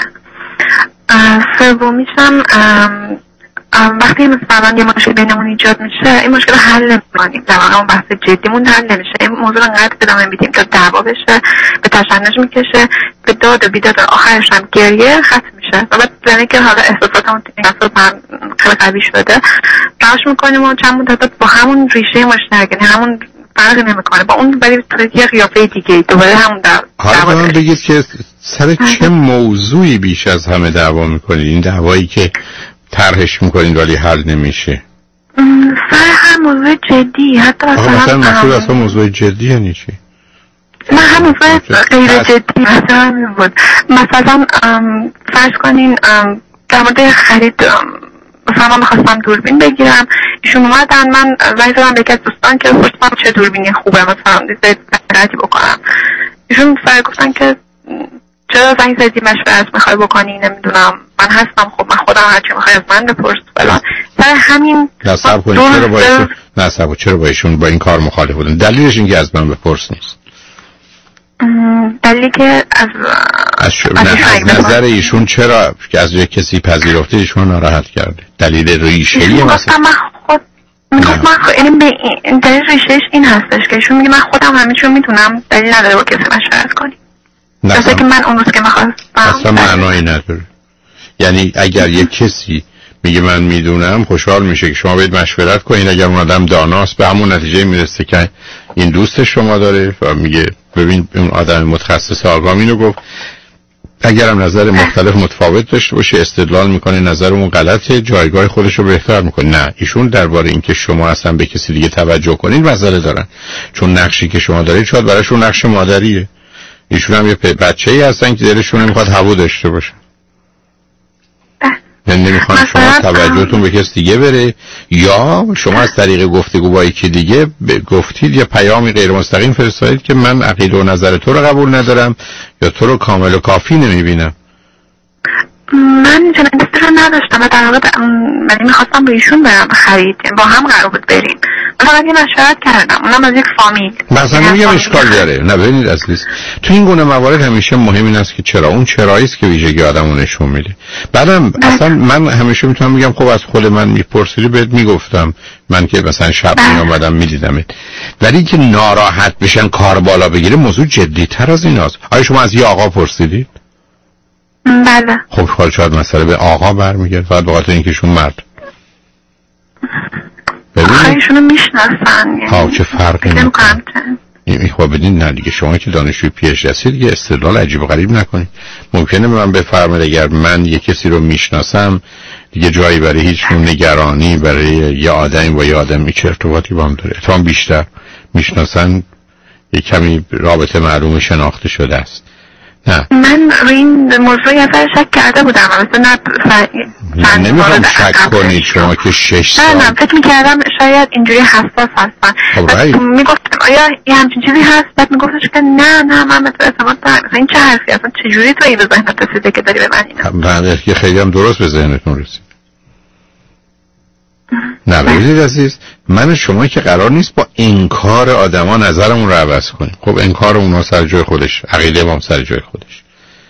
سومیشم وقتی مثلا یه مشکل بینمون ایجاد میشه این مشکل حل نمی‌کنیم، در واقع اون بحث جدیمون حل نمیشه، این موضوع انقدر ادامه میدیم تا دعوا بشه، به تشنج میکشه، به داد و بیداد، آخرش هم گریه ختم میشه و بعد زنی که حالا احساساتمون خیلی قوی شده رهاش میکنیم و چند مدت با همون ریشه مشترک، یعنی همون فرقی نمیکنه با اون، ولی یه قیافه دیگه دوباره همون دعوا. حالا من بگید که سر چه موضوعی بیش از همه دعوا میکنید؟ این دعوایی که طرحش میکنید ولی حل نمیشه. سر هر موضوع جدی، حتی مثلا مقصود اصلا موضوع جدی یعنی چی؟ نه هم موضوع غیر جدی مثلا بود. مثلا فرض کنین در مورد خرید، مثلا من میخواستم دوربین بگیرم، ایشون اومدن، من زنگ زدم به یکی از دوستان که پرسیدم چه دوربینی خوبه مثلا دیزاین بکنم، ایشون سر گفتن که چرا زنگ زدی مشورت میخوای بکنی؟ نمیدونم من هستم، خب من خودم هرچی میخوای از من بپرس فلان. سر همین نصب کنید چرا با ایشون با این کار مخالف بودن؟ دلیلش این که از من بپرس نیست. دلیلی که از نظر ایشون چرا که از یک کسی پذیرفته ایشون ناراحت کرده؟ دلیل ریشه‌ای مثلا این دلیل ریشه‌اش این هستش که ایشون میگه من خودم همه چیو میتونم، دلیل نداره با کسی مشورت کنی. مثلا که من اون روز که میخواستم اصلا معنایی نداره. یعنی اگر یک کسی میگه من میدونم خوشحال میشه که شما باید مشورت کنید، اگر اون آدم داناست به همون نتیجه میرسه که این دوست شما داره و میگه ببین اون آدم متخصص آگاه اینو گفت، اگرم نظر مختلف متفاوت داشته باشه استدلال میکنه نظر اون غلطه، جایگاه خودش رو بهتر میکنه. نه ایشون درباره اینکه شما اصلا به کسی دیگه توجه کنید مسئله دارن، چون نقشی که شما دارید شاید براشون نقش مادریه. ایشون هم یه بچه‌ای هستن که دلشون نمیخواد هوا داشته باشه، یعنی نمیخوان شما توجهتون به کسی دیگه بره، یا شما از طریق گفتگو با یکی دیگه گفتید یا پیامی غیر مستقیم فرستادید که من عقیده و نظر تو رو قبول ندارم یا تو رو کامل و کافی نمیبینم. من چنین دستی رو نداشتم و در واقع من میخواستم به ایشون برم خرید، با هم قرار بود بریم فقط یه مشورت کردم، اونم از یک فامیل. مثلا میگم اشکال داره. نه ببینید عزیز، تو این گونه موارد همیشه مهم این است که چرا، اون چرایی است که ویژگی آدمو نشون میده. بعدم اصلا من همیشه میتونم میگم خب از خود من میپرسیدی بهت میگفتم، من که مثلا شب میومدم میدیدمت. ولی که ناراحت بشن کار بالا بگیره موضوع جدی‌تر از ایناست. آیا شما از یه آقا پرسیدید؟ بله. خب حال شاید مسئله به آقا برمیگرد فقط به خاطر اینکه ایشون مرد. ایشونو میشناسن. ها چه فرقی میکنه؟ خب بدین نه دیگه، شما که دانشجوی پی اچ دی هستید دیگه استدلال عجیب و غریب نکنید. ممکنه من بفرمایید اگر من یک کسی رو میشناسم دیگه جایی برای هیچ نوع نگرانی برای یه آدمی با یه آدمی چه ارتباطی با هم داره. تا بیشتر میشناسن یه کمی رابطه معلوم شناخته شده است. نه من روی این موضوع یه شک کرده بودم، مثلا نمیخوام شک کنید شما که 6 سال. نه فکر میکردم شاید اینجوری حساس هستن. میگفتم آیا یه همچین چیزی هست؟ بعد میگفتش که نه من مثلا اعتماد دارم. این چه حرفی اصلا؟ چجوری تو این به ذهنت رسیده که داری به من اینا؟ بله که خیلی هم درست به ذهنتون رسید. نه ببینید عزیز، من شما که قرار نیست با انکار آدما نظرمون رو عوض کنیم. خب انکار اونا سر جای خودش، عقیده ما سر جای خودش.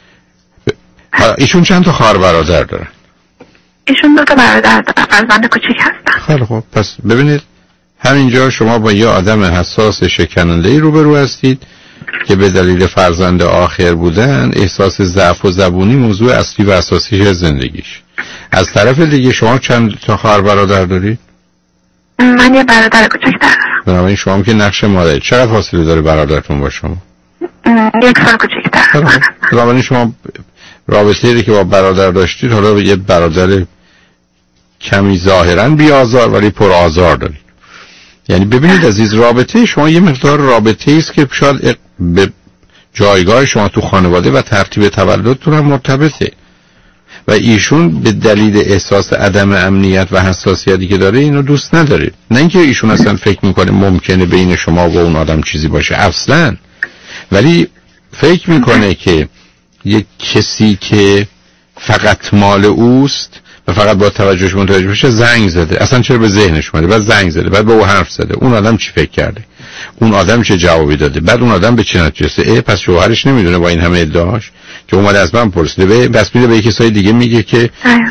ایشون چند تا خواهر برادر دارن؟ ایشون 2 تا برادر دارن، فرزند کوچیک هستن. خیلی خب پس ببینید همینجا شما با یه آدم حساس شکننده‌ای روبرو هستید که به دلیل فرزند آخر بودن احساس ضعف و زبونی موضوع اصلی و اساسی زندگیش. از طرف دیگه شما چند تا خواهر برادر دارید؟ من یه برادر کوچک دارم. بنابراین شما که نقش مادرید، چقدر فاصله داره برادرتون با شما؟ 1 سال کوچکتر. بنابراین شما رابطه‌ای که با برادر داشتید حالا یه برادر کمی ظاهراً بی‌آزار ولی پرآزار دارید. یعنی ببینید عزیز، رابطه شما یه مقدار رابطه‌ای است که شاید به جایگاه شما تو خانواده و ترتیب تولدتون هم مرتبطه و ایشون به دلیل احساس عدم امنیت و حساسیتی که داره اینو دوست نداره. نه اینکه ایشون اصلا فکر میکنه ممکنه بین شما و اون آدم چیزی باشه، اصلا، ولی فکر میکنه که یک کسی که فقط مال اوست و فقط با توجهش متوجه بشه زنگ زده، اصلا چرا به ذهنش اومده، بعد زنگ زده، بعد با او حرف زده، اون آدم چی فکر کرده، اون آدم چه جوابی داده، بعد اون آدم به چه نتیجه پس شوهرش نمیدونه با این همه ادعاش که اومده از من پرسیده، بس میده به کسای دیگه میگه که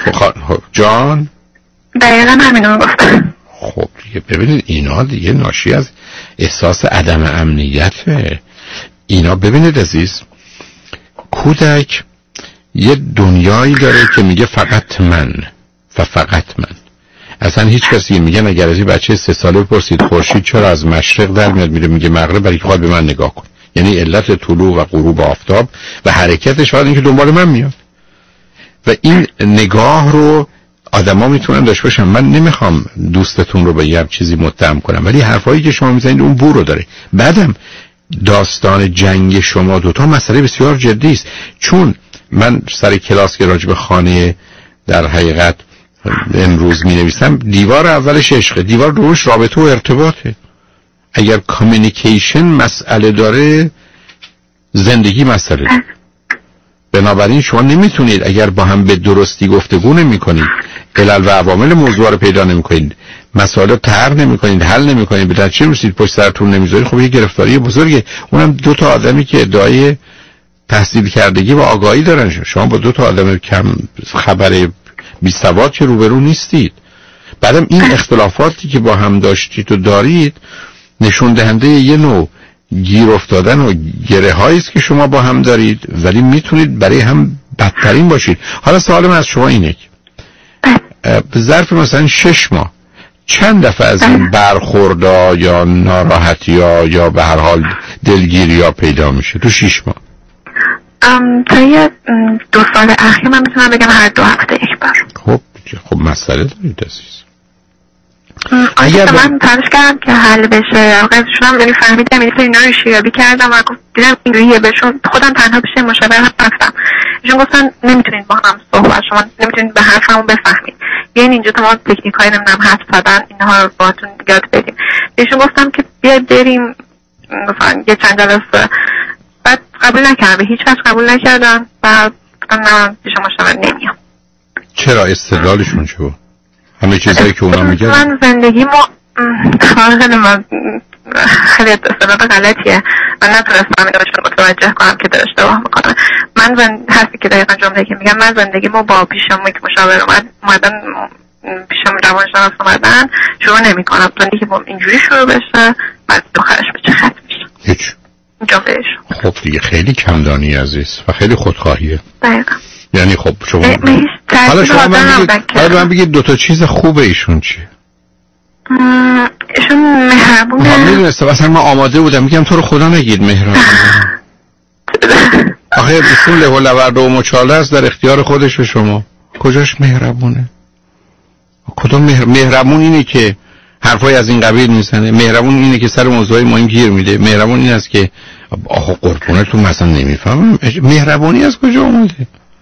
جان دقیقاً همینو گفتم. خب دیگه ببینید اینا دیگه ناشی از احساس عدم امنیته. اینا ببینید عزیز، کودک یه دنیایی داره که میگه فقط من و فقط من. اصلا هیچ کسی میگن اگر از این بچه 3 ساله بپرسید خورشید چرا از مشرق در میاد میگه مغرب، برای که خواهد به من نگاه کن. یعنی علت طلوع و غروب آفتاب و حرکتش فقط اینکه دنبال من میاد. و این نگاه رو آدما میتونن داشته باشن. من نمیخوام دوستتون رو به یه چیزی متهم کنم، ولی حرفایی که شما میزنید اون بو رو داره. بعدم داستان جنگ شما دوتا مسئله بسیار جدی است، چون من سر کلاس که راجع به خانه در حقیقت امروز می نویسم، دیوار اولش عشقه، دیوار دومش رابطه و ارتباطه. اگر کامیونیکیشن مسئله داره زندگی مسئله داره. بنابراین شما نمیتونید اگر با هم به درستی گفتگو نمی کنید، علل و عوامل موضوع رو پیدا نمی کنید، مسائل طرح نمی کنید، حل نمی کنید، به نتیجه میرسید پشت سرتون نمیذارید، خب یه گرفتاری بزرگه. اونم 2 تا آدمی که ادعای تحصیل کردگی و آگاهی دارن. شما با 2 تا آدم کم خبر بی سواد که روبرو نیستید. بعدم این اختلافاتی که با هم داشتید و دارید نشون دهنده یه نوع گیر افتادن و گره هایی است که شما با هم دارید، ولی میتونید برای هم بدترین باشید. حالا سوالم از شما اینه که ظرف مثلا 6 ماه چند دفعه از این برخوردها یا ناراحتی‌ها یا به هر حال دلگیری‌ها پیدا میشه تو 6 ماه؟ طی 2 سال اخیر من میتونم بگم هر 2 هفته یک بار. خب مسئله دارید عزیز. اگر من تلاش کردم که حل بشه، آقایشونم یعنی فهمیدم این اینا رو شیابی کردم و دیدم اینجوریه، بهشون خودم تنها پیش مشاور رفتم، ایشون گفتن نمیتونید با هم صحبت، شما نمیتونید به حرفمون بفهمید، یعنی اینجا تا ما تکنیکای نمیدونم حرف زدن اینها رو باهاتون یاد بدیم. ایشون گفتم که بیاید بریم مثلا یه چند جلسه، بعد قبول نکردم، به هیچ وجه قبول نکردم و گفتم نه پیش مشاور نمیام. چرا؟ استدلالشون چه بود؟ همه چیزایی که اونا میگن. من خیلی اصطلاح غلطیه. من نتونستم اینو بهشون متوجه کنم که داره اشتباه میکنه. من هستی که دقیقا جمله که میگم، من زندگیمو با پیشمون که مشاور اومدن پیشم روانشناس اومدن شروع نمی کنم. زندگی با اینجوری شروع بشه بعد آخرش به چه ختم میشه. هیچ جملهش خب دیگه خیلی کمدانی عزیز و خیلی خودخواهیه. دقیقا. یعنی خب شما حالا شما من بگید دو تا چیز خوبه ایشون چیه؟ ایشون مهربونه. میدونسته اصلا من آماده بودم میگم تو رو خدا نگید مهربونه. آخه ایشون له و لورد و مچاله است در اختیار خودش و شما. کجاش مهربونه؟ کدوم مهربون اینه که حرفای از این قبیل میزنه؟ مهربون اینه که سر موضوعی مهم گیر میده؟ مهربون این است که آخه قربونه تو مثلا نمیفهمم مهربونی از کجا اومده؟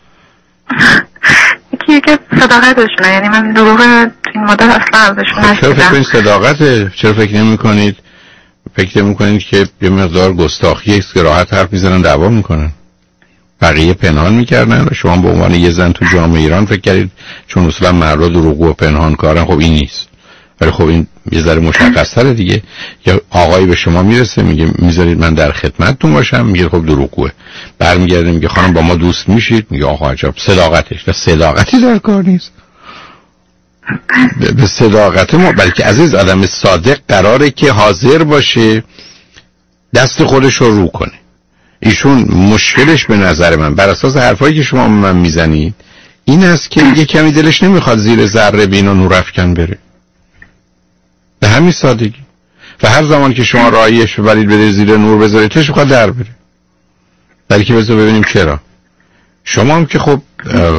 یکی که صداقتشونه. یعنی من دروغ این مدت اصلا ازشون نشیدم. چرا فکر کنید صداقته؟ چرا فکر نمی کنید که یه مقدار گستاخی است که راحت حرف میزنن دعوا میکنن؟ بقیه پنهان میکردن و شما به عنوان یه زن تو جامعه ایران فکر کردید چون اصلا مرد دروغگو و پنهان کارن. خب این نیست. ولی خب این یه ذره مشخص‌تره دیگه. یا آقایی به شما میرسه میگه میذارید من در خدمتتون باشم، میگه خب دروغگوه. برمیگرده میگه خانم با ما دوست میشید، میگه آقا عجب صداقتش. و صداقتی در کار نیست. به صداقت ما بلکه عزیز آدم صادق قراره که حاضر باشه دست خودش رو کنه. ایشون مشکلش به نظر من بر اساس حرفایی که شما من میزنید این است که یه کمی دلش نمیخواد زیر ذره بین و نور افکن بره. به همین سادگی. و هر زمان که شما راهیش ببرید بره زیر نور بذاریدش میخواد در بره. بلکه بذار ببینیم چرا. شما هم که خب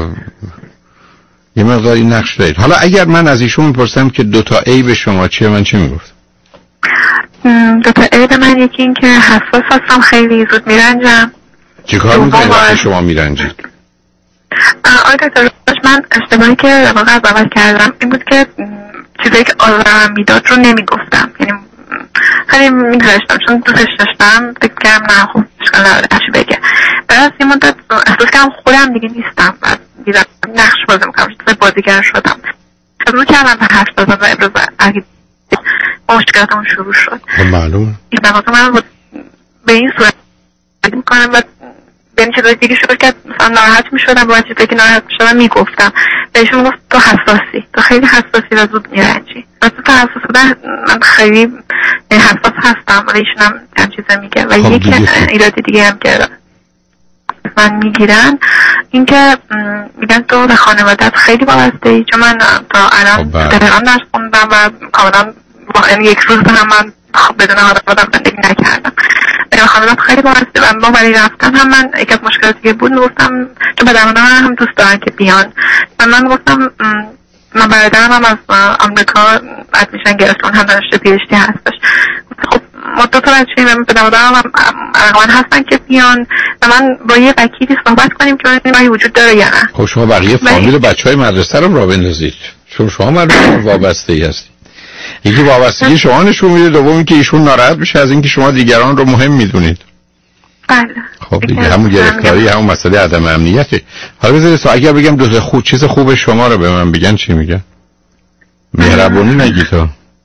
یه مقداری نقش دارید. حالا اگر من از ایشون میپرسم که دوتا عیب شما چیه، من چی میگفتم؟ دوتا عیب من یکی این که حساس هستم، خیلی زود میرنجم. چی کار میکنید وقتی شما میرنجید؟ آقای دکتر من اشتباهی که واقعا از اول کردم این بود که چیزایی که آزارم میداد رو نمیگفتم. یعنی خیلی میگذاشتم چون دوستش داشتم فکر کردم نه خب اشکال نداره هرچی بگه. بعد از یه مدت احساس کردم خودم دیگه نیستم و دیدم نقش بازی میکنم، شده بازیگر شدم. شروع کردم به حرف زدن و ابراز عقیده. مشکلاتم شروع شد. معلومه. این بخاطر من به این صورت میکنم و به این چیزای دیگه شروع کرد مثلا ناراحت میشدم با چیزایی که ناراحت میشدم میگفتم. بهشون گفت تو حساسی، تو خیلی حساسی و زود میرنجی. مثلا تو حساس بودن من خیلی حساس هستم ولی ایشون هم این چیزا میگه. و یک ایراد دیگه هم که من میگیرن این که میگن تو به خانوادت خیلی وابسته ای. چون من تا الان تهران درس خوندم و کاملا یک روز هم من بدون خانوادم زندگی نکردم. خانوادم خیلی وابسته و ما برای رفتن هم من یک از مشکلاتی که بود میگفتم چون پدرمادرم هم دوست دارن که بیان و من گفتم من برادرم هم از آمریکا ادمیشن گرفت، اون هم دانشجو پی‌اچ‌دی هستش. خب ما دو تا بچه‌ایم و پدرمادرم هم علاقه‌مند هستن که بیان و من با یه وکیلی صحبت کنیم که این راهی وجود داره یا نه. خب شما بقیه فامیل بچهای مدرسه رو راه بندازید چون شما مردم وابسته‌ای هستید. یکی وابستگی شما نشون میده، دوم اینکه ایشون ناراحت میشه از اینکه شما دیگران رو مهم میدونید. بله. خب دیگه همون گرفتاری همون مسئله عدم امنیته. حالا بذارید اگر بگم دو تا خوب چیز خوب شما رو به من بگن چی میگن؟ مهربونی نگی تو.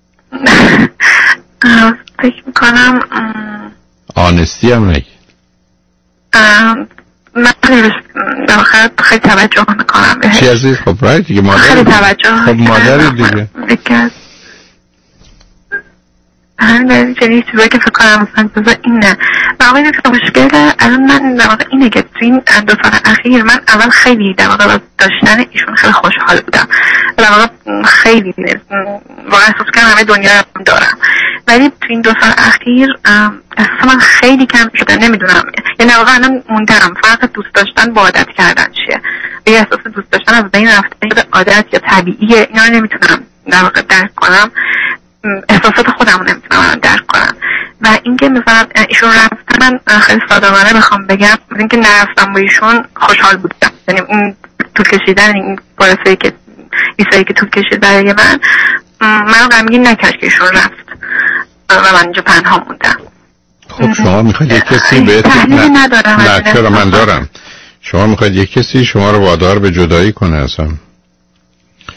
فکر میکنم آنستی هم نگی. من خیلی توجه میکنم بهش. چی عزیز؟ خب رایت دیگه مادر. خیلی توجه. خب مادری دیگه. همین چنین چیزایی که فکر کنم مثلا اینه و آقای دکتر مشکل الان من در واقع اینه که تو این 2 سال اخیر من اول خیلی در واقع با داشتن ایشون خیلی خوشحال بودم در واقع خیلی واقعا احساس کردم همه دنیا رو دارم، ولی تو این 2 سال اخیر احساس من خیلی کم شده. نمیدونم یعنی واقعا الان موندم فرق دوست داشتن با عادت کردن چیه. یه احساس دوست داشتن از بین رفته عادت یا طبیعیه، اینا رو نمیتونم در واقع درک کنم. احساسات خودم رو نمیتونم درک کنم و اینکه مثلا ایشون رفتن من خیلی صادقانه بخوام بگم اینکه نرفتم با ایشون خوشحال بودم. یعنی این طول کشیدن این پروسه‌ای که ایسایی که طول کشید برای من غمگین نکرد که ایشون رفت و من اینجا پنهان موندم. خب شما میخواید یک کسی تحلیلی ندارم. نه چرا من دارم. شما میخواید یک کسی شما رو وادار به جدایی کنه اصلا.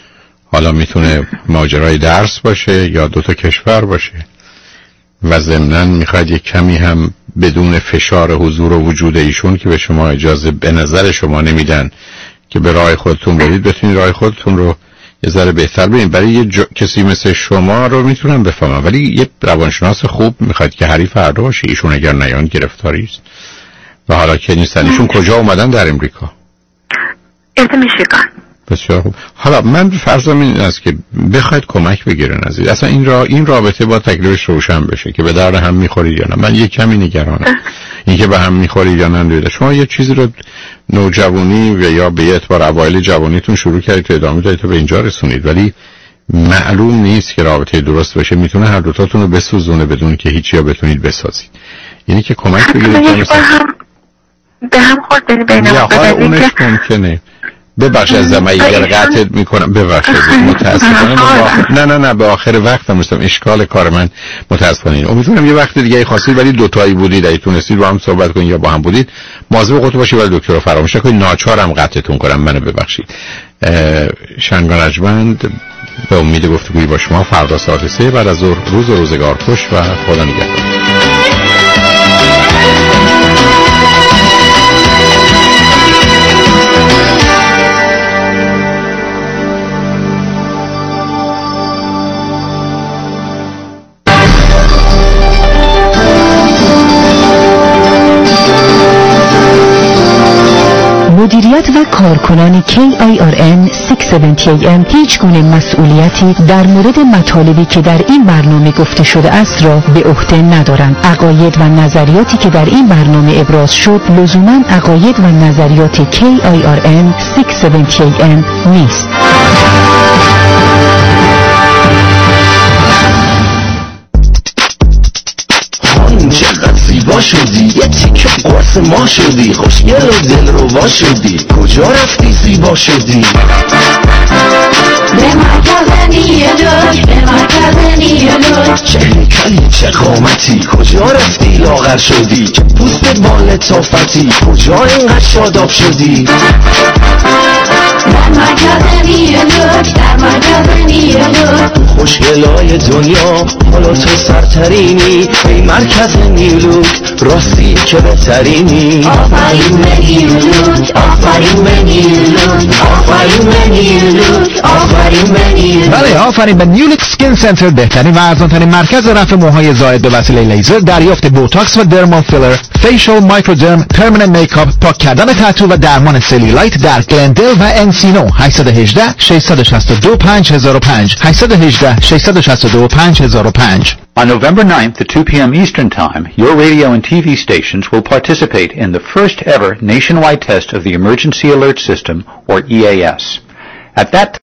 حالا میتونه ماجرای درس باشه یا 2 کشور باشه و ضمناً میخواد یک کمی هم بدون فشار حضور و وجود ایشون که به شما اجازه به نظر شما نمیدن که به راه خودتون برید، بتونید راه خودتون رو یه ذره بهتر ببینید. برای یه کسی مثل شما رو میتونم بفهمم، ولی یه روانشناس خوب میخواد که حریف فردا باشه. ایشون اگر نیان گرفتاری است و حالا که نیستن. ایشون کجا اومدن در امریکا؟ میشیگان. بسیار خوب. حالا من فرضم این است که بخواید کمک بگیرن عزیز، اصلا این رابطه با تکلیفش روشن بشه که به درد هم میخورید یا نه. من یک کمی نگرانم اینکه به هم میخورید یا نه. شما یه چیزی رو نوجوانی و یا به اعتبار اوایل جوانیتون شروع کردید تو ادامه دادید تا به اینجا رسونید، ولی معلوم نیست که رابطه درست باشه. میتونه هر دوتاتون رو بسوزونه بدون که هیچ یا بتونید بسازید. یعنی که کمک بگیرید به هم خورد بینم اونش ممکنه. ببخشید از زمانی قطعت میکنم، ببخشید متاسفانه نه به آخر وقتم رسیدم. اشکال کار من متاسفانه امیدوارم یه وقت دیگه خواستید ولی دوتایی بودید اگه تونستید با هم صحبت کنید یا با هم بودید مواظب خودتون باشید ولی دکتر رو فراموش نکنید. ناچارم قطعتون کنم، منو ببخشید. شنگان ارجمند به امید گفتگویی با شما فردا ساعت 3 بعد از ظهر. روز و روزگار خوش و خدا نگهدار. مدیریت و کارکنان KIRN 670AM هیچ گونه مسئولیتی در مورد مطالبی که در این برنامه گفته شده است را به عهده ندارند. عقاید و نظریاتی که در این برنامه ابراز شد لزوماً عقاید و نظریات KIRN 670AM نیست. چقدر زیبا شدی، یه تیکه قرص ما شدی، خوشگل و دلربا شدی، کجا رفتی زیبا شدی؟ به مرکز نیلوک، به مرکز نیلوک. چه هیکلی چه قامتی، کجا رفتی لاغر شدی، که پوست بال تافتی، کجا اینقدر شاداب شدی؟ در مرکز نیلوک، در مرکز نیلوک. تو خوشگلای دنیا حالا تو سرترینی، ای مرکز نیلوک راستی که بهترینی. آفرین به نیلوک، آفرین به نیلوک، آفرین به نیلوک، آفرین به نیلوک. بله، آفرین به نیولوک سکین سنتر، بهترین و ارزان‌ترین مرکز رفع موهای زائد به وسیله لیزر، دریافت بوتاکس و درمال فیلر، فیشل، مایکرودرم، پرمننت میکاپ، پاک کردن تتو و درمان سلیولایت در گلندل و انسینو. 818 662 5005 818 662 5005. On November 9th at 2 p.m. Eastern Time, your radio and TV stations will participate in the first ever nationwide test of the Emergency Alert System, or EAS. At that